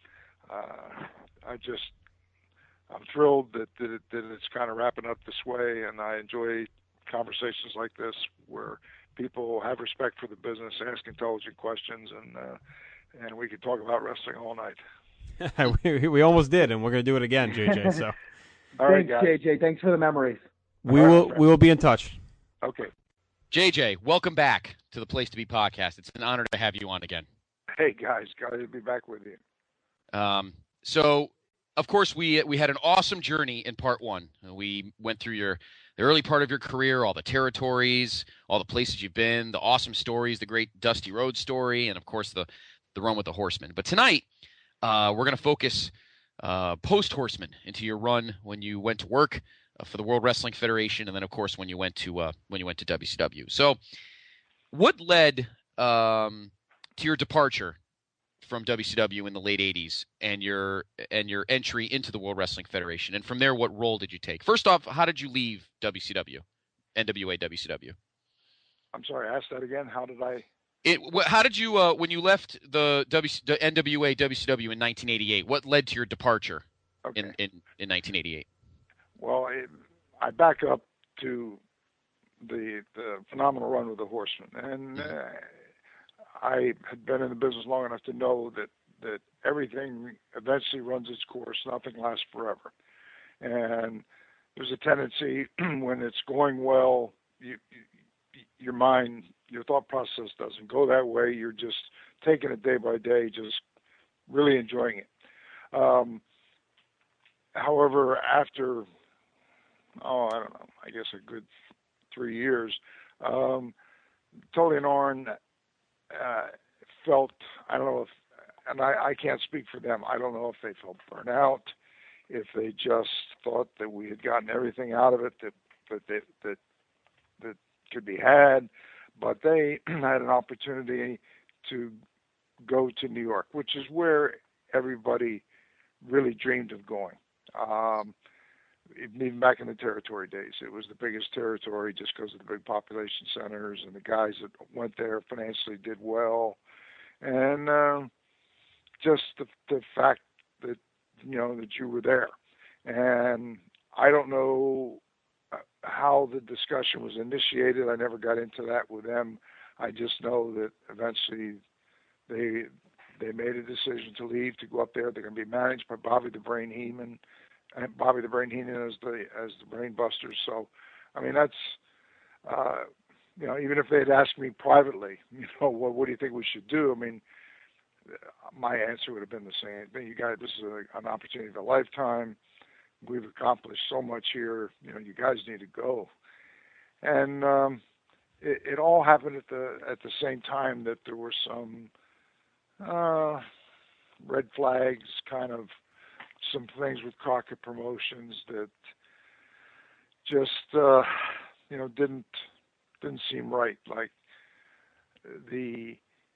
uh, I just I'm thrilled that that, it, that it's kind of wrapping up this way, and I enjoy conversations like this where people have respect for the business, ask intelligent questions, and uh, and we could talk about wrestling all night. we, we almost did, and we're going to do it again, J J. So, all right, Thanks, guys. J J. Thanks for the memories. We all will right, we will be in touch. Okay. J J, welcome back to the Place to Be podcast. It's an honor to have you on again. Hey guys, glad to be back with you. Um, so, of course, we we had an awesome journey in part one. We went through your the early part of your career, all the territories, all the places you've been, the awesome stories, the great Dusty Rhodes story, and of course the the run with the Horsemen. But tonight, uh, we're going to focus uh, post Horsemen into your run when you went to work uh, for the World Wrestling Federation, and then of course when you went to uh, when you went to W C W. So, what led um, to your departure from W C W in the late eighties and your and your entry into the World Wrestling Federation? And from there, what role did you take? First off, how did you leave W C W, N W A, W C W? I'm sorry, ask that again. How did I? It. How did you uh, when you left the W the N W A, W C W in nineteen eighty-eight? What led to your departure okay. in, in in nineteen eighty-eight? Well, it, I back up to the the phenomenal run with the Horsemen, and. Mm-hmm. Uh, I had been in the business long enough to know that, that everything eventually runs its course. Nothing lasts forever. And there's a tendency when it's going well, you, you, your mind, your thought process doesn't go that way. You're just taking it day by day, just really enjoying it. Um, however, after, oh, I don't know, I guess a good three years, um, Tully and Arn Uh, felt, I don't know if, and I, I can't speak for them, I don't know if they felt burnt out, if they just thought that we had gotten everything out of it that that that that, that could be had, but they had an opportunity to go to New York, which is where everybody really dreamed of going. Um, even back in the territory days, it was the biggest territory just because of the big population centers, and the guys that went there financially did well, and uh, just the, the fact that you know that you were there. And I don't know how the discussion was initiated. I never got into that with them. I just know that eventually they they made a decision to leave, to go up there. They're going to be managed by Bobby the Brain Heenan. And Bobby the Brain Heenan as the as the Brain Busters. So, I mean, that's uh, you know, even if they'd asked me privately, you know, what what do you think we should do? I mean, my answer would have been the same. You guys, this is a, an opportunity of a lifetime. We've accomplished so much here. You know, you guys need to go. And um, it, it all happened at the at the same time that there were some uh, red flags, kind of. Some things with Crockett Promotions that just uh, you know didn't didn't seem right. Like the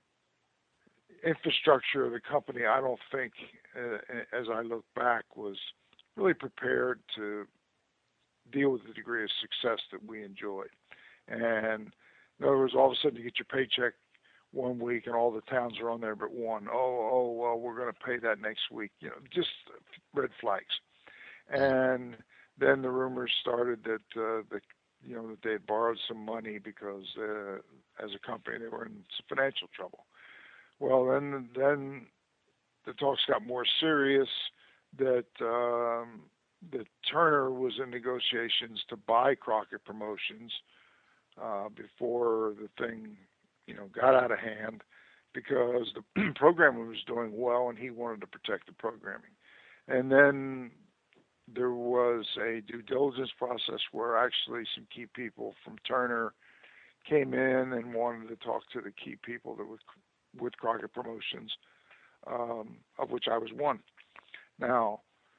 infrastructure of the company, I don't think, uh, as I look back, was really prepared to deal with the degree of success that we enjoyed. And in other words, all of a sudden you get your paycheck one week and all the towns are on there but one. Oh, oh, well, we're going to pay that next week. You know, just red flags. And then the rumors started that uh, the you know that they had borrowed some money because uh, as a company they were in some financial trouble. Well, then then the talks got more serious. That um, that Turner was in negotiations to buy Crockett Promotions uh, before the thing, you know, got out of hand, because the programming was doing well and he wanted to protect the programming. And then there was a due diligence process where actually some key people from Turner came in and wanted to talk to the key people that were with Crockett Promotions, um, of which I was one. Now,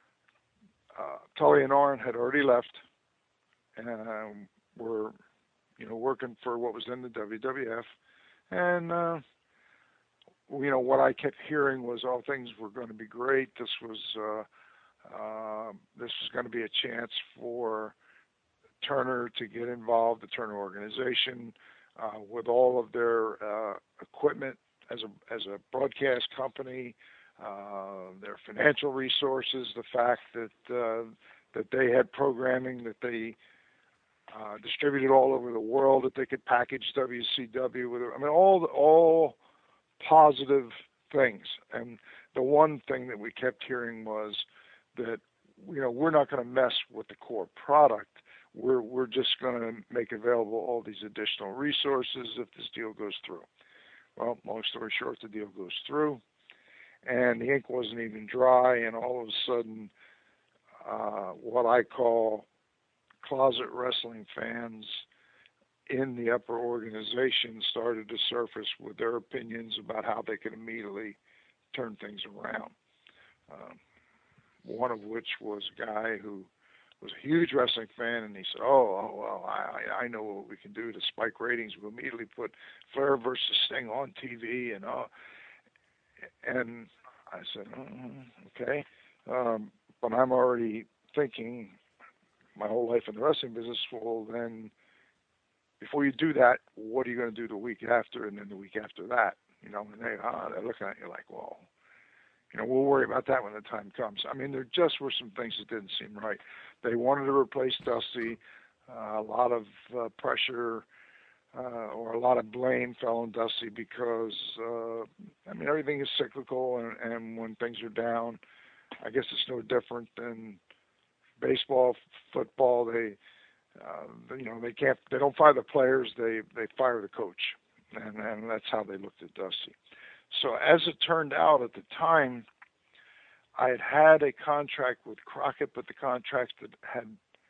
uh, Tully and Arn had already left and um, were, you know, working for what was then the W W F. And, uh, you know, what I kept hearing was, oh, things were going to be great. This was, uh, uh, this was going to be a chance for Turner to get involved, the Turner organization, uh, with all of their uh, equipment as a as a broadcast company, uh, their financial resources, the fact that uh, that they had programming that they uh, distributed all over the world, that they could package W C W with it. I mean, all the, all positive things. And the one thing that we kept hearing was that, you know, we're not going to mess with the core product. We're we're just going to make available all these additional resources if this deal goes through. Well, long story short, the deal goes through, and the ink wasn't even dry, and all of a sudden, uh, what I call closet wrestling fans in the upper organization started to surface with their opinions about how they could immediately turn things around. Um, one of which was a guy who was a huge wrestling fan, and he said, oh, oh well, I, I know what we can do to spike ratings. We'll immediately put Flair versus Sting on T V, and uh, and I said, mm, okay, um, but I'm already thinking my whole life in the wrestling business, well, then before you do that, what are you going to do the week after, and then the week after that? You know, and they, uh, they're looking at you like, well, you know, we'll worry about that when the time comes. I mean, there just were some things that didn't seem right. They wanted to replace Dusty. Uh, a lot of uh, pressure uh, or a lot of blame fell on Dusty because, uh, I mean, everything is cyclical, and, and when things are down, I guess it's no different than baseball, football. They, uh, you know, they can't, they don't fire the players. They they fire the coach, and and that's how they looked at Dusty. So as it turned out at the time, I had had a contract with Crockett, but the contract that had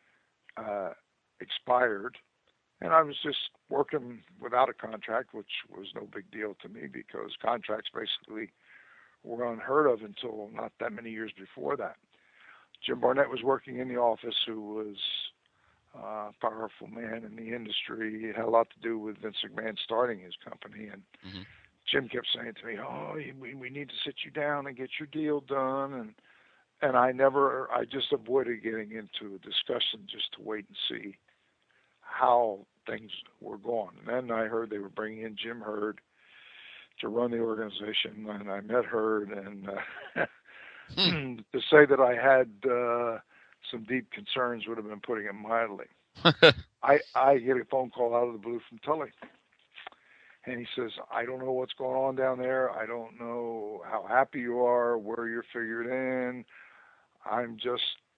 uh, expired, and I was just working without a contract, which was no big deal to me because contracts basically were unheard of until not that many years before that. Jim Barnett was working in the office, who was uh, a powerful man in the industry. It had a lot to do with Vince McMahon starting his company, and mm-hmm. Jim kept saying to me, "Oh, we we need to sit you down and get your deal done," and and I never, I just avoided getting into a discussion just to wait and see how things were going. And then I heard they were bringing in Jim Herd to run the organization, and I met Herd, and uh, to say that I had uh, some deep concerns would have been putting it mildly. I I get a phone call out of the blue from Tully. And he says, I don't know what's going on down there. I don't know how happy you are, where you're figured in. I'm just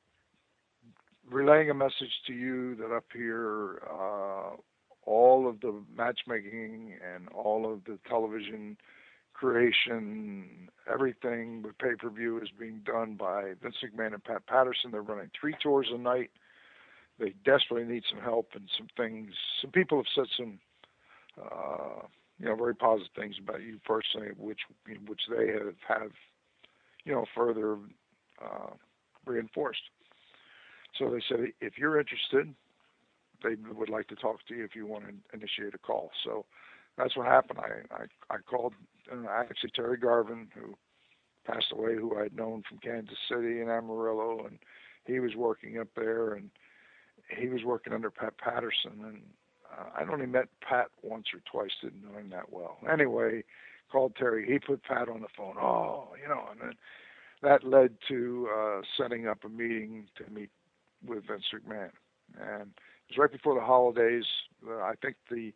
relaying a message to you that up here, uh, all of the matchmaking and all of the television creation, everything with pay-per-view is being done by Vince McMahon and Pat Patterson. They're running three tours a night. They desperately need some help and some things. Some people have said some Uh, you know, very positive things about you personally, which which they have, have you know, further uh, reinforced. So they said, if you're interested, they would like to talk to you if you want to initiate a call. So that's what happened. I I, I called uh, actually Terry Garvin, who passed away, who I had known from Kansas City and Amarillo, and he was working up there, and he was working under Pat Patterson, and uh, I'd only met Pat once or twice, didn't know him that well. Anyway, called Terry. He put Pat on the phone. Oh, you know, and then that led to uh, setting up a meeting to meet with Vince McMahon. And it was right before the holidays. Uh, I think the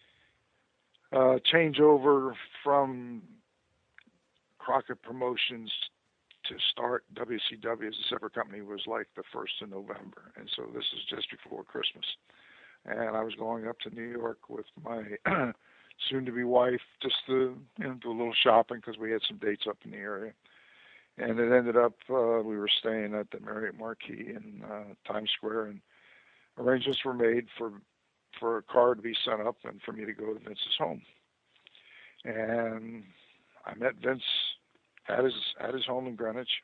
uh, changeover from Crockett Promotions to start W C W as a separate company was like the first of November. And so this is just before Christmas. And I was going up to New York with my soon-to-be wife just to, you know, do a little shopping because we had some dates up in the area. And it ended up, uh, we were staying at the Marriott Marquis in uh, Times Square, and arrangements were made for for a car to be sent up and for me to go to Vince's home. And I met Vince at his at his home in Greenwich,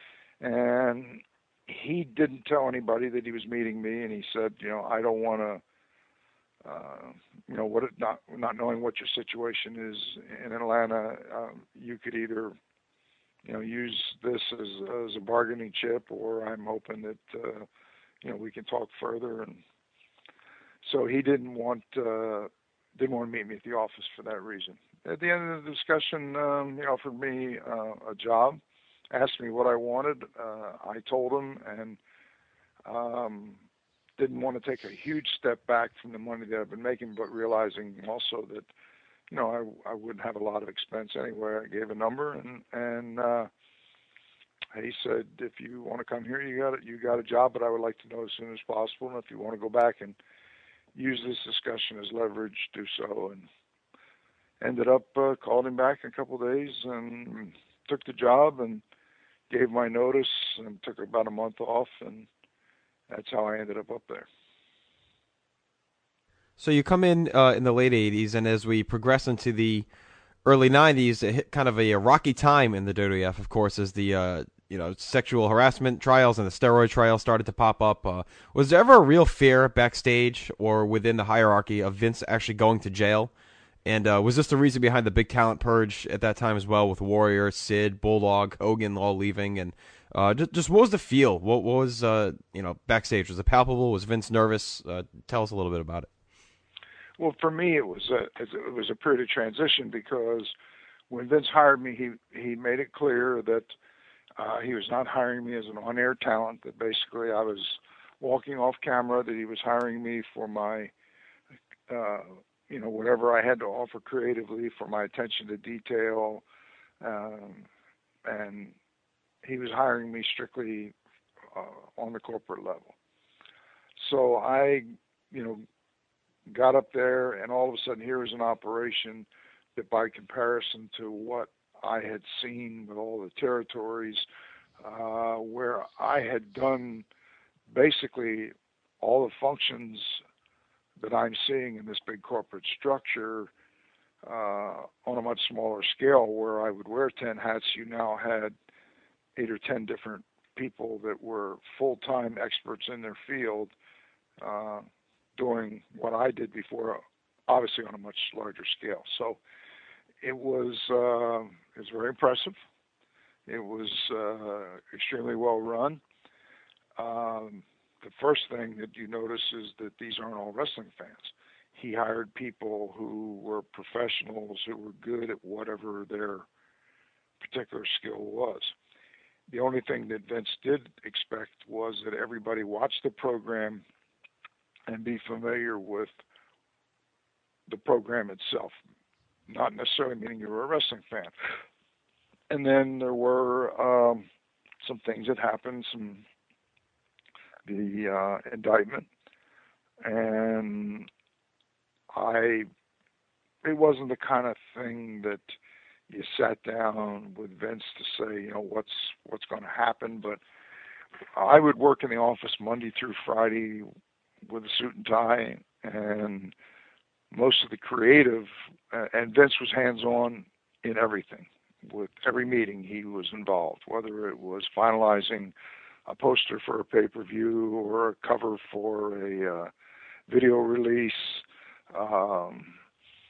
and he didn't tell anybody that he was meeting me. And he said, you know, I don't want to, uh, you know, what it, not not knowing what your situation is in Atlanta, um, you could either, you know, use this as as a bargaining chip, or I'm hoping that, uh, you know, we can talk further. And so he didn't want uh, didn't want to meet me at the office for that reason. At the end of the discussion, um, he offered me uh, a job, asked me what I wanted. Uh, I told him, and um, didn't want to take a huge step back from the money that I've been making, but realizing also that, you know, I, I wouldn't have a lot of expense anyway. I gave a number, and and uh, he said, if you want to come here, you got it. You got a job, but I would like to know as soon as possible. And if you want to go back and use this discussion as leverage, do so. And ended up uh, called him back in a couple of days and took the job and gave my notice and took about a month off, and that's how I ended up up there. So you come in uh, in the late eighties, and as we progress into the early nineties, it hit kind of a, a rocky time in the W W F, of course, as the uh, you know sexual harassment trials and the steroid trials started to pop up. Uh, was there ever a real fear backstage or within the hierarchy of Vince actually going to jail? And uh, was this the reason behind the big talent purge at that time as well, with Warrior, Sid, Bulldog, Hogan all leaving? And uh, just, just what was the feel? What, what was uh, you know backstage? Was it palpable? Was Vince nervous? Uh, tell us a little bit about it. Well, for me, it was a it was a period of transition, because when Vince hired me, he he made it clear that uh, he was not hiring me as an on-air talent. That basically I was walking off camera. That he was hiring me for my uh, you know, whatever I had to offer creatively, for my attention to detail. Um, and he was hiring me strictly uh, on the corporate level. So I, you know, got up there, and all of a sudden here was an operation that, by comparison to what I had seen with all the territories, uh, where I had done basically all the functions that I'm seeing in this big corporate structure uh, on a much smaller scale, where I would wear ten hats, you now had eight or ten different people that were full-time experts in their field uh, doing what I did before, obviously on a much larger scale. So it was uh, it was very impressive. It was uh, extremely well run. Um, The first thing that you notice is that these aren't all wrestling fans. He hired people who were professionals, who were good at whatever their particular skill was. The only thing that Vince did expect was that everybody watch the program and be familiar with the program itself, not necessarily meaning you were a wrestling fan. And then there were um, some things that happened, some the uh, indictment, and I, it wasn't the kind of thing that you sat down with Vince to say, you know, what's what's going to happen. But I would work in the office Monday through Friday with a suit and tie, and most of the creative, uh, and Vince was hands-on in everything. With every meeting he was involved, whether it was finalizing a poster for a pay-per-view or a cover for a uh, video release, um,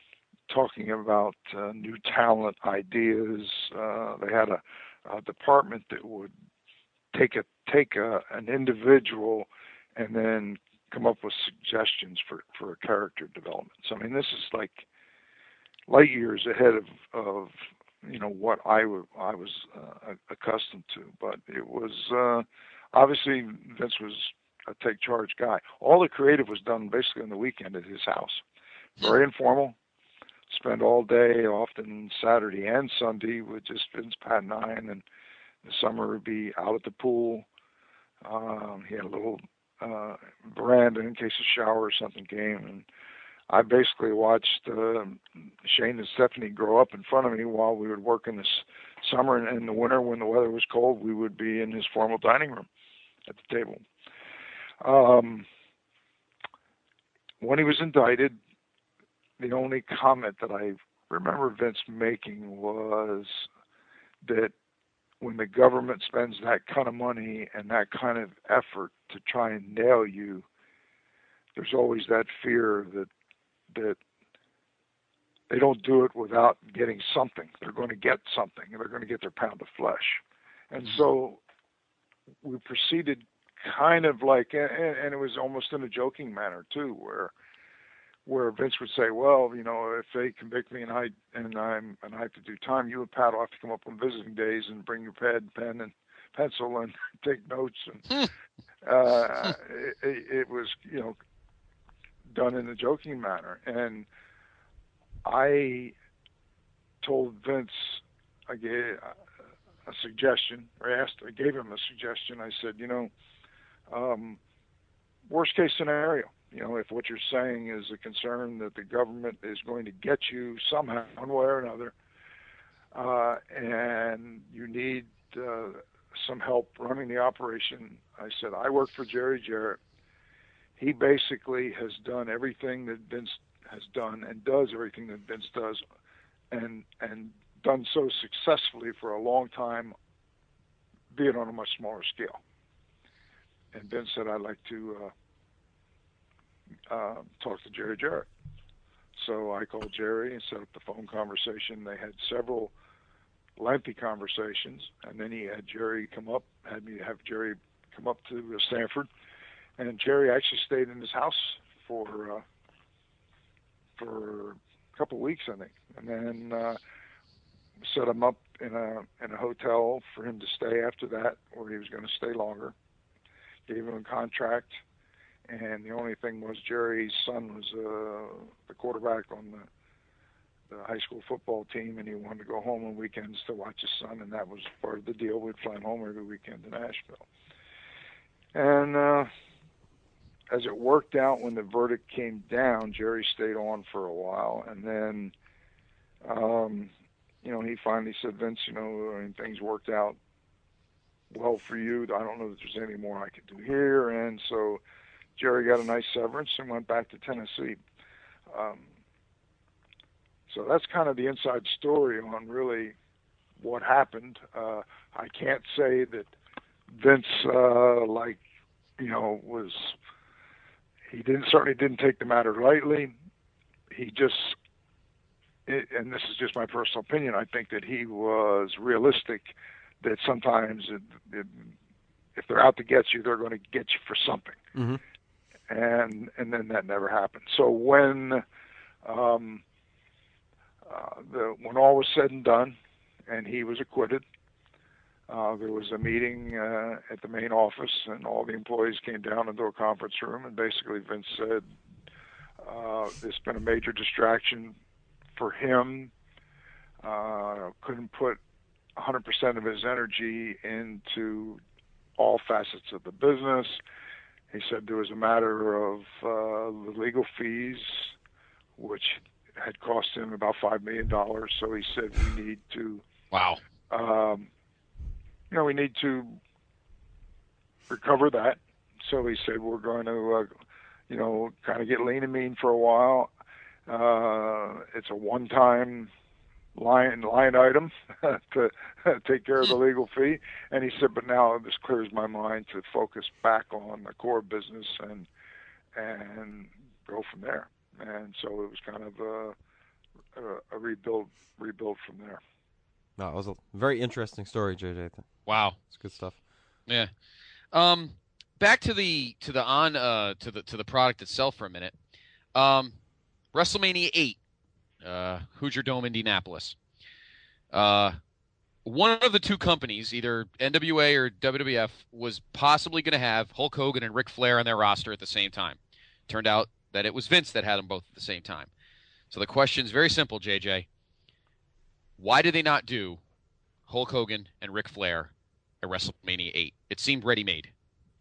talking about uh, new talent ideas. Uh, they had a, a department that would take a take a, an individual and then come up with suggestions for, for character development. So I mean, this is like light years ahead of, of you know what I, w- I was uh, accustomed to. But it was uh, obviously Vince was a take charge guy. All the creative was done basically on the weekend at his house. Very informal. Spend all day, often Saturday and Sunday, with just Vince, Pat, and I. And then the summer would be out at the pool. Um, he had a little uh, veranda in case a shower or something came. And I basically watched uh, Shane and Stephanie grow up in front of me while we would work in this summer. And in the winter, when the weather was cold, we would be in his formal dining room at the table. Um, when he was indicted, the only comment that I remember Vince making was that when the government spends that kind of money and that kind of effort to try and nail you, there's always that fear that that they don't do it without getting something. They're going to get something. They're going to get their pound of flesh. And so we proceeded kind of like, and, and it was almost in a joking manner too, where where Vince would say, well, you know, if they convict me and I and I'm and I have to do time, you and Pat will have to come up on visiting days and bring your pad, pen, and pencil and take notes. And uh, it, it was, you know, done in a joking manner. And I told Vince, I gave a suggestion, or asked, I gave him a suggestion. I said, you know, um, worst case scenario. You know, if what you're saying is a concern that the government is going to get you somehow, one way or another, uh, and you need uh, some help running the operation, I said, I work for Jerry Jarrett. He basically has done everything that Vince has done and does everything that Vince does, and and done so successfully for a long time, be it on a much smaller scale. And Vince said, I'd like to uh, Uh, talked to Jerry Jarrett. So I called Jerry and set up the phone conversation. They had several lengthy conversations, and then he had Jerry come up, had me have Jerry come up to uh, Stanford, and Jerry actually stayed in his house for uh, for a couple of weeks, I think, and then uh, set him up in a in a hotel for him to stay after that, where he was going to stay longer. Gave him a contract. And the only thing was Jerry's son was uh, the quarterback on the, the high school football team, and he wanted to go home on weekends to watch his son, and that was part of the deal. We'd fly him home every weekend to Nashville. And uh, as it worked out, when the verdict came down, Jerry stayed on for a while, and then, um, you know, he finally said, Vince, you know, I mean, things worked out well for you. I don't know if there's any more I could do here, and so Jerry got a nice severance and went back to Tennessee. Um, so that's kind of the inside story on really what happened. Uh, I can't say that Vince, uh, like, you know, was, he didn't certainly didn't take the matter lightly. He just, it, and this is just my personal opinion, I think that he was realistic that sometimes it, it, if they're out to get you, they're going to get you for something. Mm-hmm. And and then that never happened. So when um, uh, the when all was said and done, and he was acquitted, uh, there was a meeting uh, at the main office, and all the employees came down into a conference room, and basically Vince said, uh, "It's been a major distraction for him. Uh, couldn't put one hundred percent of his energy into all facets of the business." He said there was a matter of uh, the legal fees, which had cost him about five million dollars. So he said we need to, wow, um, you know, we need to recover that. So he said we're going to, uh, you know, kind of get lean and mean for a while. Uh, it's a one-time line line item to take care of the legal fee. And he said, but now this clears my mind to focus back on the core business and and go from there. And so it was kind of a, a, a rebuild rebuild from there. No, it was a very interesting story, J J. Wow, it's good stuff. Yeah. Um, back to the to the on uh to the to the product itself for a minute. Um, WrestleMania eight, uh, Hoosier Dome, Indianapolis. Uh, one of the two companies, either N W A or W W F, was possibly going to have Hulk Hogan and Ric Flair on their roster at the same time. Turned out that it was Vince that had them both at the same time. So the question is very simple, J J. Why did they not do Hulk Hogan and Ric Flair at WrestleMania eight? It seemed ready-made.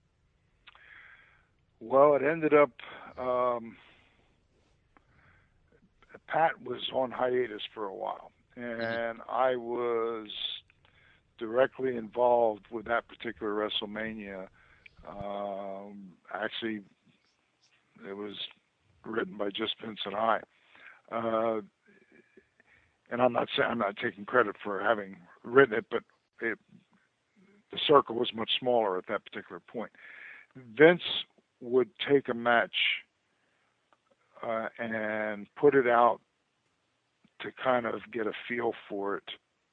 Well, it ended up um, Pat was on hiatus for a while, and mm-hmm. I was directly involved with that particular WrestleMania. Um, actually, it was written by just Vince and I. Uh, and I'm not saying I'm not taking credit for having written it, but it, the circle was much smaller at that particular point. Vince would take a match uh, and put it out to kind of get a feel for it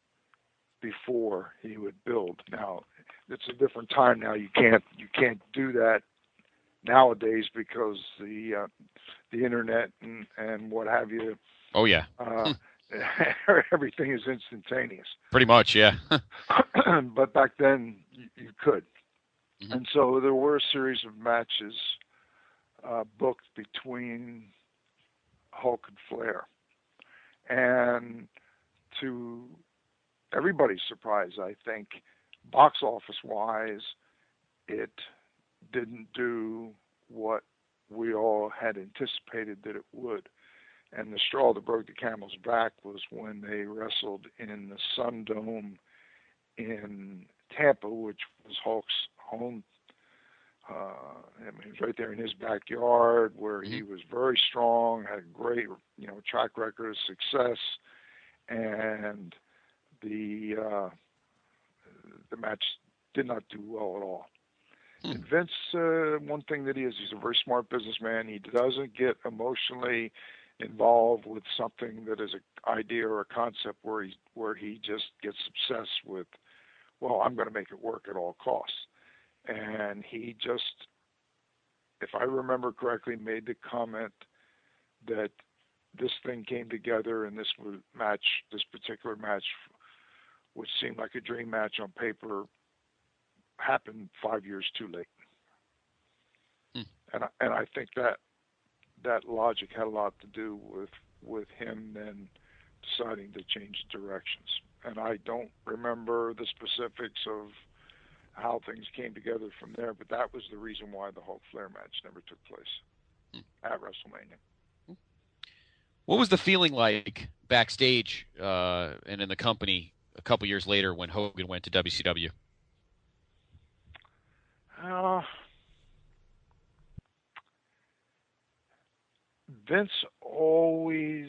before he would build. Now, it's a different time now. You can't you can't do that nowadays because the uh, the internet and, and what have you. Oh yeah. Uh, everything is instantaneous. Pretty much, yeah. But back then you, you could. Mm-hmm. And so there were a series of matches uh, booked between Hulk and Flair. And to everybody's surprise, I think, box office-wise, it didn't do what we all had anticipated that it would. And the straw that broke the camel's back was when they wrestled in the Sun Dome in Tampa, which was Hulk's home. Uh, I mean, it was right there in his backyard, where he was very strong, had a great, you know, track record of success, and the uh, the match did not do well at all. Hmm. And Vince, uh, one thing that he is, he's a very smart businessman. He doesn't get emotionally involved with something that is an idea or a concept where he where he just gets obsessed with, well, I'm going to make it work at all costs. And he just, if I remember correctly, made the comment that this thing came together and this match, this particular match, which seemed like a dream match on paper, happened five years too late. Hmm. And I, and I think that that logic had a lot to do with with him then deciding to change directions. And I don't remember the specifics of how things came together from there, but that was the reason why the Hulk Flair match never took place hmm. at WrestleMania. What was the feeling like backstage uh, and in the company a couple years later when Hogan went to W C W? Uh, Vince always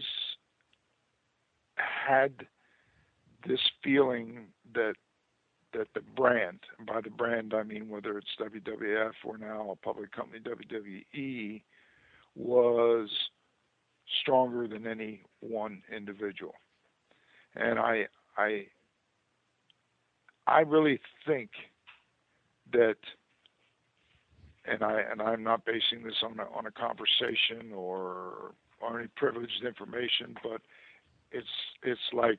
had this feeling that that the brand, and by the brand I mean whether it's W W F or now a public company W W E, was stronger than any one individual. And I I I really think that, and I and I'm not basing this on a, on a conversation or or any privileged information, but it's it's like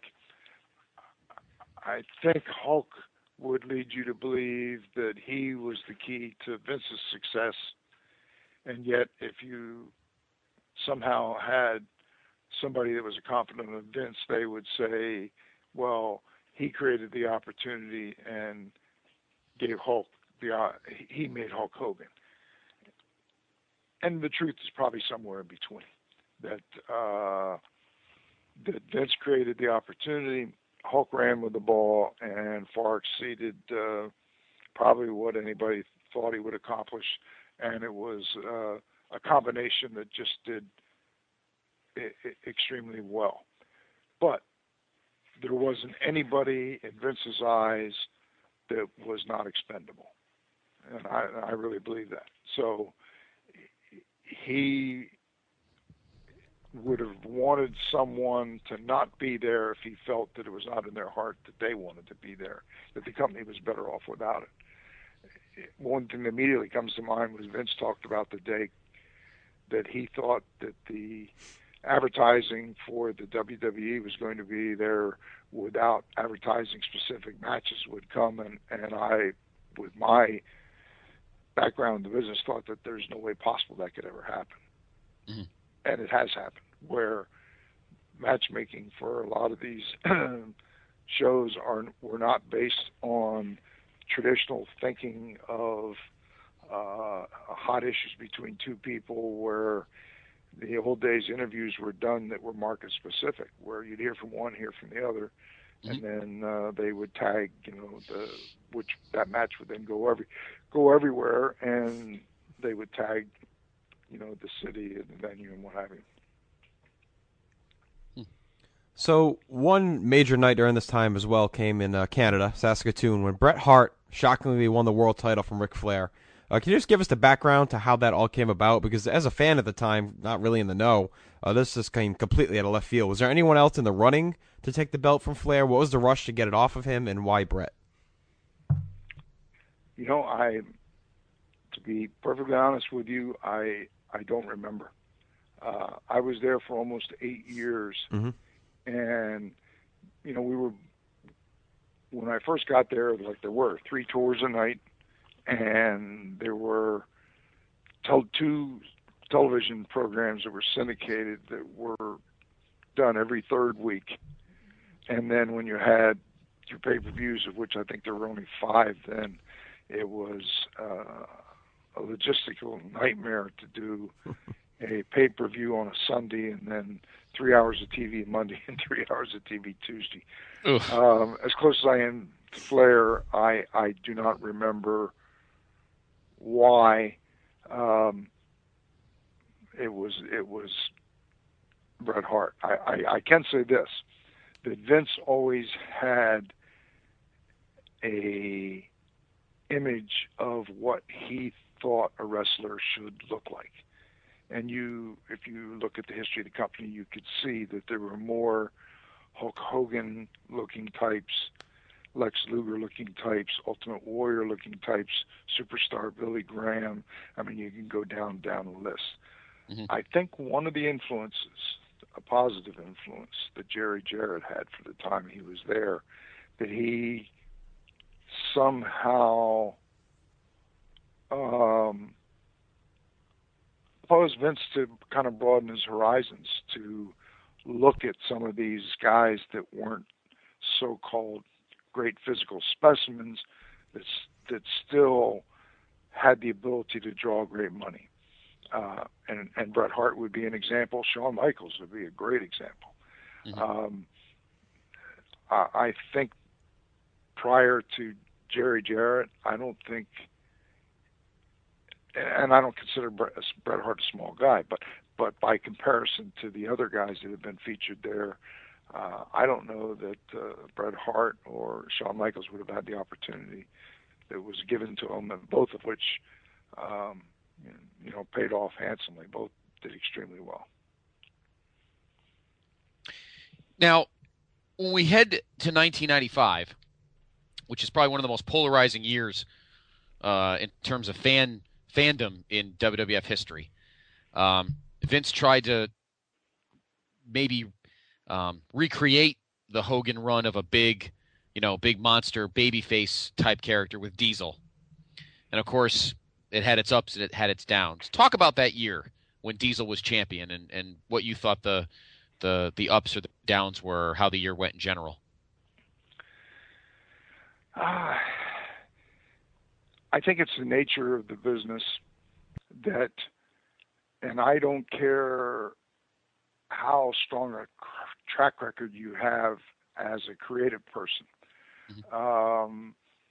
I think Hulk would lead you to believe that he was the key to Vince's success, and yet if you somehow had somebody that was a confidant of Vince, they would say, well, he created the opportunity and gave Hulk the uh, he made Hulk Hogan. And the truth is probably somewhere in between. That uh, that Vince created the opportunity, Hulk ran with the ball, and far exceeded uh, probably what anybody thought he would accomplish. And it was uh, a combination that just did I- I- extremely well. But there wasn't anybody in Vince's eyes that was not expendable. And I, I really believe that. So he, would have wanted someone to not be there if he felt that it was not in their heart that they wanted to be there, that the company was better off without it. One thing that immediately comes to mind was Vince talked about the day that he thought that the advertising for the W W E was going to be there without advertising specific matches would come, and, and I, with my background in the business, thought that there's no way possible that could ever happen. Mm-hmm. And it has happened, where matchmaking for a lot of these shows are were not based on traditional thinking of uh, hot issues between two people, where the old days interviews were done that were market specific, where you'd hear from one, hear from the other, mm-hmm. and then uh, they would tag, you know, the which that match would then go every go everywhere, and they would tag, you know, the city and the venue and what have you. So one major night during this time as well came in uh, Canada, Saskatoon, when Bret Hart shockingly won the world title from Ric Flair. Uh, can you just give us the background to how that all came about? Because as a fan at the time, not really in the know, uh, this just came completely out of left field. Was there anyone else in the running to take the belt from Flair? What was the rush to get it off of him, and why Bret? You know, I, to be perfectly honest with you, I I don't remember. Uh, I was there for almost eight years. Mm-hmm. And, you know, we were, when I first got there, like there were three tours a night, and there were tel- two television programs that were syndicated that were done every third week. And then when you had your pay-per-views, of which I think there were only five then, it was uh, a logistical nightmare to do a pay-per-view on a Sunday and then three hours of T V Monday and three hours of T V Tuesday. Um, as close as I am to Flair, I, I do not remember why um, it was it was Bret Hart. I, I, I can say this, that Vince always had a image of what he thought a wrestler should look like. And you, if you look at the history of the company, you could see that there were more Hulk Hogan-looking types, Lex Luger-looking types, Ultimate Warrior-looking types, Superstar Billy Graham. I mean, you can go down down the list. Mm-hmm. I think one of the influences, a positive influence that Jerry Jarrett had for the time he was there, that he somehow um, opposed Vince to kind of broaden his horizons, to look at some of these guys that weren't so-called great physical specimens that, that still had the ability to draw great money. Uh, and, and Bret Hart would be an example. Shawn Michaels would be a great example. Mm-hmm. Um, I, I think prior to Jerry Jarrett, I don't think, and I don't consider Bret, Bret Hart a small guy, but but by comparison to the other guys that have been featured there, uh, I don't know that uh, Bret Hart or Shawn Michaels would have had the opportunity that was given to them, and both of which, um, you know, paid off handsomely. Both did extremely well. Now, when we head to nineteen ninety-five, which is probably one of the most polarizing years uh, in terms of fan fandom in W W F history, um, Vince tried to maybe um, recreate the Hogan run of a big, you know, big monster babyface type character with Diesel, and of course, it had its ups and it had its downs. Talk about that year when Diesel was champion, and, and what you thought the the the ups or the downs were, or how the year went in general. Uh, I think it's the nature of the business that, and I don't care how strong a track record you have as a creative person. Mm-hmm. Um,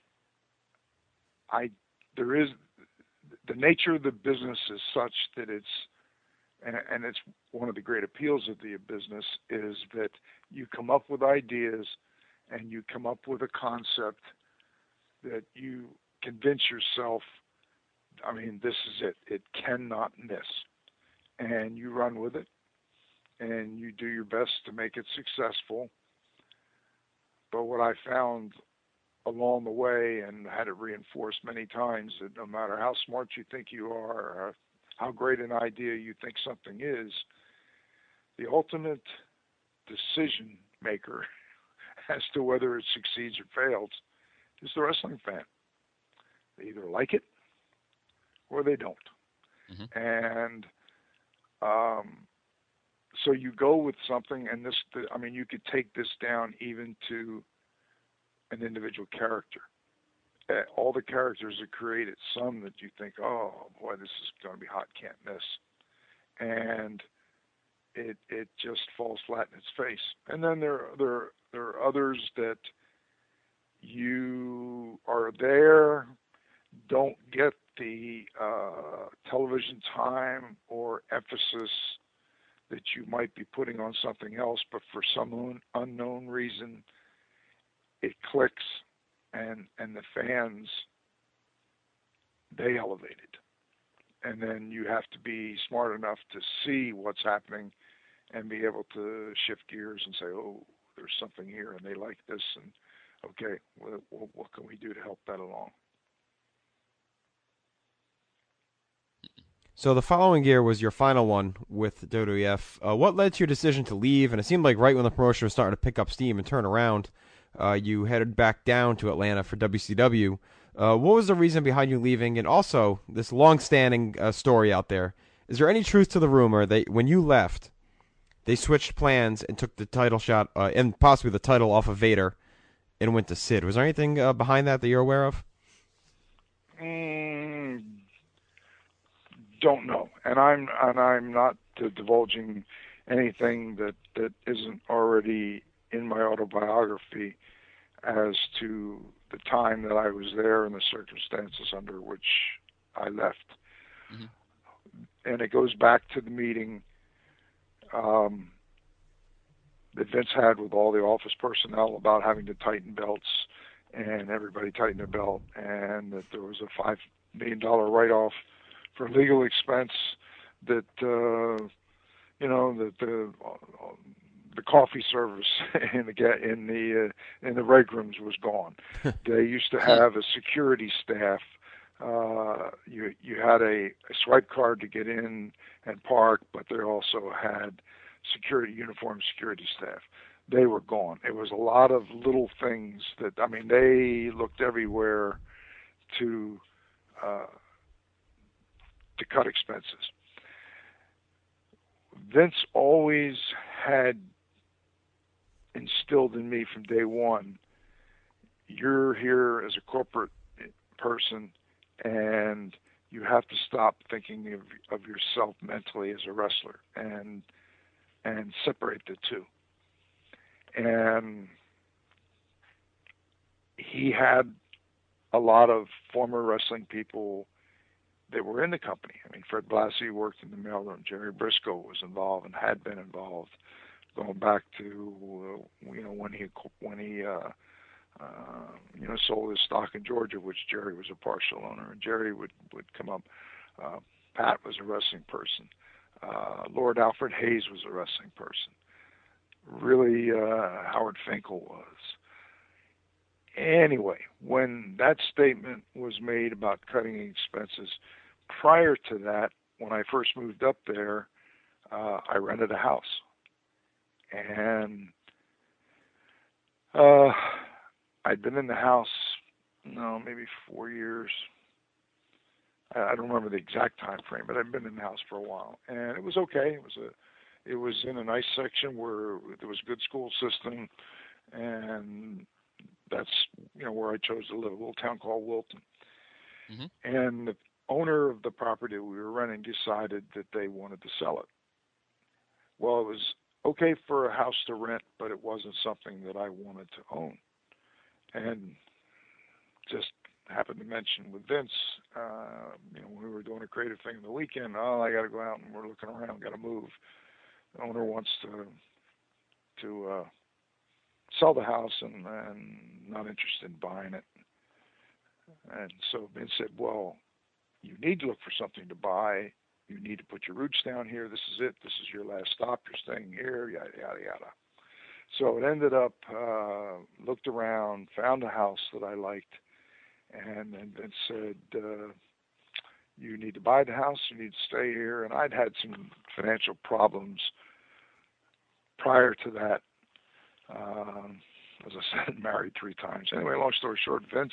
I there is the nature of the business is such that it's, and, and it's one of the great appeals of the business is that you come up with ideas and you come up with a concept that you convince yourself, I mean, this is it. It cannot miss. And you run with it. and you do your best to make it successful. But what I found along the way, and had it reinforced many times, that no matter how smart you think you are, or how great an idea you think something is, the ultimate decision maker as to whether it succeeds or fails is the wrestling fan. They either like it or they don't. Mm-hmm. And um, so you go with something, and this, I mean, you could take this down even to an individual character. Uh, all the characters are created, some that you think, oh boy, this is going to be hot, can't miss. And it it just falls flat in its face. And then there, there, there are others that you are there, don't get the uh, television time or emphasis that you might be putting on something else, but for some un- unknown reason, it clicks, and and the fans, they elevate it. And then you have to be smart enough to see what's happening and be able to shift gears and say, oh, there's something here, and they like this, and okay, what, what can we do to help that along? So the following year was your final one with W W F. Uh, what led to your decision to leave? And it seemed like right when the promotion was starting to pick up steam and turn around, uh, you headed back down to Atlanta for W C W. Uh, what was the reason behind you leaving? And also, this long-standing uh, story out there, is there any truth to the rumor that when you left, they switched plans and took the title shot, uh, and possibly the title off of Vader, and went to Sid? Was there anything uh, behind that that you're aware of? Mm, don't know, and I'm and I'm not uh, divulging anything that, that isn't already in my autobiography as to the time that I was there and the circumstances under which I left. Mm-hmm. And it goes back to the meeting um, that Vince had with all the office personnel about having to tighten belts, and everybody tightened their belt, and that there was a five million dollars write-off for legal expense, that, uh, you know, that the uh, the coffee service in the in the uh, in the reg rooms was gone. They used to have a security staff. Uh, you you had a, a swipe card to get in and park, but they also had security uniform security staff. They were gone. It was a lot of little things that, I mean, they looked everywhere to uh, to cut expenses. Vince always had instilled in me from day one, you're here as a corporate person, and you have to stop thinking of, of yourself mentally as a wrestler, and and separate the two. And he had a lot of former wrestling people that were in the company. I mean, Fred Blassie worked in the mailroom. Jerry Briscoe was involved and had been involved, going back to uh, you know when he when he uh, uh, you know sold his stock in Georgia, which Jerry was a partial owner, and Jerry would would come up. Uh, Pat was a wrestling person. Uh, Lord Alfred Hayes was a wrestling person. Really, uh, Howard Finkel was. Anyway, when that statement was made about cutting expenses, prior to that, when I first moved up there, uh, I rented a house. And uh, I'd been in the house, no, maybe four years. I, I don't remember the exact time frame, but I'd been in the house for a while, and it was okay. It was a, it was in a nice section where there was a good school system, and that's you know where I chose to live, a little town called Wilton. Mm-hmm. And the owner of the property we were renting decided that they wanted to sell it. Well, it was okay for a house to rent, but it wasn't something that I wanted to own. And just happened to mention with Vince, uh, you know, when we were doing a creative thing on the weekend, oh, I got to go out and we're looking around, got to move. The owner wants to to uh, sell the house and, and not interested in buying it. And so Vince said, well, you need to look for something to buy You need to put your roots down here. This is it. This is your last stop. You're staying here, yada, yada, yada. So it ended up, uh, looked around, found a house that I liked, and then it said, uh, you need to buy the house, you need to stay here. And I'd had some financial problems prior to that. Um, as I said, married three times. Anyway, long story short, Vince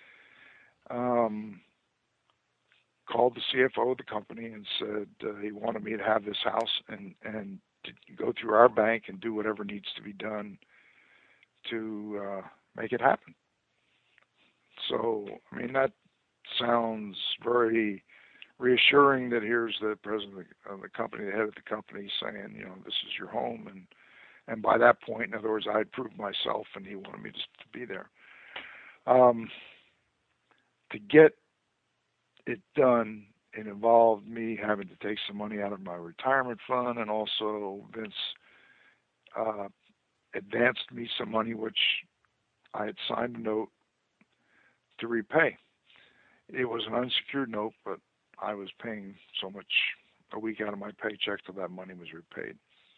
um, called the C F O of the company and said uh, he wanted me to have this house and, and to go through our bank and do whatever needs to be done to uh, make it happen. So, I mean, that sounds very reassuring that here's the president of the company, the head of the company saying, you know, this is your home. And, and by that point, in other words, I had proved myself and he wanted me to, to be there. Um, to get it done, it involved me having to take some money out of my retirement fund, and also Vince uh, advanced me some money, which I had signed a note to repay. It was an unsecured note, but I was paying so much a week out of my paycheck till that money was repaid.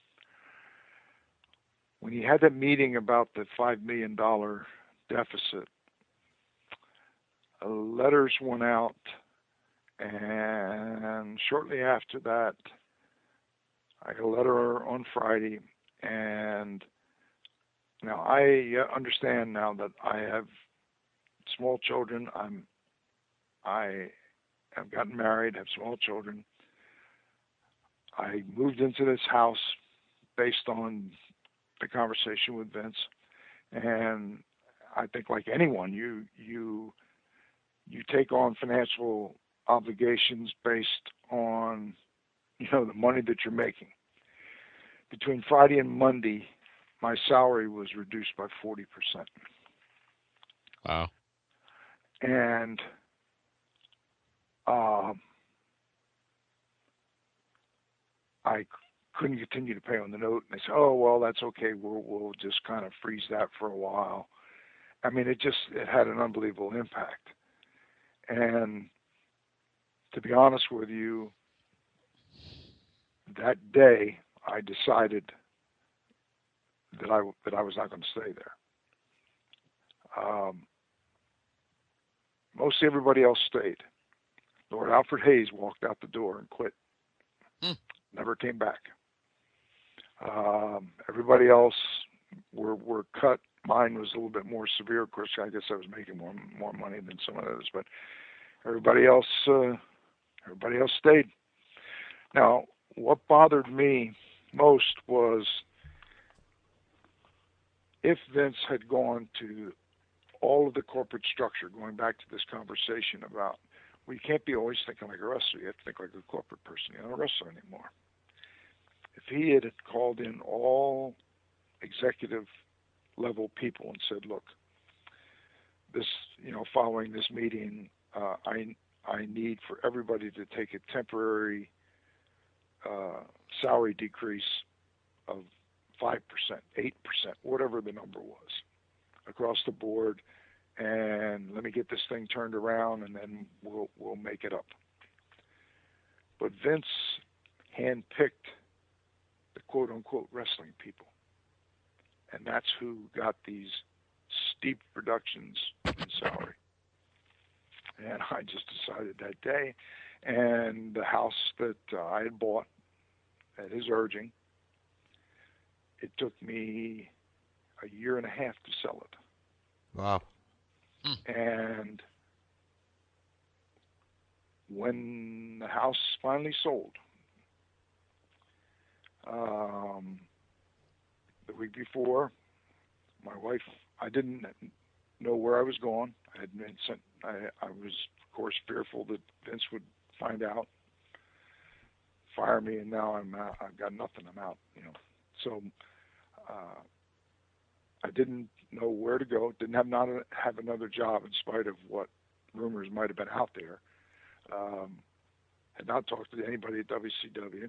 When he had that meeting about the five million dollars deficit, uh, letters went out, and shortly after that, I got a letter on Friday, and now I understand now that I have small children. I'm, I have gotten married, have small children. I moved into this house based on the conversation with Vince, and I think like anyone, you you you take on financial obligations based on, you know, the money that you're making. Between Friday and Monday, my salary was reduced by forty percent. Wow. And um, I couldn't continue to pay on the note. And they said, oh, well, that's okay. We'll, we'll just kind of freeze that for a while. I mean, it just, it had an unbelievable impact. And to be honest with you, that day I decided that I, that I was not going to stay there. Um, most everybody else stayed. Lord Alfred Hayes walked out the door and quit. Hmm. Never came back. Um, everybody else were were cut. Mine was a little bit more severe. Of course, I guess I was making more more money than some of those, but everybody else uh, everybody else stayed. Now, what bothered me most was if Vince had gone to all of the corporate structure, going back to this conversation about, well, you can't be always thinking like a wrestler. You have to think like a corporate person. You're not a wrestler anymore. If he had called in all executive level people and said, look, this, you know, following this meeting, uh, I I need for everybody to take a temporary uh, salary decrease of five percent, eight percent, whatever the number was, across the board, and let me get this thing turned around, and then we'll we'll make it up. But Vince handpicked the quote-unquote wrestling people, and that's who got these steep reductions in salary. And I just decided that day, and the house that uh, I had bought at his urging, it took me a year and a half to sell it. Wow. And when the house finally sold, um, the week before, my wife, I didn't know where I was going. I had been sent, I, I was, of course, fearful that Vince would find out, fire me, and now I'm out, I've got nothing. I'm out, you know. So uh, I didn't know where to go. Didn't have not have another job in spite of what rumors might have been out there. Um, had not talked to anybody at W C W.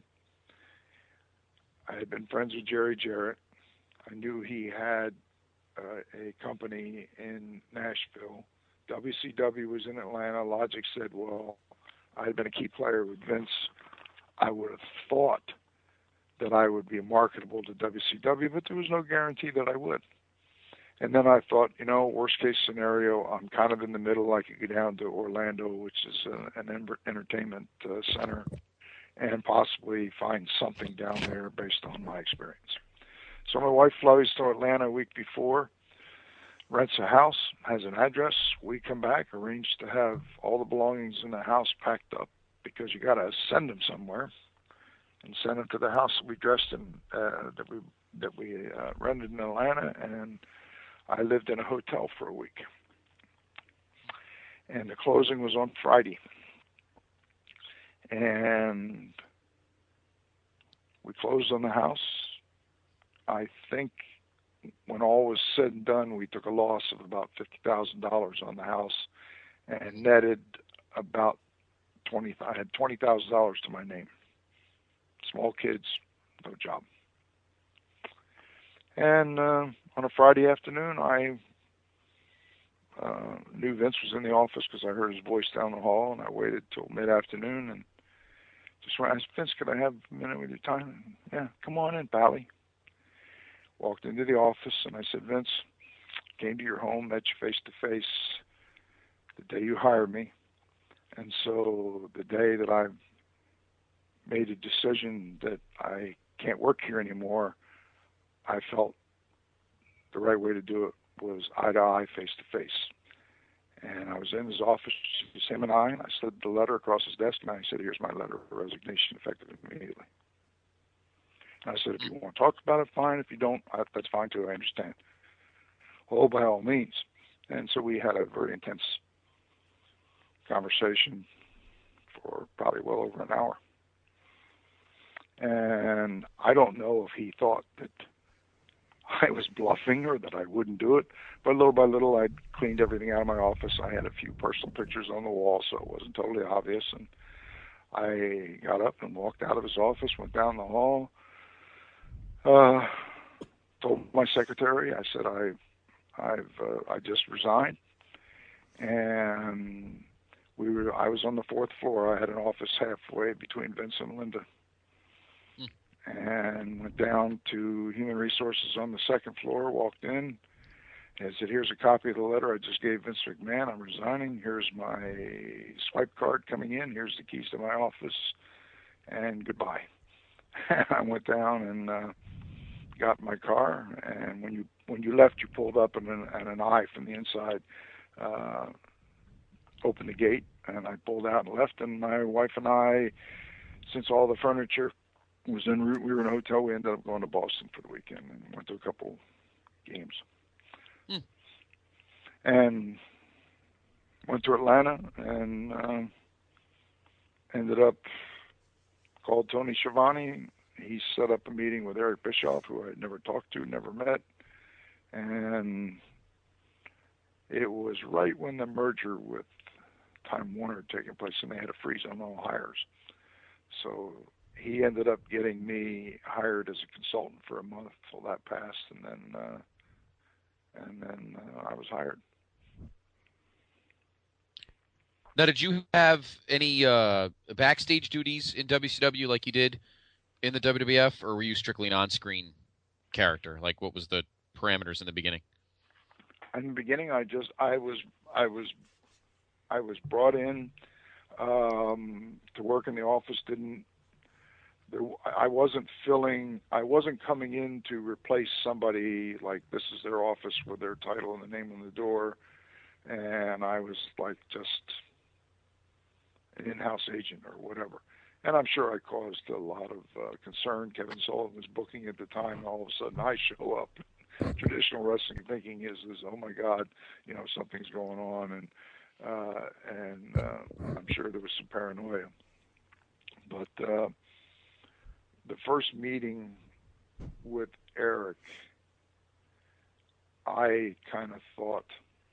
I had been friends with Jerry Jarrett. I knew he had uh, a company in Nashville. W C W was in Atlanta. Logic said, well, I had been a key player with Vince I would have thought that I would be marketable to W C W, but there was no guarantee that I would. And then I thought, you know, worst case scenario, I'm kind of in the middle. I could go down to Orlando, which is a, an entertainment uh, center, and possibly find something down there based on my experience. So my wife flies to Atlanta a week before, rents a house, has an address. We come back, arrange to have all the belongings in the house packed up, because you got to send them somewhere, and send them to the house that we dressed in, uh, that we that we uh, rented in Atlanta, and I lived in a hotel for a week. And the closing was on Friday. And we closed on the house. I think when all was said and done, we took a loss of about fifty thousand dollars on the house and netted about twenty. I had twenty thousand dollars to my name. Small kids, no job. And uh, on a Friday afternoon, I uh, knew Vince was in the office because I heard his voice down the hall, and I waited till mid-afternoon and just went, asked Vince, could I have a minute with your time? And, yeah, come on in, Pally. Walked into the office, and I said, Vince, came to your home, met you face-to-face the day you hired me. And so the day that I made a decision that I can't work here anymore, I felt the right way to do it was eye to eye, face to face. And I was in his office, just him and I, and I slid the letter across his desk, and I said, here's my letter of resignation, effective immediately. And I said, if you want to talk about it, fine. If you don't, I, that's fine too, I understand. Well, by all means. And so we had a very intense conversation for probably well over an hour. And I don't know if he thought that I was bluffing or that I wouldn't do it, but little by little I cleaned everything out of my office. I had a few personal pictures on the wall, so it wasn't totally obvious. And I got up and walked out of his office, went down the hall, uh, told my secretary, I said, I, I've, uh, I just resigned. And we were, I was on the fourth floor. I had an office halfway between Vince and Linda. And went down to Human Resources on the second floor, walked in, and said, here's a copy of the letter I just gave Vince McMahon. I'm resigning. Here's my swipe card coming in. Here's the keys to my office, and goodbye. I went down and uh, got my car, and when you when you left, you pulled up, and an, and an eye from the inside uh, opened the gate, and I pulled out and left, and my wife and I, since all the furniture was en route, we were in a hotel, we ended up going to Boston for the weekend and went to a couple games. Hmm. And went to Atlanta and uh, ended up, called Tony Schiavone. He set up a meeting with Eric Bischoff, who I had never talked to, never met. And it was right when the merger with Time Warner had taken place, and they had a freeze on all hires. So he ended up getting me hired as a consultant for a month till that passed, and then uh, and then uh, I was hired. Now, did you have any uh, backstage duties in W C W like you did in the W W F, or were you strictly an on-screen character? Like, what was the parameters in the beginning? In the beginning, I just I was I was I was brought in um, to work in the office. Didn't there, I wasn't filling. I wasn't coming in to replace somebody. Like, this is their office with their title and the name on the door, and I was like just an in-house agent or whatever. And I'm sure I caused a lot of uh, concern. Kevin Sullivan was booking at the time, and all of a sudden I show up. Traditional wrestling thinking is, is oh my God, you know, something's going on, and uh, and uh, I'm sure there was some paranoia. But uh, the first meeting with Eric, I kind of thought,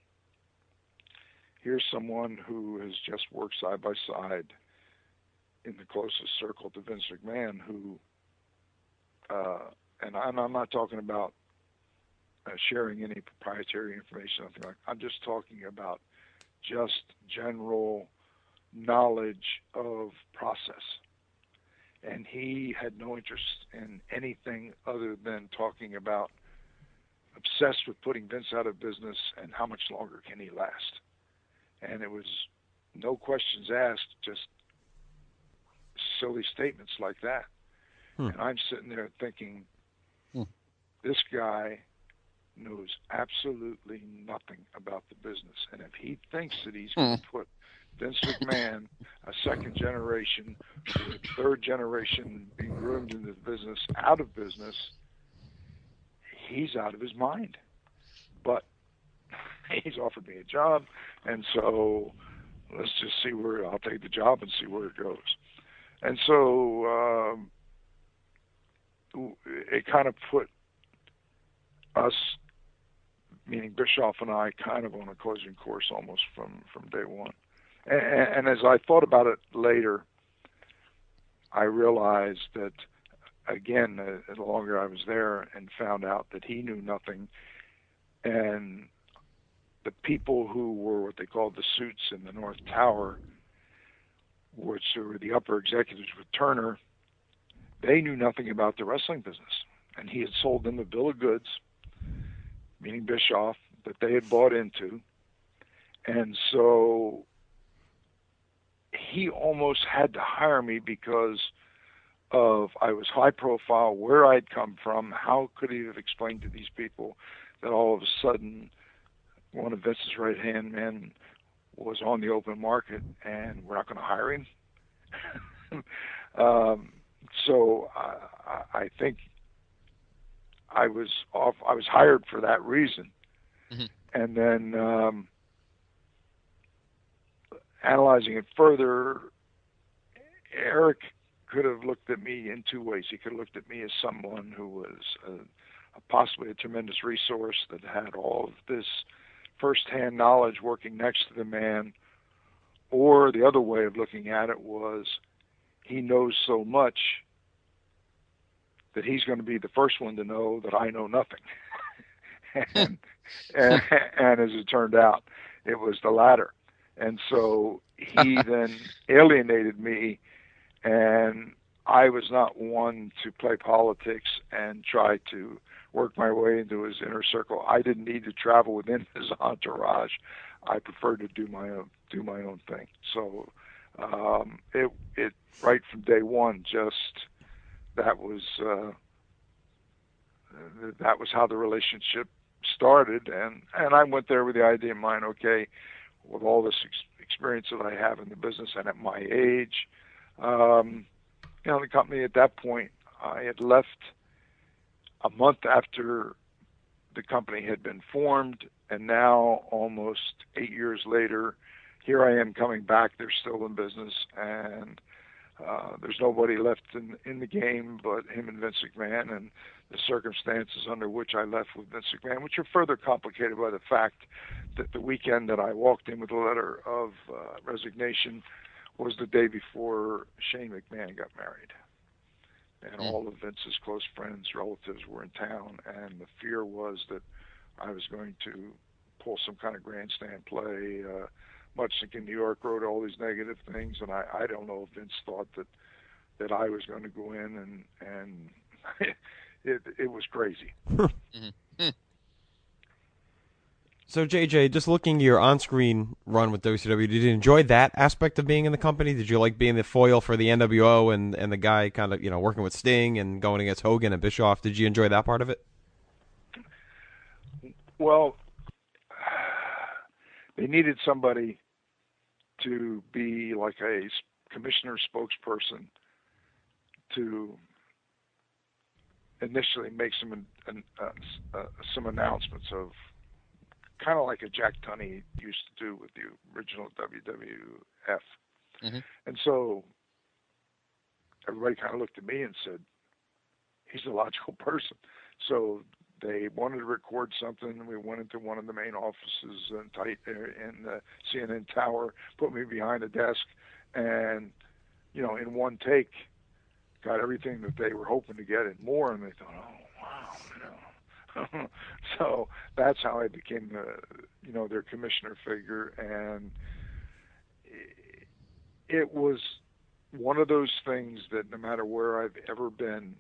here's someone who has just worked side by side in the closest circle to Vince McMahon, who, uh, and I'm, I'm not talking about uh, sharing any proprietary information, nothing like that. I'm just talking about just general knowledge of process. and he had no interest in anything other than talking about, obsessed with putting Vince out of business and how much longer can he last. And it was no questions asked, just silly statements like that. Hmm. And I'm sitting there thinking, hmm. this guy knows absolutely nothing about the business. And if he thinks that he's hmm. going to put Vince McMahon, a second generation, or a third generation being groomed into the business, out of business, he's out of his mind. But he's offered me a job, and so let's just see where, I'll take the job and see where it goes. And so um, it kind of put us, meaning Bischoff and I, kind of on a collision course almost from, from day one. And, and as I thought about it later, I realized that, again, the, the longer I was there, and found out that he knew nothing, and the people who were what they called the suits in the North Tower, which were the upper executives with Turner, they knew nothing about the wrestling business. And he had sold them a bill of goods, meaning Bischoff, that they had bought into. And so he almost had to hire me because of I was high profile, where I'd come from. How could he have explained to these people that all of a sudden one of Vince's right-hand men was on the open market and we're not going to hire him? um, so I, I think I was off. I was hired for that reason. Mm-hmm. And then um, analyzing it further, Eric could have looked at me in two ways. He could have looked at me as someone who was a, a possibly a tremendous resource that had all of this first-hand knowledge working next to the man, or the other way of looking at it was he knows so much that he's going to be the first one to know that I know nothing. and, and, and as it turned out, it was the latter. And so he then alienated me, and I was not one to play politics and try to work my way into his inner circle. I didn't need to travel within his entourage. I preferred to do my own do my own thing. So um, it it right from day one, just that was uh, that was how the relationship started, and and I went there with the idea in mind. Okay, with all this ex- experience that I have in the business, and at my age, um, you know, the company at that point, I had left a month after the company had been formed, and now almost eight years later, here I am coming back. They're still in business, and uh, there's nobody left in, in the game but him and Vince McMahon, and the circumstances under which I left with Vince McMahon, which are further complicated by the fact that the weekend that I walked in with a letter of uh, resignation was the day before Shane McMahon got married. And all of Vince's close friends, relatives were in town, and the fear was that I was going to pull some kind of grandstand play. Uh, Muchnick in New York wrote all these negative things, and I, I don't know if Vince thought that that I was going to go in, and and it it was crazy. mm-hmm. So, J J, just looking at your on-screen run with W C W, did you enjoy that aspect of being in the company? Did you like being the foil for the N W O and, and the guy kind of, you know, working with Sting and going against Hogan and Bischoff? Did you enjoy that part of it? Well, they needed somebody to be like a commissioner spokesperson to initially make some uh, uh, some announcements of, kind of like a Jack Tunney used to do with the original W W F. Mm-hmm. And so everybody kind of looked at me and said, he's a logical person. So they wanted to record something, and we went into one of the main offices in, tight, in the C N N Tower, put me behind a desk, and, you know, in one take, got everything that they were hoping to get and more, and they thought, oh, wow, you know. So that's how I became the, you know, their commissioner figure, and it was one of those things that no matter where I've ever been,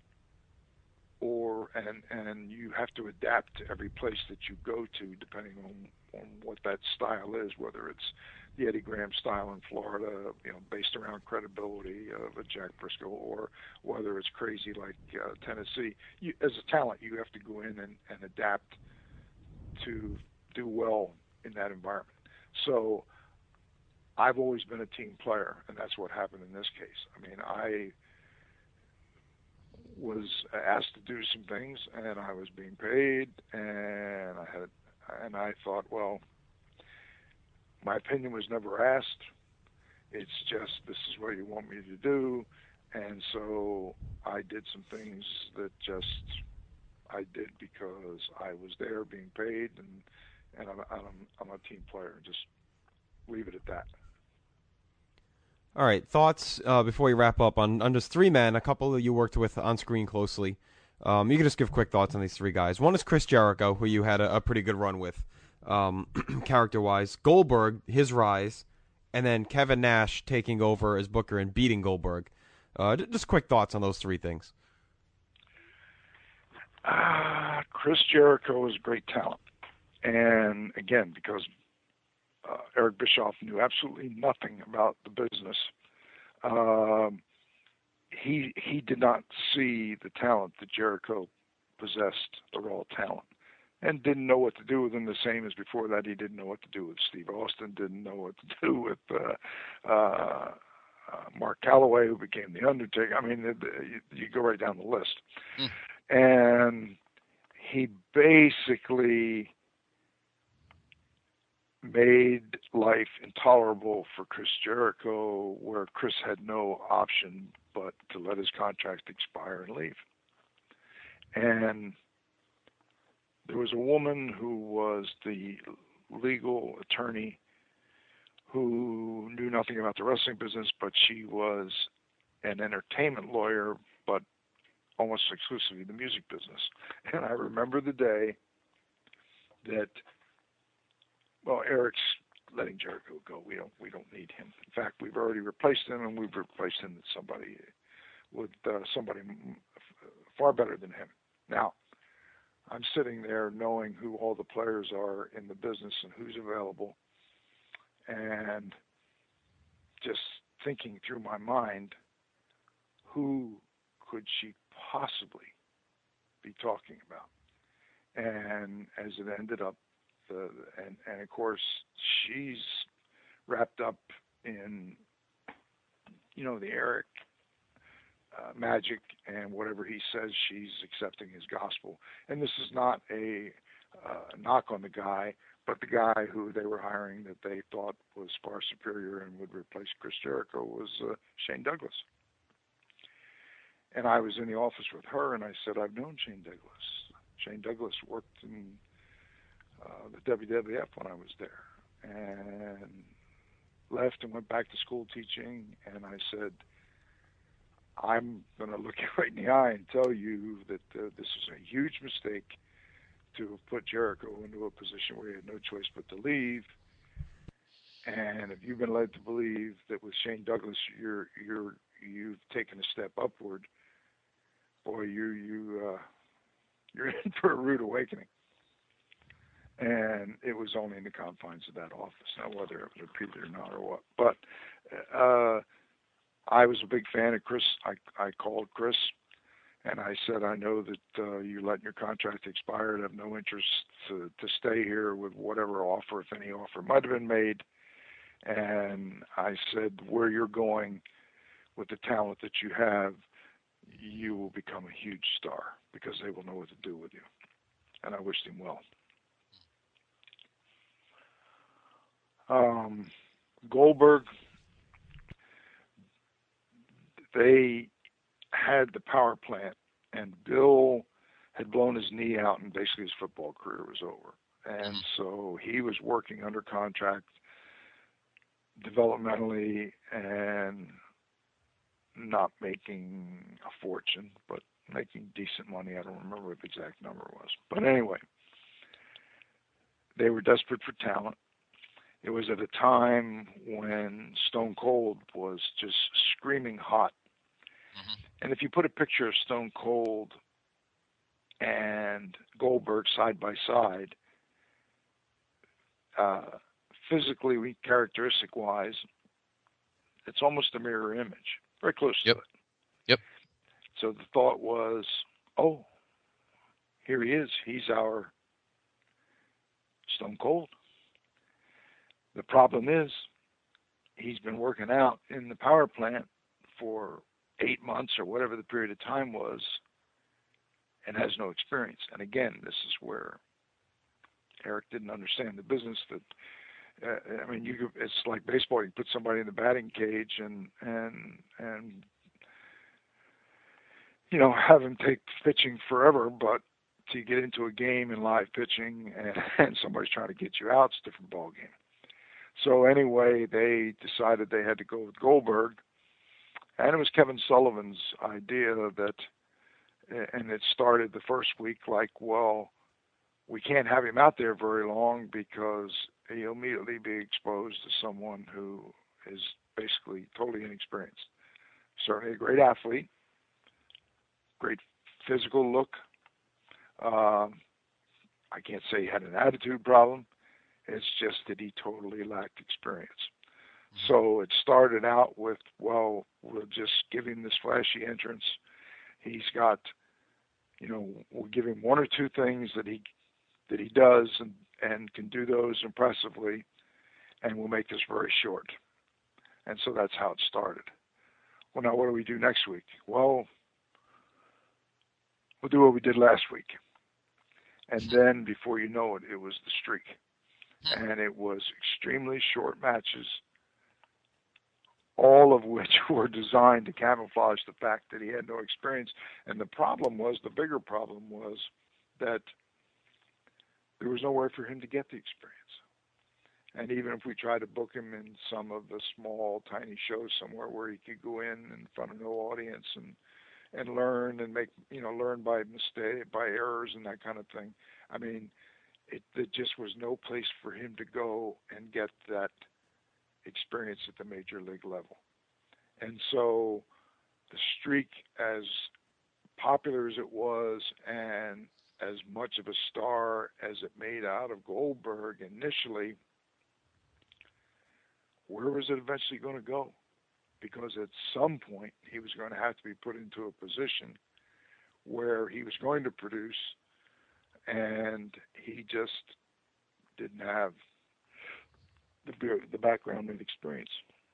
or and and you have to adapt to every place that you go to, depending on, on what that style is, whether it's the Eddie Graham style in Florida, you know, based around credibility of a Jack Briscoe, or whether it's crazy like uh, Tennessee. You, as a talent, you have to go in and, and adapt to do well in that environment. So I've always been a team player, and that's what happened in this case. I mean, I was asked to do some things, and I was being paid, and I had, and I thought, well, my opinion was never asked. It's just, this is what you want me to do. And so I did some things that just I did because I was there being paid, and, and I'm, I'm, I'm a team player. Just leave it at that. All right, thoughts uh, before we wrap up on, on just three men, a couple that you worked with on screen closely. Um, you can just give quick thoughts on these three guys. One is Chris Jericho, who you had a, a pretty good run with. Um, character-wise, Goldberg, his rise, and then Kevin Nash taking over as Booker and beating Goldberg. Uh, just quick thoughts on those three things. Uh, Chris Jericho is a great talent. And again, because uh, Eric Bischoff knew absolutely nothing about the business, um, he, he did not see the talent that Jericho possessed, the raw talent, and didn't know what to do with him, the same as before that he didn't know what to do with Steve Austin, didn't know what to do with uh, uh, uh, Mark Calloway, who became The Undertaker. I mean, it, it, you, you go right down the list. Mm. And he basically made life intolerable for Chris Jericho, where Chris had no option but to let his contract expire and leave. And there was a woman who was the legal attorney who knew nothing about the wrestling business, but she was an entertainment lawyer, but almost exclusively the music business. And I remember the day that, well, Eric's letting Jericho go. We don't, we don't need him. In fact, we've already replaced him, and we've replaced him with somebody, with uh, somebody far better than him. Now, I'm sitting there knowing who all the players are in the business and who's available, and just thinking through my mind, who could she possibly be talking about? And as it ended up, the, and, and of course, she's wrapped up in, you know, the Eric Uh, magic, and whatever he says, she's accepting his gospel. And this is not a uh, knock on the guy, but the guy who they were hiring that they thought was far superior and would replace Chris Jericho was uh, Shane Douglas. And I was in the office with her, and I said, I've known Shane Douglas. Shane Douglas worked in uh, the W W F when I was there, and left and went back to school teaching. And I said, I'm going to look you right in the eye and tell you that uh, this is a huge mistake to have put Jericho into a position where he had no choice but to leave. And if you've been led to believe that with Shane Douglas you're you're you've taken a step upward, boy, you you uh, you're in for a rude awakening. And it was only in the confines of that office. Now, whether it was repeated or not or what, but. Uh, I was a big fan of Chris. I, I called Chris, and I said, I know that uh, you letting your contract expire. I have no interest to, to stay here with whatever offer, if any offer, might have been made. And I said, where you're going with the talent that you have, you will become a huge star because they will know what to do with you. And I wished him well. Um, Goldberg, they had the power plant, and Bill had blown his knee out, and basically his football career was over. And so he was working under contract developmentally and not making a fortune, but making decent money. I don't remember what the exact number was. But anyway, they were desperate for talent. it was at a time when Stone Cold was just screaming hot. Mm-hmm. And if you put a picture of Stone Cold and Goldberg side by side, uh, physically, characteristic-wise, it's almost a mirror image, very close yep. to it. Yep. So the thought was, oh, here he is. He's our Stone Cold. The problem is, he's been working out in the power plant for eight months or whatever the period of time was, and has no experience. And again, this is where Eric didn't understand the business. That uh, I mean, you could, it's like baseball. You put somebody in the batting cage and and and you know have him take pitching forever, but to get into a game in live pitching and, and somebody's trying to get you out, it's a different ball game. So anyway, they decided they had to go with Goldberg, and it was Kevin Sullivan's idea that, and it started the first week like, well, we can't have him out there very long because he'll immediately be exposed to someone who is basically totally inexperienced. Certainly a great athlete, great physical look. Um, I can't say he had an attitude problem. It's just that he totally lacked experience. So it started out with, well, we'll just give him this flashy entrance. He's got, you know, we'll give him one or two things that he that he does and, and can do those impressively, and we'll make this very short. And so that's how it started. Well, now what do we do next week? Well, we'll do what we did last week. And then before you know it, it was the streak. And it was extremely short matches, all of which were designed to camouflage the fact that he had no experience. And the problem was, the bigger problem was that there was no way for him to get the experience. And even if we tried to book him in some of the small, tiny shows somewhere where he could go in in front of no audience and and learn and make, you know, learn by mistake, by errors and that kind of thing. I mean, It, there just was no place for him to go and get that experience at the major league level. And so the streak, as popular as it was and as much of a star as it made out of Goldberg initially, where was it eventually going to go? Because at some point he was going to have to be put into a position where he was going to produce, and he just didn't have the the background and experience.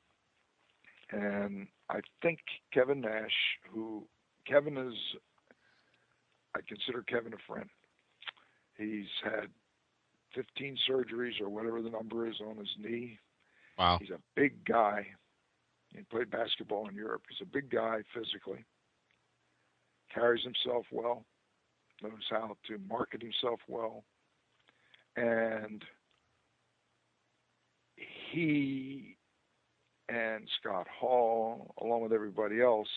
And I think Kevin Nash, who Kevin is, I consider Kevin a friend. He's had fifteen surgeries or whatever the number is on his knee. Wow. He's a big guy. He played basketball in Europe. He's a big guy physically. Carries himself well. Knows how to market himself well. And he and Scott Hall, along with everybody else,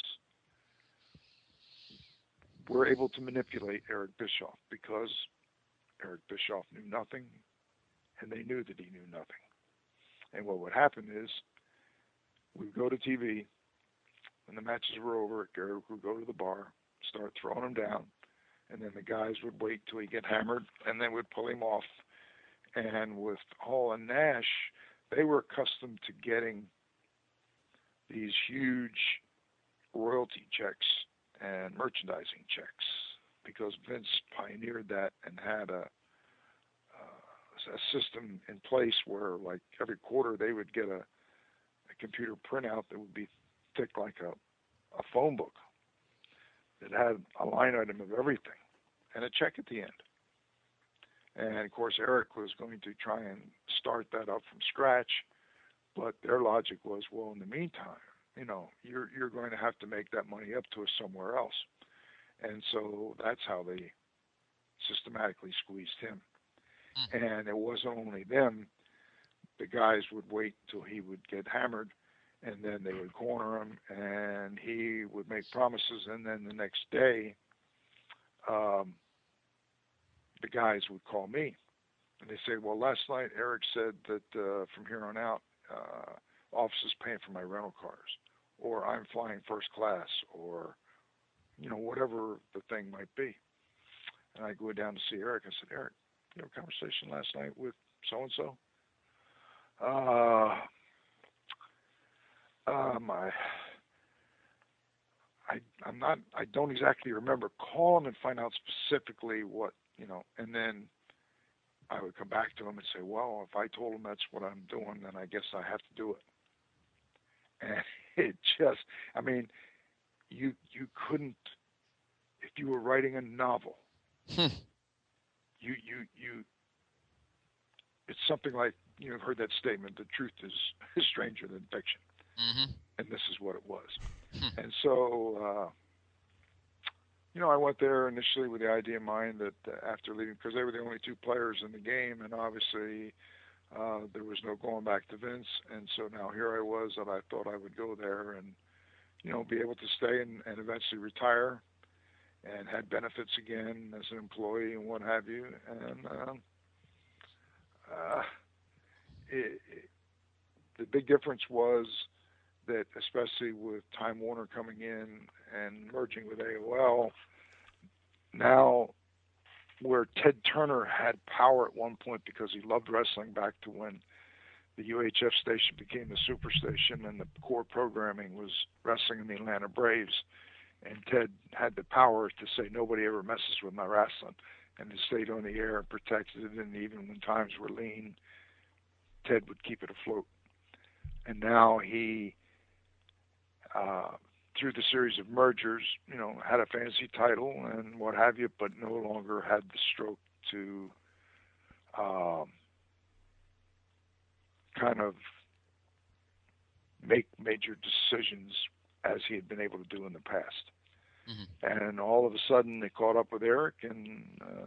were able to manipulate Eric Bischoff because Eric Bischoff knew nothing, and they knew that he knew nothing. And what would happen is, we would go to T V, when the matches were over, Eric would go to the bar, start throwing him down, and then the guys would wait till he get hammered, and then would pull him off. And with Hall and Nash, they were accustomed to getting these huge royalty checks and merchandising checks because Vince pioneered that and had a, uh, a system in place where, like, every quarter they would get a, a computer printout that would be thick like a, a phone book. It had a line item of everything and a check at the end. And, of course, Eric was going to try and start that up from scratch, but their logic was, well, in the meantime, you know, you're you're going to have to make that money up to us somewhere else. And so that's how they systematically squeezed him. And it wasn't only them. The guys would wait till he would get hammered, and then they would corner him, and he would make promises, and then the next day, um, the guys would call me and they say, well, last night Eric said that uh, from here on out, uh, office is paying for my rental cars, or I'm flying first class, or, you know, whatever the thing might be. And I go down to see Eric. I said, Eric, you have a conversation last night with so-and-so? Uh, um, I, I, I'm not, I don't exactly remember. Call him and find out specifically what, you know, and then I would come back to him and say, well, if I told him that's what I'm doing, then I guess I have to do it. And it just, I mean, you, you couldn't, if you were writing a novel, Hmm. you, you, you, it's something like, you've heard that statement, the truth is, is stranger than fiction. Mm-hmm. And this is what it was. Hmm. And so, uh, you know, I went there initially with the idea in mind that uh, after leaving, because they were the only two players in the game, and obviously uh, there was no going back to Vince. And so now here I was, that I thought I would go there and, you know, be able to stay and, and eventually retire and had benefits again as an employee and what have you. And um, uh, it, it, the big difference was that, especially with Time Warner coming in and merging with A O L, now where Ted Turner had power at one point because he loved wrestling back to when the U H F station became the Superstation and the core programming was wrestling in the Atlanta Braves, and Ted had the power to say nobody ever messes with my wrestling, and it stayed on the air and protected it, and even when times were lean, Ted would keep it afloat. And now he, uh, through the series of mergers, you know, had a fantasy title and what have you, but no longer had the stroke to um, kind of make major decisions as he had been able to do in the past. Mm-hmm. And all of a sudden they caught up with Eric, and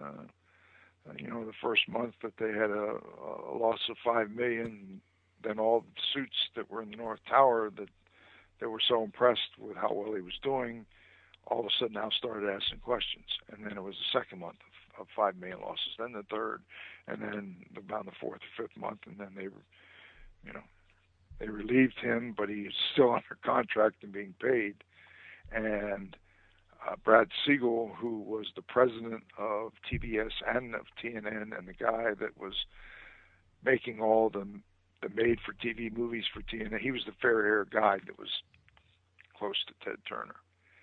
uh, you know, the first month that they had a, a loss of five million, then all the suits that were in the North Tower that they were so impressed with how well he was doing, all of a sudden now started asking questions. And then it was the second month of, of five million losses, then the third, and then about the fourth or fifth month, and then they, you know, they relieved him, but he's still under contract and being paid. And uh, Brad Siegel, who was the president of T B S and of T N N, and the guy that was making all the the made-for-T V movies for T N N, he was the fair-haired guy that was close to Ted Turner.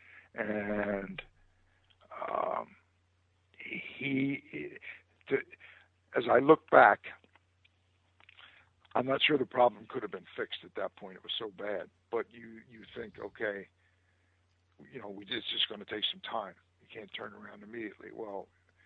And um, he, to, as I look back, I'm not sure the problem could have been fixed at that point. It was so bad. But you, you think, okay, you know, we, it's just going to take some time. You can't turn around immediately. Well,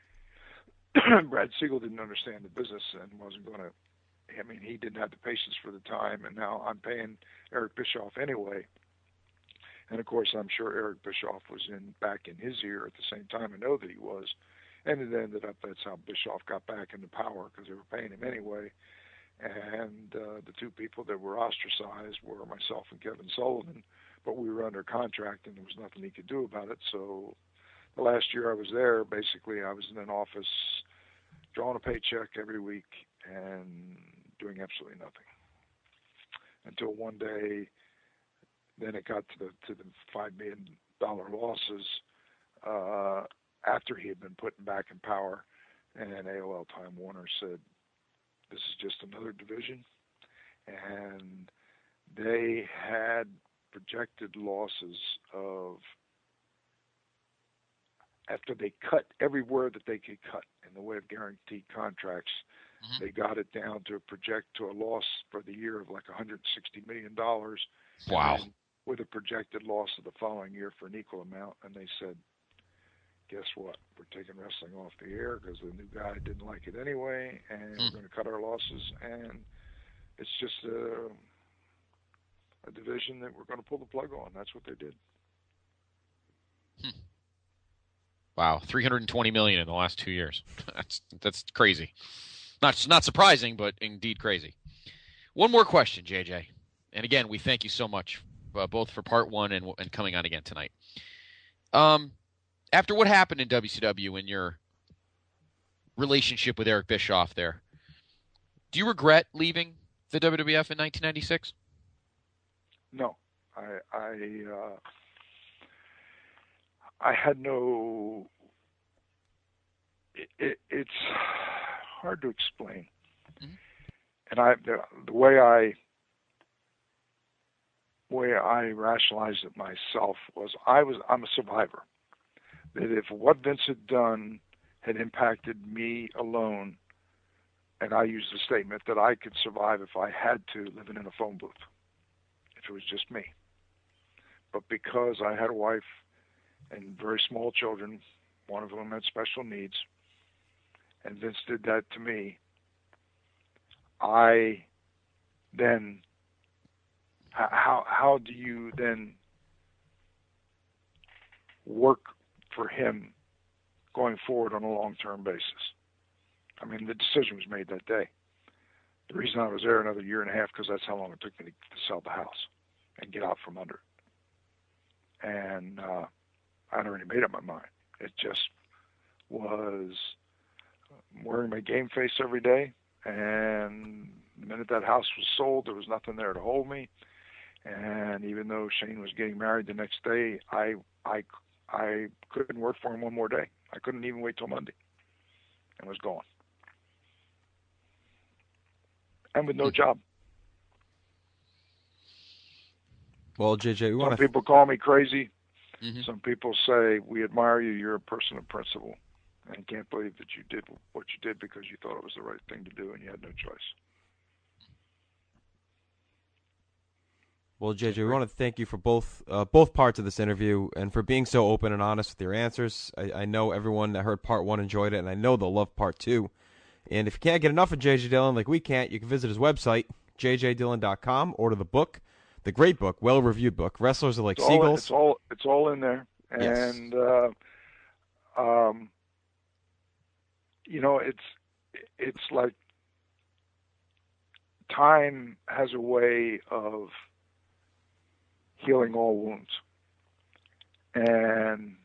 Brad Siegel didn't understand the business and wasn't going to, I mean, he didn't have the patience for the time, and now I'm paying Eric Bischoff anyway. And, of course, I'm sure Eric Bischoff was in back in his ear at the same time. I know that he was. And it ended up that's how Bischoff got back into power, because they were paying him anyway. And uh, the two people that were ostracized were myself and Kevin Sullivan, but we were under contract and there was nothing he could do about it. So the last year I was there, basically I was in an office drawing a paycheck every week and doing absolutely nothing. Until one day, then it got to the to the five million dollar losses uh, after he had been put back in power, and then A O L Time Warner said, "This is just another division," and they had projected losses of, after they cut everywhere that they could cut in the way of guaranteed contracts, mm-hmm. they got it down to project to a loss for the year of like one hundred sixty million dollars. Wow. With a projected loss of the following year for an equal amount. And they said, guess what? We're taking wrestling off the air because the new guy didn't like it anyway, and mm. we're going to cut our losses. And it's just a, a division that we're going to pull the plug on. That's what they did. Hmm. Wow, three hundred twenty million dollars in the last two years. That's that's crazy. Not not surprising, but indeed crazy. One more question, J J. And again, we thank you so much, uh, both for part one and and coming on again tonight. Um, after what happened in W C W and your relationship with Eric Bischoff there, Do you regret leaving the W W F in nineteen ninety-six? No, I I uh, I had no. It, it, it's hard to explain, mm-hmm. and I the, the way I way I rationalized it myself was I was I'm a survivor. That if what Vince had done had impacted me alone, and I used the statement that I could survive if I had to living in a phone booth, if it was just me. But because I had a wife and very small children, one of whom had special needs, and Vince did that to me, I then, how how do you then work for him going forward on a long-term basis? I mean, the decision was made that day. The reason I was there another year and a half, because that's how long it took me to, to sell the house and get out from under it. And uh, I'd already made up my mind. It just was wearing my game face every day. And the minute that house was sold, there was nothing there to hold me. And even though Shane was getting married the next day, I I I couldn't work for him one more day. I couldn't even wait till Monday, and was gone. And with no job. Well, J J, we want Some to... people call me crazy. Mm-hmm. Some people say, we admire you, you're a person of principle, and can't believe that you did what you did because you thought it was the right thing to do and you had no choice. Well, J J, we want to thank you for both uh, both parts of this interview and for being so open and honest with your answers. I, I know everyone that heard part one enjoyed it, and I know they'll love part two. And if you can't get enough of J J. Dillon like we can't, you can visit his website, j j dillon dot com, order the book, the great book, well-reviewed book, Wrestlers Are Like it's all, Seagulls. It's all, it's all in there. And, yes. uh, um, you know, it's it's like time has a way of healing all wounds. And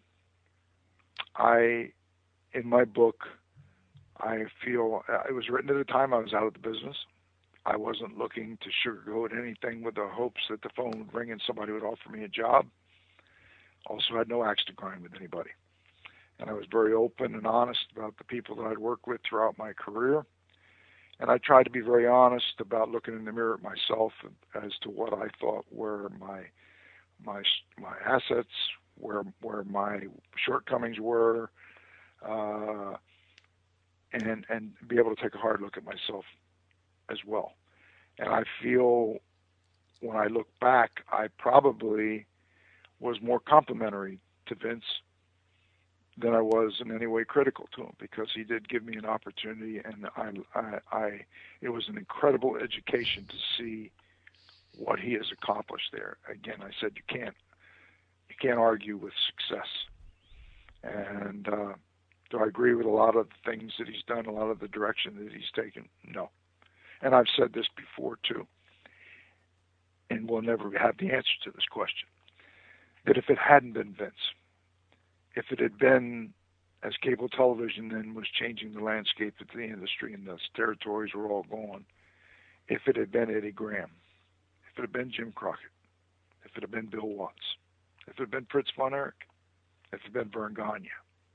I, in my book, I feel it was written at a time I was out of the business. I wasn't looking to sugarcoat anything with the hopes that the phone would ring and somebody would offer me a job. Also had no axe to grind with anybody. And I was very open and honest about the people that I'd worked with throughout my career. And I tried to be very honest about looking in the mirror at myself as to what I thought were my my my assets, where where my shortcomings were, uh, and and be able to take a hard look at myself as well. And I feel when I look back, I probably was more complimentary to Vince than I was in any way critical to him, because he did give me an opportunity, and I, I, I it was an incredible education to see what he has accomplished there. Again, I said you can't you can't argue with success. And uh, do I agree with a lot of the things that he's done, a lot of the direction that he's taken? No. And I've said this before too, and we'll never have the answer to this question, that if it hadn't been Vince, if it had been, as cable television then was changing the landscape of the industry and the territories were all gone, if it had been Eddie Graham, if it had been Jim Crockett, if it had been Bill Watts, if it had been Fritz von Erich, if it had been Vern Gagne,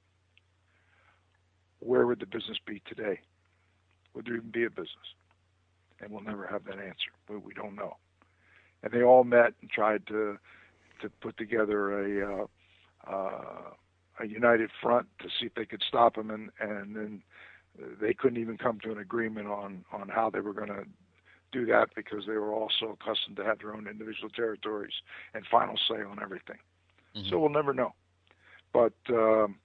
where would the business be today? Would there even be a business? And we'll never have that answer. We, we don't know. And they all met and tried to to put together a uh, uh, a united front to see if they could stop him, and, and then they couldn't even come to an agreement on, on how they were going to do that, because they were all so accustomed to have their own individual territories and final say on everything. Mm-hmm. So we'll never know. But um,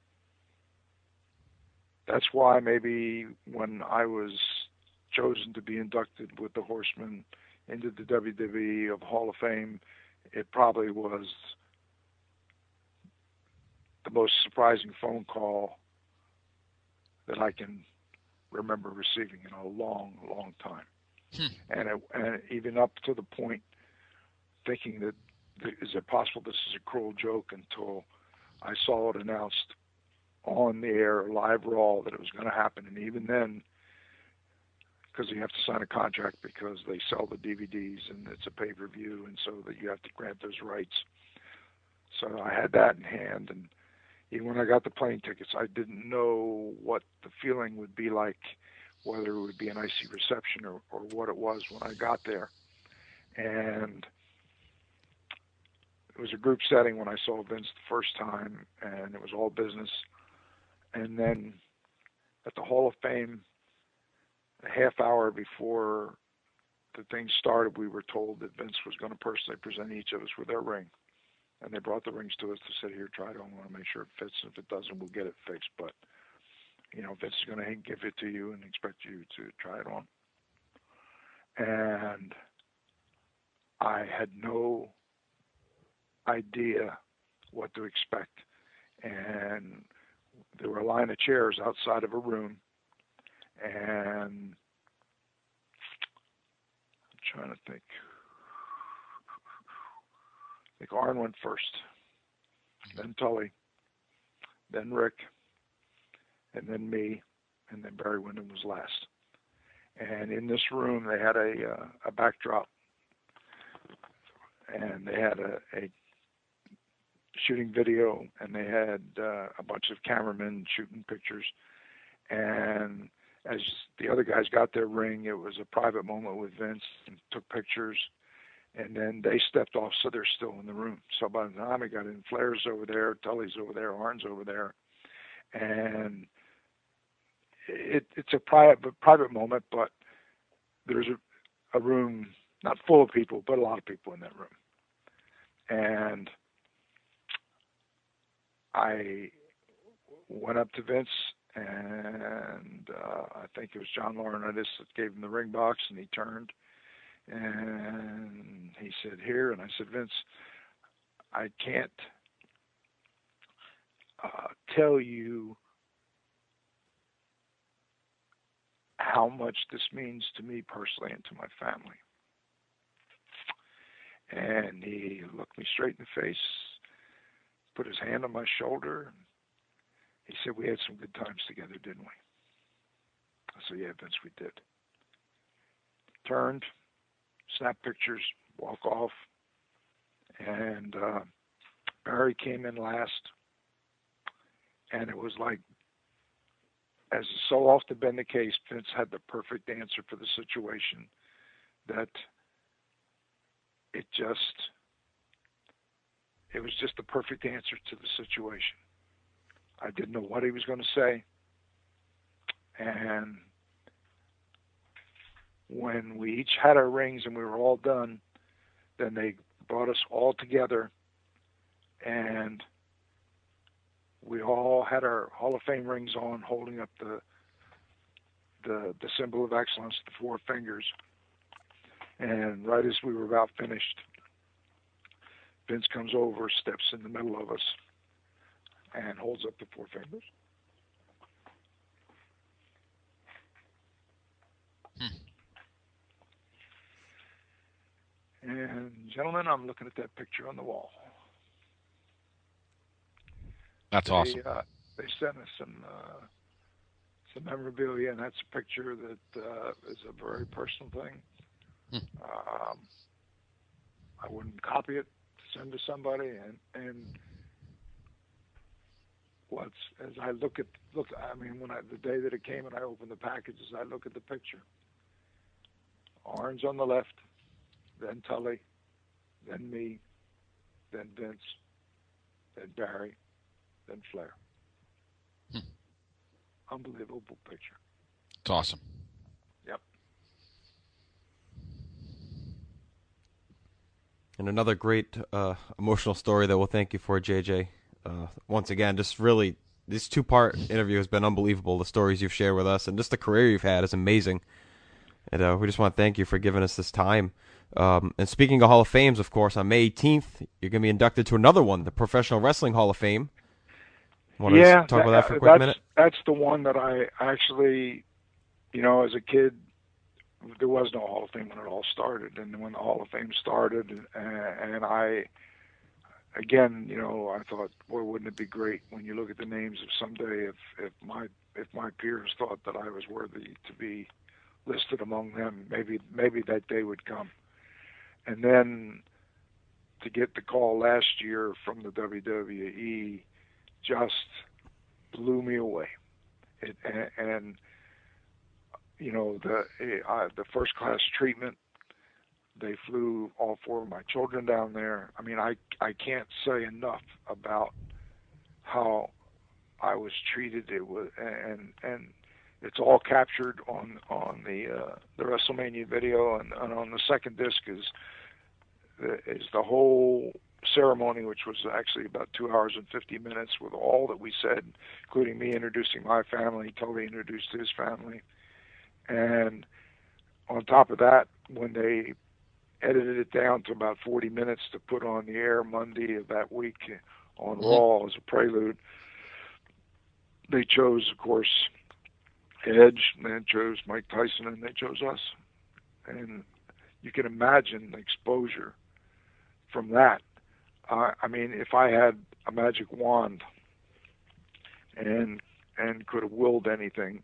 that's why maybe when I was chosen to be inducted with the Horsemen into the W W E of Hall of Fame, it probably was the most surprising phone call that I can remember receiving in a long, long time. Hmm. And, it, and even up to the point thinking that, is it possible this is a cruel joke, until I saw it announced on the air, live Raw, that it was going to happen. And even then, because you have to sign a contract because they sell the D V Ds and it's a pay-per-view, and so that you have to grant those rights. So I had that in hand, and even when I got the plane tickets, I didn't know what the feeling would be like, whether it would be an icy reception or, or what it was when I got there. And it was a group setting when I saw Vince the first time, and it was all business. And then at the Hall of Fame, a half hour before the thing started, we were told that Vince was going to personally present each of us with their ring. And they brought the rings to us to say, here, try it on. I want to make sure it fits. If it doesn't, we'll get it fixed. But, you know, Vince is going to give it to you and expect you to try it on. And I had no idea what to expect. And there were a line of chairs outside of a room. And I'm trying to think. I think Arn went first, then Tully, then Rick, and then me, and then Barry Windham was last. And in this room, they had a uh, a backdrop, and they had a, a shooting video, and they had uh, a bunch of cameramen shooting pictures. And as the other guys got their ring, it was a private moment with Vince, and took pictures. And then they stepped off, so they're still in the room. So by the time we got in, Flair's over there, Tully's over there, Arn's over there. And it, it's a private, private moment, but there's a, a room, not full of people, but a lot of people in that room. And I went up to Vince, and uh, I think it was John Laurinaitis that gave him the ring box, and he turned. And he said, here. And I said, Vince, I can't uh, tell you how much this means to me personally and to my family. And he looked me straight in the face, put his hand on my shoulder. He said, we had some good times together, didn't we? I said, yeah, Vince, we did. Turned. Snap pictures, walk off, and uh, Barry came in last, and it was like, as is so often been the case, Vince had the perfect answer for the situation, that it just, it was just the perfect answer to the situation. I didn't know what he was going to say, and when we each had our rings and we were all done, then they brought us all together, and we all had our Hall of Fame rings on, holding up the the, the symbol of excellence, the four fingers. And right as we were about finished, Vince comes over, steps in the middle of us, and holds up the four fingers. Hmm. And gentlemen, I'm looking at that picture on the wall. That's they, awesome. Uh, they sent us some uh, some memorabilia, and that's a picture that uh, is a very personal thing. Hmm. Um, I wouldn't copy it to send to somebody, and and what's as I look at look, I mean, when I the day that it came and I opened the packages, I look at the picture. Arn's on the left. Then Tully, then me, then Vince, then Barry, then Flair. Hmm. Unbelievable picture. It's awesome. Yep. And another great uh, emotional story that we'll thank you for, J J. Uh, once again, just really, this two-part interview has been unbelievable. The stories you've shared with us and just the career you've had is amazing. And uh, we just want to thank you for giving us this time. Um, and speaking of Hall of Fames, of course, on May eighteenth, you're going to be inducted to another one, the Professional Wrestling Hall of Fame. Want to yeah, talk about that for a quick that's, minute? That's the one that I actually, you know, as a kid, there was no Hall of Fame when it all started. And when the Hall of Fame started, and, and I, again, you know, I thought, boy, wouldn't it be great when you look at the names of someday if, if my if my peers thought that I was worthy to be listed among them. Maybe maybe that day would come. And then to get the call last year from the W W E just blew me away. It, and, and you know, the uh, the first class treatment. They flew all four of my children down there. I mean, I I can't say enough about how I was treated. It was and and it's all captured on on the uh, the WrestleMania video, and, and on the second disc is is the whole ceremony, which was actually about two hours and fifty minutes with all that we said, including me introducing my family. Tully introduced his family, and on top of that, when they edited it down to about forty minutes to put on the air Monday of that week on mm-hmm. Raw as a prelude, they chose, of course, Edge, and they chose Mike Tyson, and they chose us. And you can imagine the exposure from that. Uh, I mean, if I had a magic wand and and could have willed anything,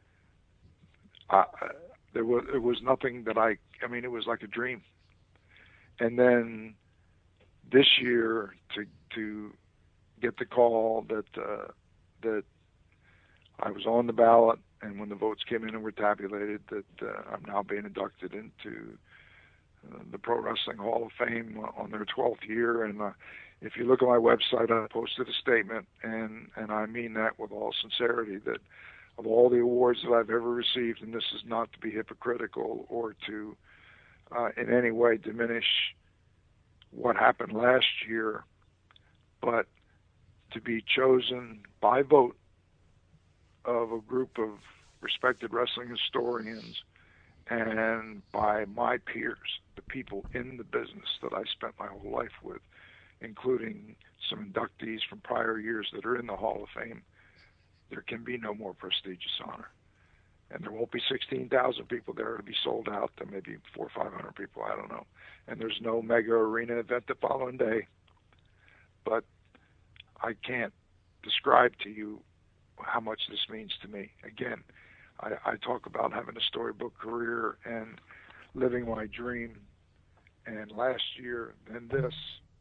uh, there was there was nothing that I. I mean, it was like a dream. And then this year, to to get the call that uh, that I was on the ballot, and when the votes came in and were tabulated, that uh, I'm now being inducted into uh, the Pro Wrestling Hall of Fame on their twelfth year. And uh, if you look at my website, I posted a statement, and, and I mean that with all sincerity, that of all the awards that I've ever received, and this is not to be hypocritical or to uh, in any way diminish what happened last year, but to be chosen by vote of a group of respected wrestling historians and by my peers, the people in the business that I spent my whole life with, including some inductees from prior years that are in the Hall of Fame, there can be no more prestigious honor. And there won't be sixteen thousand people there to be sold out to maybe four or five hundred people, I don't know. And there's no mega arena event the following day. But I can't describe to you how much this means to me. Again, I, I talk about having a storybook career and living my dream. And last year, then this,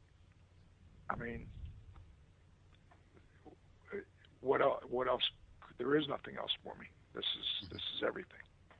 I mean, what else, what else? There is nothing else for me. This is this is everything.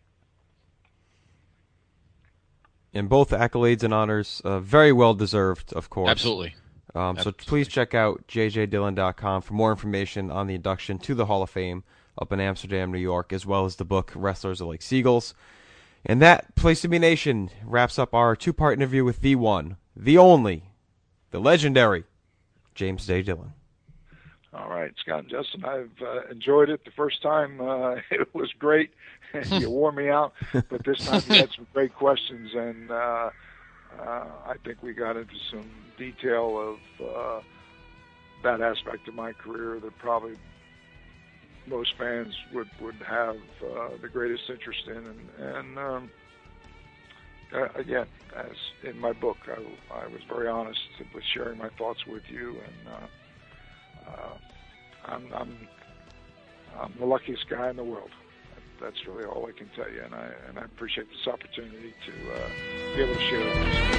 And both accolades and honors, uh, very well deserved, of course. Absolutely. Um, Absolutely. So please check out j j dillon dot com for more information on the induction to the Hall of Fame up in Amsterdam, New York, as well as the book Wrestlers Are Like Seagulls. And that, Place to Be Nation, wraps up our two-part interview with the one, the only, the legendary James J. Dillon. All right, Scott and Justin, I've uh, enjoyed it. The first time uh, it was great, and you wore me out, but this time you had some great questions, and uh, uh, I think we got into some detail of uh, that aspect of my career that probably most fans would, would have uh, the greatest interest in. And, and um, uh, again, as in my book, I, I was very honest with sharing my thoughts with you, and uh, Uh, I'm, I'm I'm the luckiest guy in the world. That's really all I can tell you, and I and I appreciate this opportunity to uh, be able to share that.